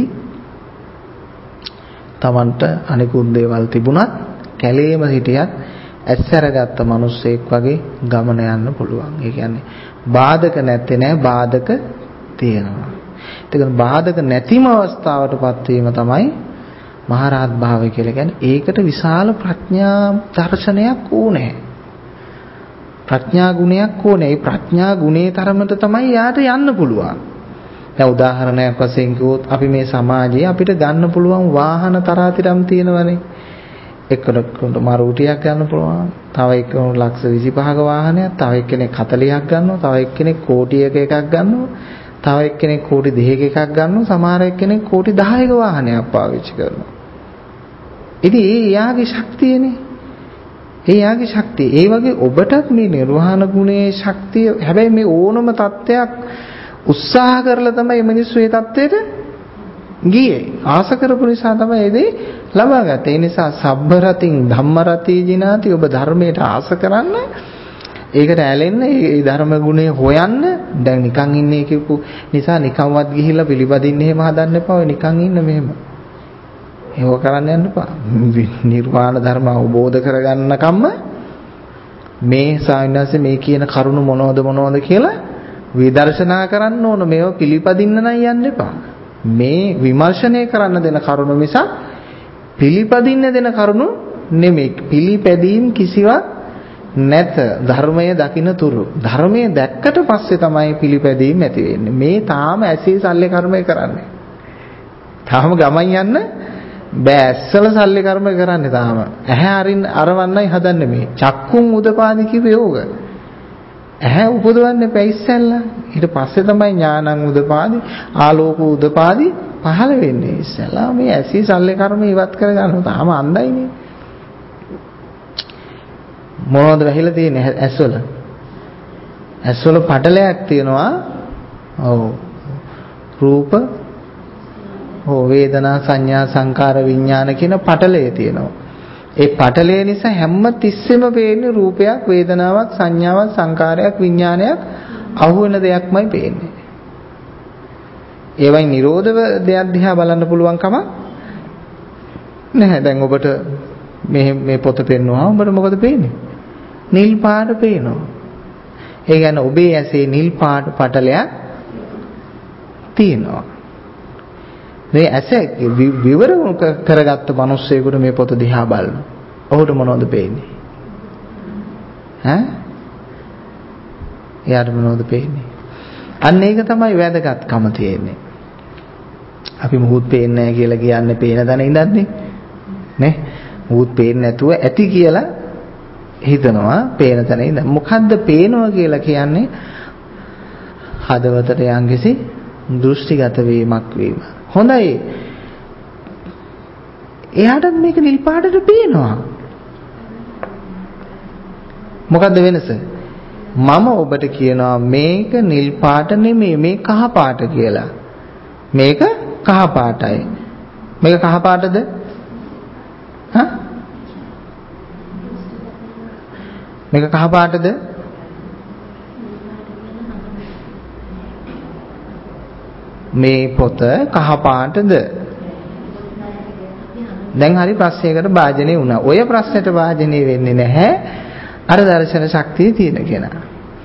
තමන්ට අනිකුත් දේවල් තිබුණත් කැලේම හිටියත් ඇස්සරගත්ත මිනිස්සෙක් වගේ ගමන යන්න පුළුවන්. ඒ කියන්නේ බාධක නැත්තේ නෑ බාධක තියෙනවා. ඒකන බාධක නැතිම අවස්ථාවටපත් වීම තමයි මහරහත් භාවය කියලා කියන්නේ. ඒකට විශාල ප්‍රඥා දර්ශනයක් ඕනේ. ප්‍රඥා ගුණයක් ඕනේ. ඒ ප්‍රඥා ගුණේ තරමට තමයි යාට යන්න පුළුවන්. දැන් උදාහරණයක් වශයෙන් කිව්වොත් අපි මේ සමාජයේ අපිට ගන්න පුළුවන් වාහන තරාතිරම් තියෙනවනේ. එක්කෙනෙකුට මාරුතියක් ගන්න පුළුවන්. තව එක්කෙනෙකුට ලක්ෂ විසිපහක වාහනයක්, තව එක්කෙනෙක් හතළිහක් ගන්නවා, තව එක්කෙනෙක් කෝටියක එකක් ගන්නවා, තව එක්කෙනෙක් කෝටි දෙකක එකක් ගන්නවා, සමහර එක්කෙනෙක් කෝටි දහයක වාහනයක් පාවිච්චි කරනවා. ඉතින් ඒ යාගේ ශක්තියනේ. ඒ යාගේ ශක්තිය. ඒ වගේ ඔබටත් මේ නිර්වාණ ගුණයේ ශක්තිය හැබැයි මේ ඕනම තත්ත්වයක් උත්සාහ කරලා තමයි මිනිස්සු මේ தത്വෙට ගියේ. ආස කරපු නිසා තමයි ඒ දේ ලබා ගත්තේ. ඒ නිසා සබ්බ රතින් ධම්ම රති ජිනාති. ඔබ ධර්මයට ආස කරන්න, ඒකට ඇලෙන්න, ඒ ධර්ම ගුණය හොයන්න. දැන් නිකන් ඉන්නේ කියපු නිසා නිකන්වත් ගිහිල්ලා පිළිපදින්න එහෙම හදන්න එපා. ඔය නිකන් ඉන්න මෙහෙම. ඒව කරන්න යන්න එපා. නිර්වාණ ධර්ම අවබෝධ කරගන්නකම්ම මේ සායනසේ මේ කියන කරුණ මොනවද මොනවද කියලා විදර්ශනා කරන්න ඕන. මේව පිළිපදින්න නම් යන්න එපා. මේ විමර්ශනය කරන්න දෙන කරුණ මිස පිළිපදින්න දෙන කරුණ නෙමෙයි. පිළිපැදීම් කිසිවක් නැත. ධර්මය දකින්න තුරු. ධර්මය දැක්කට පස්සේ තමයි පිළිපැදීම් ඇති වෙන්නේ. මේ තාම ඇසේ සල්ලේ කර්මය කරන්නේ. තාම ගමන් යන්න බෑ. ඇස්සල සල්ලේ කර්මය කරන්නේ තාම. ඇහැ අරින් අරවන්නයි හදන්නේ මේ. චක්කුම් උදපාදි කිව්වේ ඕක. ඇහැ උපදවන්නේ පැයිස්සල්ලා. ඊට පස්සේ තමයි ඥානං උදපාදි, ආලෝක උදපාදි පහළ වෙන්නේ. ඉස්සලා මේ ඇසී සල්ලේ කර්ම ඉවත් කරගන්නවා. තාම අන්දයිනේ. මොනවද වැහිලා තියෙන්නේ ඇස්වල? ඇස්වල පටලයක් තියෙනවා. ඔව්. රූප, ඔව් වේදනා, සංඥා, සංකාර, විඥාන කියන පටලය තියෙනවා. ඒ පටලය නිසා හැම තිස්සෙම පේන්නේ රූපයක්, වේදනාවක්, සංඥාවක්, සංකාරයක්, විඥානයක් අහු වෙන දෙයක්මයි පේන්නේ. ඒවයි නිරෝධව දෙයක් දිහා බලන්න පුළුවන් කම නැහැ. දැන් ඔබට මේ මේ පොත පෙන්වුවා ඔබට මොකද පේන්නේ? නිල් පාට පේනවා. ඒ කියන්නේ ඔබේ ඇසේ නිල් පාට පටලයක් තියෙනවා. මේ ඇස විවර කරගත්ත මිනිස්සෙකුට මේ පොත දිහා බලන. ඔහුට මොනවද පේන්නේ? ඈ? එයාට මොනවද පේන්නේ? අන්න ඒක තමයි වැදගත්කම තියෙන්නේ. අපි මොහොත් පේන්නේ නැහැ කියලා කියන්නේ පේන දන ඉඳන්නේ. නේ? මොහොත් පේන්නේ නැතුව ඇති කියලා හිතනවා පේන තැන ඉඳන්. මොකද්ද පේනවා කියලා කියන්නේ? හදවතට යම්කිසි දෘෂ්ටිගත වීමක් වීම. හොඳයි. එයාට මේක නිල් පාටට පේනවා. මොකද්ද වෙනස? මම ඔබට කියනවා මේක නිල් පාට නෙමෙයි මේ කහ පාට කියලා. මේක කහ පාටයි. මේක කහ පාටද? හා? මේක කහ පාටද? මේ පොත කහ පාටද? දැන් හරි ප්‍රශ්නයකට භාජනය වුණා. ඔය ප්‍රශ්නෙට භාජනය වෙන්නේ නැහැ අර දර්ශන ශක්තිය තියෙන කෙනා.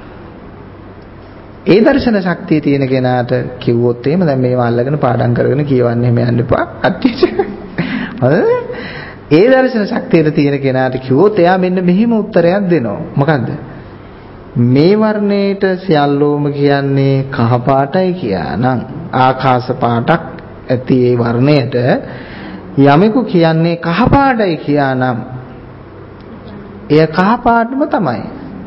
ඒ දර්ශන ශක්තිය තියෙන කෙනාට කිව්වොත් එහෙම දැන් මේවා අල්ලගෙන පාඩම් කරගෙන කියවන්න එහෙම යන්න එපා. අට්ටිච. හරිද? ඒ දර්ශන ශක්තියට තියෙන කෙනාට කිව්වොත් එයා මෙන්න මෙහිම උත්තරයක් දෙනවා. මොකද්ද? මේ වර්ණයට සියල්ලෝම කියන්නේ කහ පාටයි කියනනම් ආකාශ පාටක් ඇති ඒ වර්ණයට යමෙකු කියන්නේ කහ පාටයි කියනනම් එය කහ පාටම තමයි.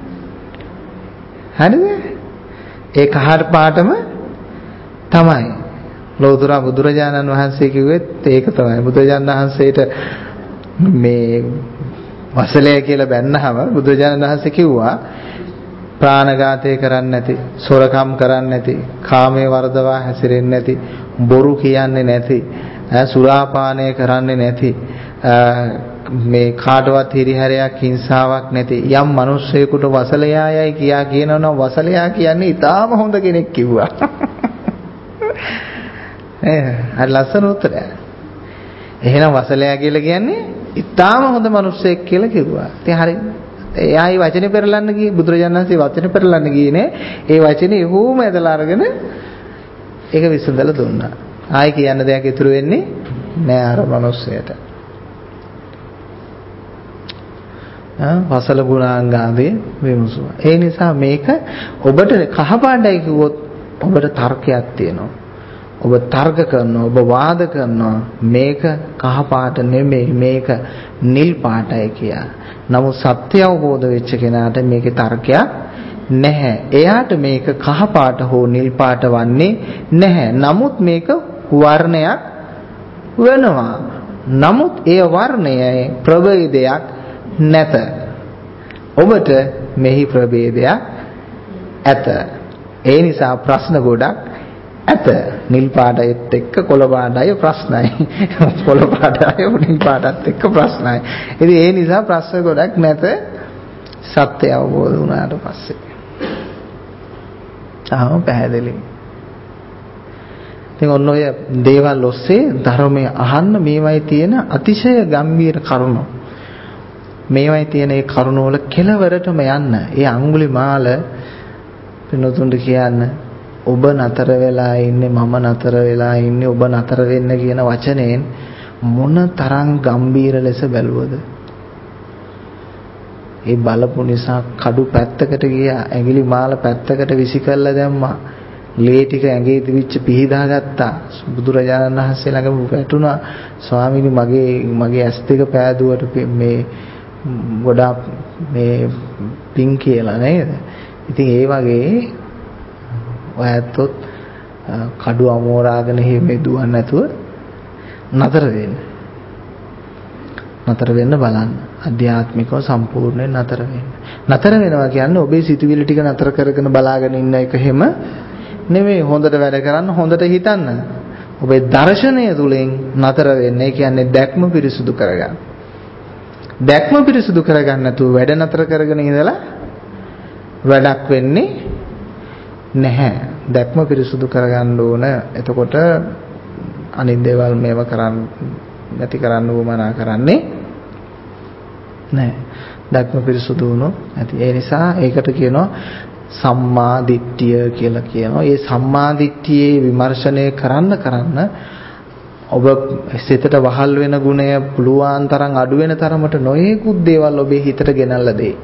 හරිද? ඒ කහ පාටම තමයි. ලෝතුරා බුදුරජාණන් වහන්සේ කිව්වෙත් ඒක තමයි. බුදුරජාණන් වහන්සේට මේ වසලය කියලා බැන්නහම බුදුරජාණන් වහන්සේ කිව්වා ප්‍රාණඝාතය කරන්නේ නැති, සොරකම් කරන්නේ නැති, කාමයේ වර්ධවා හැසිරෙන්නේ නැති, බොරු කියන්නේ නැති, සුරාපානය කරන්නේ නැති, මේ කාටවත් හිරිහැරයක් හිංසාවක් නැති යම් මිනිස්සෙකුට වසලයායයි කියා කියනවනම් වසලයා කියන්නේ ඊටාම හොඳ කෙනෙක් කිව්වා. ඈ අර ලස්සන උත්තරය. එහෙනම් වසලයා කියලා කියන්නේ ඊටාම හොඳ මිනිස්සෙක් කියලා කිව්වා. ඉතින් හරි. එයායි වචනේ පෙරලන්න ගියේ බුදුරජාණන් වහන්සේ වචනේ පෙරලන්න ගියේ නේ. ඒ වචනේ එහෙම ඇදලා අරගෙන ඒක විසඳලා දුන්නා. ආයි කියන්න දෙයක් ඉතුරු වෙන්නේ නෑ අර මිනිස්සයාට. වසල ගුණාංගාවේ විමසුව. ඒ නිසා මේක ඔබට කහපාටයි කිව්වොත් ඔබට තර්කයක් තියෙනවා. ඔබ තර්ක කරනවා, ඔබ වාද කරනවා මේක කහපාට නෙමෙයි මේක නිල් පාටයි කියලා. නමුත් සත්‍ය අවබෝධ වෙච්ච කෙනාට මේකේ තර්කයක් නැහැ. එයාට මේක කහපාට හෝ නිල් පාට වන්නේ නැහැ. නමුත් මේක වර්ණයක් වෙනවා. නමුත් ඒ වර්ණයේ ප්‍රභේදයක් නැත. ඔබට මෙහි ප්‍රභේදයක් ඇත. ඒ නිසා ප්‍රශ්න ගොඩක් ඇත. නිල් පාටයත් එක්ක කොළ පාටය ප්‍රශ්නයි. කොළ පාටය නිල් පාටත් එක්ක ප්‍රශ්නයි. ඉතින් ඒ නිසා ප්‍රශ්න ගොඩක් නැත. සත්‍ය අවබෝධ වුණාට පස්සේ. තාම පැහැදිලි. ඉතින් ඔන්න ඔය දේවල් ඔස්සේ ධර්මයේ අහන්න මේවයි තියෙන අතිශය ගැඹීර කරුණු. මේවයි තියෙන ඒ කරුණ වල කෙලවරටම යන්න. ඒ අඟුලිමාල පිනතුන්ට කියන්න ඔබ නතර වෙලා ඉන්නේ මම නතර වෙලා ඉන්නේ ඔබ නතර වෙන්න කියන වචනයෙන් මොන තරම් ගැඹීර ලෙස බැලුවද? ඒ බලපු නිසා කඩු පැත්තකට ගියා, ඇඟිලි මාල පැත්තකට විසිකල්ලා දැම්මා. ලේ ටික ඇඟේ දිවිච්ච පිහිදා ගත්තා. බුදුරජාණන් වහන්සේ ළඟම වැටුණා. ස්වාමීනි මගේ මගේ ඇස් දෙක පෑදුවට මේ ගොඩාක් මේ පිං කියලා නේද? ඉතින් ඒ වගේ ඔයත්ොත් කඩු අමෝරාගෙන හිමේ දුවන්නේ නැතුව නතර වෙන්න. නතර වෙන්න බලන්න. අධ්‍යාත්මිකව සම්පූර්ණයෙන් නතර වෙන්න. නතර වෙනවා කියන්නේ ඔබේ සිතුවිලි ටික නතර කරගෙන බලාගෙන ඉන්න එක හැම නෙමෙයි. හොඳට වැඩ කරන්න, හොඳට හිතන්න. ඔබේ දර්ශනය තුලින් නතර වෙන්න. ඒ කියන්නේ දැක්ම පිරිසුදු කරගන්න. දැක්ම පිරිසුදු කරගන්න නැතුව වැඩ නතර කරගෙන ඉඳලා වැඩක් වෙන්නේ නැහැ. දැක්ම පිරිසුදු කරගන්න ඕන. එතකොට අනිත් දේවල් මේව කරන්න නැති කරන්න උවමනා කරන්නේ නැහැ. දැක්ම පිරිසුදු වුණොත් නැති. ඒ නිසා ඒකට කියනවා සම්මා දිට්ඨිය කියලා කියනවා. මේ සම්මා දිට්ඨියේ විමර්ශනය කරන්න කරන්න ඔබ සිතට වහල් වෙන ගුණය පුළුවන් තරම් අඩු වෙන තරමට නොයෙකුත් දේවල් ඔබේ හිතට ගෙනල්ලා දෙයි.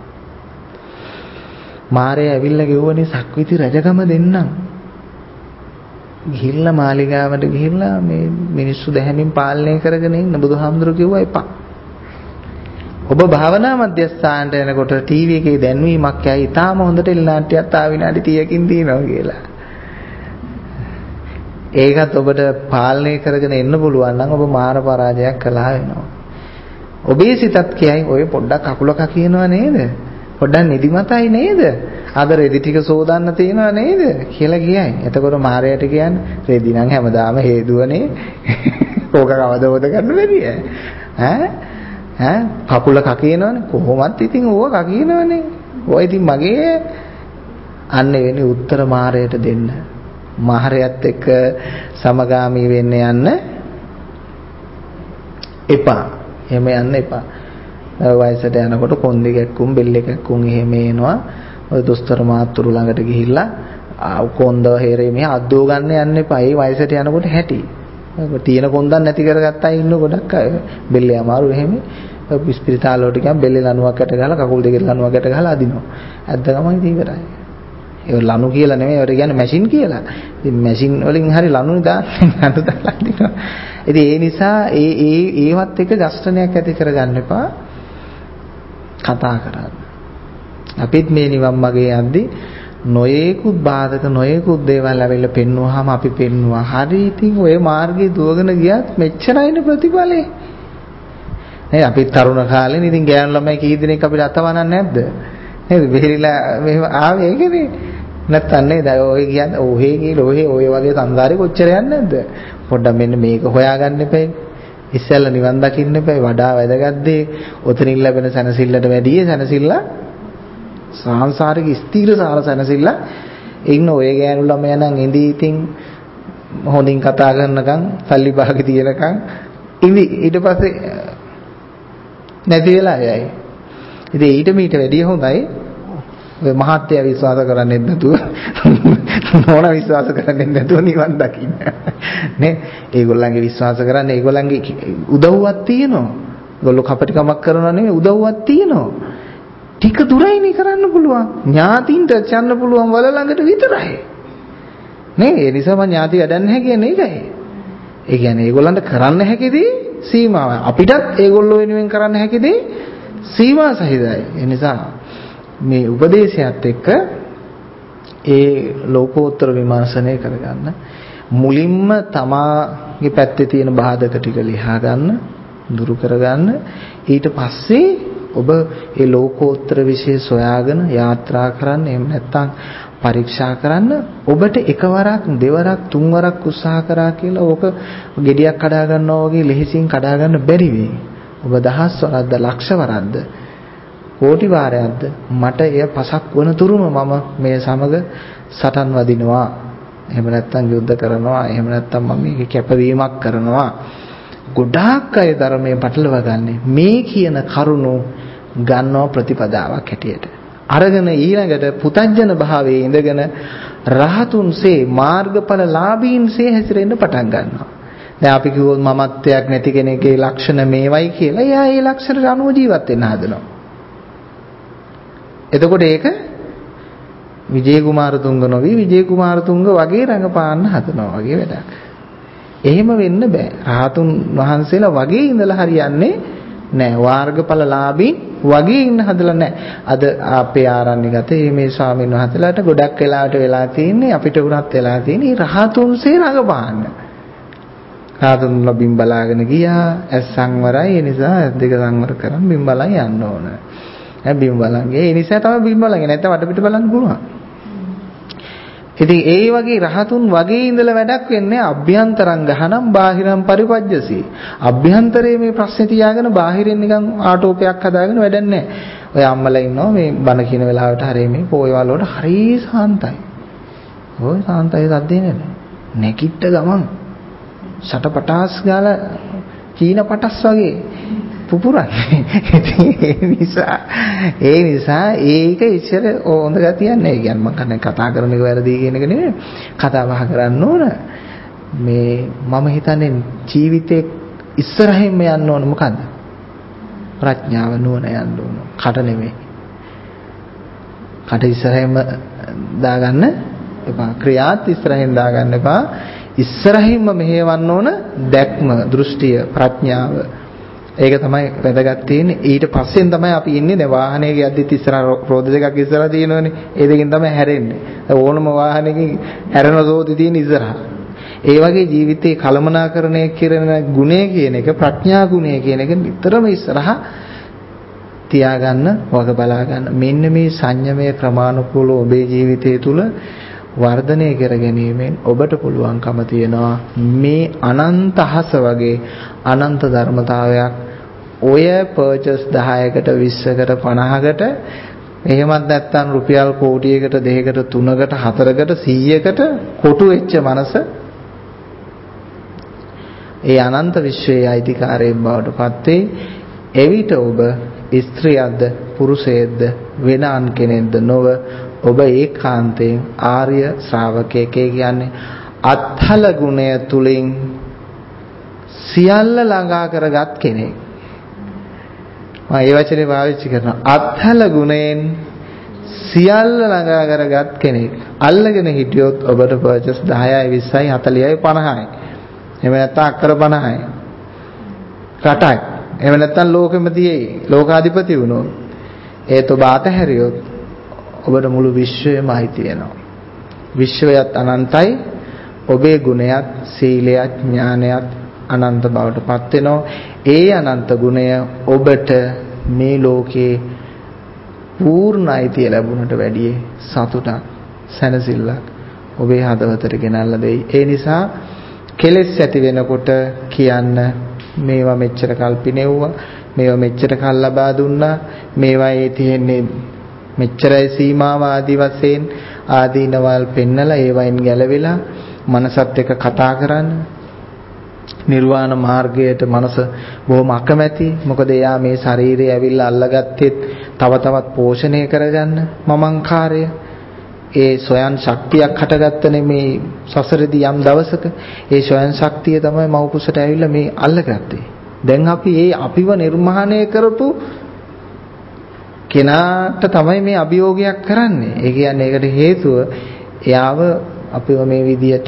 මාරේ ඇවිල්ලා ගෙවුවනේ සක්විති රජකම දෙන්නම්. ගිහිල්ලා මාලිගාවට ගිහිල්ලා මේ මිනිස්සු දැහැමින් පාලනය කරගෙන ඉන්න බුදුහාමුදුරුවෝ කිව්වා එපා. ඔබ භාවනා මධ්‍යස්ථානට එනකොට ටීවී එකේ දැන්වීමක් යයි ඊටාම හොඳට එල්නාට්‍යයක් තා විනාඩි තිහකින් තියෙනවා කියලා. ඒකත් ඔබට පාලනය කරගෙන එන්න පුළුවන් නම් ඔබ මාර පරාජයක් කළා වෙනවා. ඔබේ සිතත් කියයි ඔය පොඩ්ඩක් අකුලක කියනවා නේද? පොඩ්ඩක් නිදිමතයි නේද? අද රෙදි ටික සෝදන්න තියෙනවා නේද? කියලා කියයි. එතකොට මාරයට කියන්නේ රෙදි නම් හැමදාම හේදුවනේ. ඕක කවදවද ගන්න බැරිය. ඈ ඈ කකුල කකිනවනේ කොහොමත් ඉතින් ඕක කකිනවනේ. ඔය ඉතින් මගේ අන්න වෙන්නේ උත්තර මාරයට දෙන්න. මාරයත් එක්ක සමගාමී වෙන්න යන්න එපා. එහෙම යන්න එපා. වයසට යනකොට කොන්දේ කැක්කුම් බෙල්ල කැක්කුම් එහෙම එනවා. ඔය දොස්තර මාත්තුරු ළඟට ගිහිල්ලා කොන්ද හේරේ මෙහා අද්දෝ ගන්න යන්න එපා. ඒ වයසට යනකොට හැටි. තියෙන කොන්දක් නැති කරගත්තා ඉන්න ගොඩක් අය. බෙල්ලේ අමාරු එහෙම. ස්පිරිතාල වලට ගියාම බෙල්ලේ ලණුවකට ගහලා කකුල් දෙකේ ලණුවකට ගහලා අදිනවා. ඇද්ද ගමන් ඉතින් ඉවරයි. ඒ ලණු කියලා නෙමෙයි ඒවට කියන්නේ මැෂින් කියලා. ඉතින් මැෂින් වලින් හරි ලණුනේ දාන්නේ ලණු දාලා අදිනවා. ඉතින් ඒ නිසා ඒ ඒ ඒවත් එක ගස්ඨනයක් ඇති කරගන්න එපා. කතා කරන්න. අපිත් මේ නිවන් මාගේ යද්දී නොයේකුත් බාධක නොයේකුත් දේවල් ඇවිල්ලා පෙන්වුවාම අපි පෙන්වුවා. හරි ඉතින් ඔය මාර්ගයේ දුවගෙන ගියත් මෙච්චරයිනේ ප්‍රතිඵලේ. නේ අපි තරුණ කාලේ ඉතින් ගෑනු ළමයි කී දෙනෙක් අපිට අතවනන්නේ නැද්ද? නේද? බෙහෙරිලා මෙහෙම ආවේ ඒකනේ. නැත්තම් නේද? ඔය කියන්නේ ඔහේ කියලා ඔහේ ඔය වගේ සංසාරේ කොච්චර යන්නේ නැද්ද? පොඩ්ඩක් මෙන්න මේක හොයාගන්න එපා. ඉස්සෙල්ලා නිවන් දකින්න එපා. වඩා වැදගත් දේ ඔතනින් ලැබෙන සැනසෙල්ලට වැඩිය සැනසෙල්ල සංසාරික ස්ථීර සාර සැනසෙල්ල ඉන්න ඔය ගෑනු ළමයා නම් ඉඳී ඉතින් හොඳින් කතා කරනකම් සල්ලි භාගෙ තියෙනකම් ඉඳි ඊට පස්සේ නැති වෙලා යයි. ඉතින් ඊට මීට වැඩිය හොඳයි ඔය මහත්ය විශ්වාස කරන්නේ නැතුව මොන විශ්වාස කරන්නේ නැතුව නිවන් දකින්න. නේ? ඒගොල්ලන්ගේ විශ්වාස කරන්නේ ඒගොල්ලන්ගේ උදව්වක් තියෙනවා. ඒගොල්ලෝ කපටිකමක් කරනවා නෙමෙයි උදව්වක් තියෙනවා. ටික දුරයිනේ කරන්න පුළුවන්. ඥාතින්ට යන්න පුළුවන් වල ළඟට විතරයි. නේ? ඒ නිසා මම ඥාති වැඩන්න නැහැ කියන්නේ ඒකයි. ඒ කියන්නේ ඒගොල්ලන්ට කරන්න හැකිදී සීමාවයි. අපිටත් ඒගොල්ලෝ වෙනුවෙන් කරන්න හැකිදී සීමා සහිතයි. ඒ නිසා මේ උපදේශයත් එක්ක ඒ ලෝකෝත්තර විමර්ශනය කරගන්න මුලින්ම තමාගේ පැත්තේ තියෙන බාධක ටික ලියා ගන්න දුරු කරගන්න ඊට පස්සේ ඔබ ඒ ලෝකෝත්තර විශේෂ සොයාගෙන යාත්‍රා කරන්න එහෙම නැත්නම් පරීක්ෂා කරන්න ඔබට එකවරක් දෙවරක් තුන්වරක් උත්සාහ කරා කියලා ඕක ගෙඩියක් කඩා ගන්නවා වගේ ලෙහෙසින් කඩා ගන්න බැරි වෙයි. ඔබ දහස් වරක්ද ලක්ෂ වරක්ද කෝටි වාරයක්ද මට එය පසක් වන තුරුම මම මේ සමග සටන් වදිනවා. එහෙම නැත්නම් යුද්ධ කරනවා. එහෙම නැත්නම් මම මේක කැපවීමක් කරනවා. ගොඩාක් අය ධර්මයේ පටලවා ගන්නේ මේ කියන කරුණු ගන්නව ප්‍රතිපදාවක් හැටියට. අරගෙන ඊළඟට පුතඥන භාවයේ ඉඳගෙන රහතුන්සේ මාර්ගඵලලාභීන්සේ හැසිරෙන්න පටන් ගන්නවා. දැන් අපි කිව්වොත් මමත්වයක් නැති කෙනෙක්ගේ ලක්ෂණ මේවයි කියලා. එයා ඒ ලක්ෂණට අනුව ජීවත් වෙන්න හදනවා. එතකොට ඒක විජේ කුමාරතුංග නොවි විජේ කුමාරතුංග වගේ රඟපාන්න හදනවා වගේ වැඩක්. එහෙම වෙන්න බෑ. රහතුන් වහන්සේලා වගේ ඉඳලා හරියන්නේ නෑ. වාර්ගඵලලාභී වගේ ඉන්න හදලා නෑ. අද අපේ ආරණ්‍යගතේ මේ ස්වාමීන් වහන්සේලාට ගොඩක් වෙලාවට වෙලා තියෙන්නේ අපිට උනත් වෙලා තියෙන්නේ රහතුන්සේ රඟපාන්න. රහතුන්ලා බිම් බලාගෙන ගියා. ඇස් සංවරයි. ඒ නිසා ඇස් දෙක සංවර කරන් බිම් බලන් යන්න ඕන. ඈ බිම් බලන්ගේ. ඒ නිසා තමයි බිම් බලන්නේ. නැත්නම් වටපිට බලන්න පුළුවන්. ඉතින් ඒ වගේ රහතුන් වගේ ඉඳලා වැඩක් වෙන්නේ අභ්‍යන්තරං ගහනම් බාහිරං පරිපජ්ජසි. අභ්‍යන්තරයේ මේ ප්‍රශ්නේ තියාගෙන බාහිරින් නිකන් ආටෝපයක් හදාගෙන වැඩක් නැහැ. ඔය අම්මලා ඉන්නවා මේ බණ කියන වෙලාවට හරිය මේ පොයවල් වලට හරිය සාන්තයි. ඔය සාන්තයි සද්දේ නේද? නැකිට ගමන් සටපටාස් ගාලා චීන පටස් වගේ පුපුරන්නේ. ඒ නිසා ඒ නිසා ඒක ඉස්සර හොඳ ගතියක් නෑ. කියන්නේ මම කන්නේ කතා කරන එක වැරදි කියන එක නෙමෙයි. කතා බහ කරන්න ඕන. මේ මම හිතන්නේ ජීවිතේ ඉස්සරහින්ම යන්න ඕන මොකද්ද? ප්‍රඥාව නුවණ යන්න ඕන. කට නෙමෙයි. කට ඉස්සරහින්ම දාගන්න එපා. ක්‍රියාත් ඉස්සරහින් දාගන්න එපා. ඉස්සරහින්ම මෙහෙවන්න ඕන දැක්ම, දෘෂ්ටිය, ප්‍රඥාව. ඒක තමයි වැදගත් තියෙන්නේ. ඊට පස්සෙන් තමයි අපි ඉන්නේ. දැන් වාහනයක යද්දිත් ඉස්සරහ රෝද දෙකක් ඉස්සරහ තියෙනවනේ. ඒ දෙකෙන් තමයි හැරෙන්නේ. ඕනම වාහනයකින් හැරෙන රෝදේ තියෙන ඉස්සරහ. ඒ වගේ ජීවිතේ කලමනාකරණය කරන ගුණය කියන එක ප්‍රඥා ගුණය කියන එක නිතරම ඉස්සරහ තියාගන්න, වග බලා ගන්න. මෙන්න මේ සංයමයේ ක්‍රමානුකූලව ඔබේ ජීවිතය තුළ වර්ධනය කර ගැනීමෙන් ඔබට පුළුවන්කම තියෙනවා මේ අනන්ත අහස වගේ අනන්ත ධර්මතාවයක් ඔය පර්චස් දහයකට විස්සකට පනහකට එහෙමත් නැත්නම් රුපියල් කෝටියකට දෙකකට තුනකට හතරකට සීයකට කොටු වෙච්ච මනස ඒ අනන්ත විශ්වයේ අයිතිකාරයෙක් බවට පත් වේ. එවිට ඔබ ස්ත්‍රියක්ද පුරුෂයෙක්ද වෙන අන් කෙනෙක්ද නොව ඔබ ඒකාන්තයෙන් ආර්ය ශ්‍රාවකයෙක්. කියන්නේ අත්හල ගුණය තුලින් සියල්ල ළඟා කරගත් කෙනෙක්. මම ඒ වචනේ පාවිච්චි කරනවා. අත්හල ගුණයෙන් සියල්ල ළඟා කරගත් කෙනෙක්. අල්ලගෙන හිටියොත් ඔබට පර්චස් දහයයි විස්සයි හතලිහයි පනහයි. එහෙම නැත්නම් අක්කර පනහයි. රටක්. එහෙම නැත්නම් ලෝකෙම තියෙයි. ලෝකාධිපති වුණොත් ඒත් ඔබ අතහැරියොත් ඔබට මුළු විශ්වයම අයිති වෙනවා. විශ්වයත් අනන්තයි. ඔබේ ගුණයත්, සීලයත්, ඥානයත්, අනන්ත බවට පත් වෙනවා. ඒ අනන්ත ගුණය ඔබට මේ ලෝකේ පූර්ණ අයිතිය ලැබුණට වැඩිය සතුටක් සැනසෙල්ලක් ඔබේ හදවතට ගෙනල්ලා දෙයි. ඒ නිසා කෙලෙස් ඇති වෙනකොට කියන්න මේවා මෙච්චර කල් පිනෙව්වා, මේවා මෙච්චර කල් ලබා දුන්නා, මේවා ඒ තියෙන්නේ මෙච්චරයි සීමාව ආදි වශයෙන් ආදීනවල් පෙන්නලා ඒවයින් ගැලවිලා මනසත් එක්ක කතා කරන්න. නිර්වාණ මාර්ගයට මනස බොහොම අකමැති. මොකද එයා මේ ශරීරය ඇවිල්ලා අල්ලගත්තෙත් තව තවත් පෝෂණය කරගන්න මමංකාරය. ඒ සොයන් ශක්තියක් හටගත්තනේ මේ සසරදී යම් දවසක. ඒ සොයන් ශක්තිය තමයි මව කුසට ඇවිල්ලා මේ අල්ලගත්තේ. දැන් අපි ඒ අපිව නිර්මාණය කරපු කෙනාට තමයි මේ අභියෝගයක් කරන්නේ. ඒ කියන්නේ ඒකට හේතුව එයාව අපිව මේ විදියට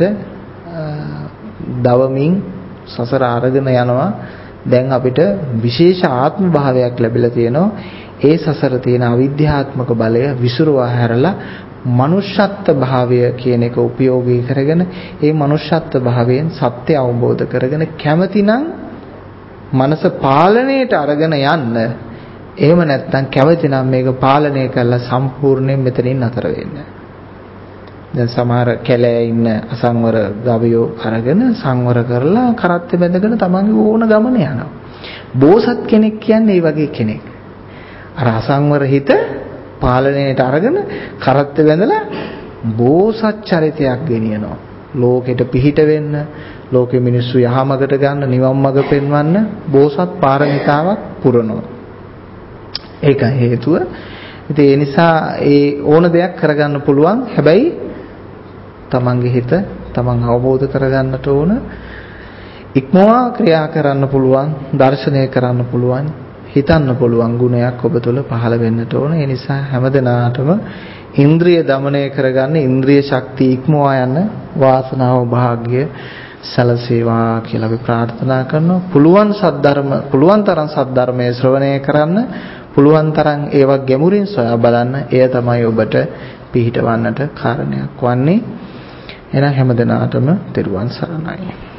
දවමින් සසර අරගෙන යනවා. දැන් අපිට විශේෂ ආත්ම භාවයක් ලැබිලා තියෙනවා. ඒ සසර තියෙන අවිද්‍යාත්මක බලය විසිරුවා හැරලා මනුෂ්‍යත්ව භාවය කියන එක උපයෝගී කරගෙන ඒ මනුෂ්‍යත්ව භාවයෙන් සත්‍ය අවබෝධ කරගෙන කැමතිනම් මනස පාලනයට අරගෙන යන්න. එහෙම නැත්නම් කැමතිනම් මේක පාලනය කරලා සම්පූර්ණයෙන් මෙතනින් නතර වෙන්න. දැන් සමහර කැලේ ඉන්න අසංවර ගවයෝ අරගෙන සංවර කරලා කරත්ත බැඳගෙන තමන්ගේ ඕන ගමන යනවා. බෝසත් කෙනෙක් කියන්නේ මේ වගේ කෙනෙක්. අර අසංවර හිත පාලනයට අරගෙන කරත්ත බැඳලා බෝසත් චරිතයක් ගෙනියනවා. ලෝකෙට පිහිට වෙන්න, ලෝකෙ මිනිස්සු යහමගට ගන්න, නිවන් මඟ පෙන්වන්න බෝසත් පාරමිතාවක් පුරනවා. ඒක හේතුව. ඉතින් ඒ නිසා ඒ ඕන දෙයක් කරගන්න පුළුවන්. හැබැයි තමන්ගේ හිත තමන් අවබෝධ කරගන්නට ඕන. ඉක්මවා ක්‍රියා කරන්න පුළුවන්, දර්ශනය කරන්න පුළුවන්, හිතන්න පුළුවන් ගුණයක් ඔබ තුළ පහළ වෙන්නට ඕන. ඒ නිසා හැමදෙනාටම ඉන්ද්‍රිය দমনය කරගන්න, ඉන්ද්‍රිය ශක්තිය ඉක්මවා යන වාසනාව භාග්‍ය සැලසේවා කියලා අපි ප්‍රාර්ථනා කරනවා. පුළුවන් සද්ධර්ම, පුළුවන් තරම් සද්ධර්මයේ ශ්‍රවණය කරන්න, පුළුවන් තරම් ඒවා ගැඹුරින් සොයා බලන්න. එය තමයි ඔබට පිහිටවන්නට කාරණයක් වන්නේ. එහෙනම් හැමදෙනාටම තෙරුවන් සරණයි.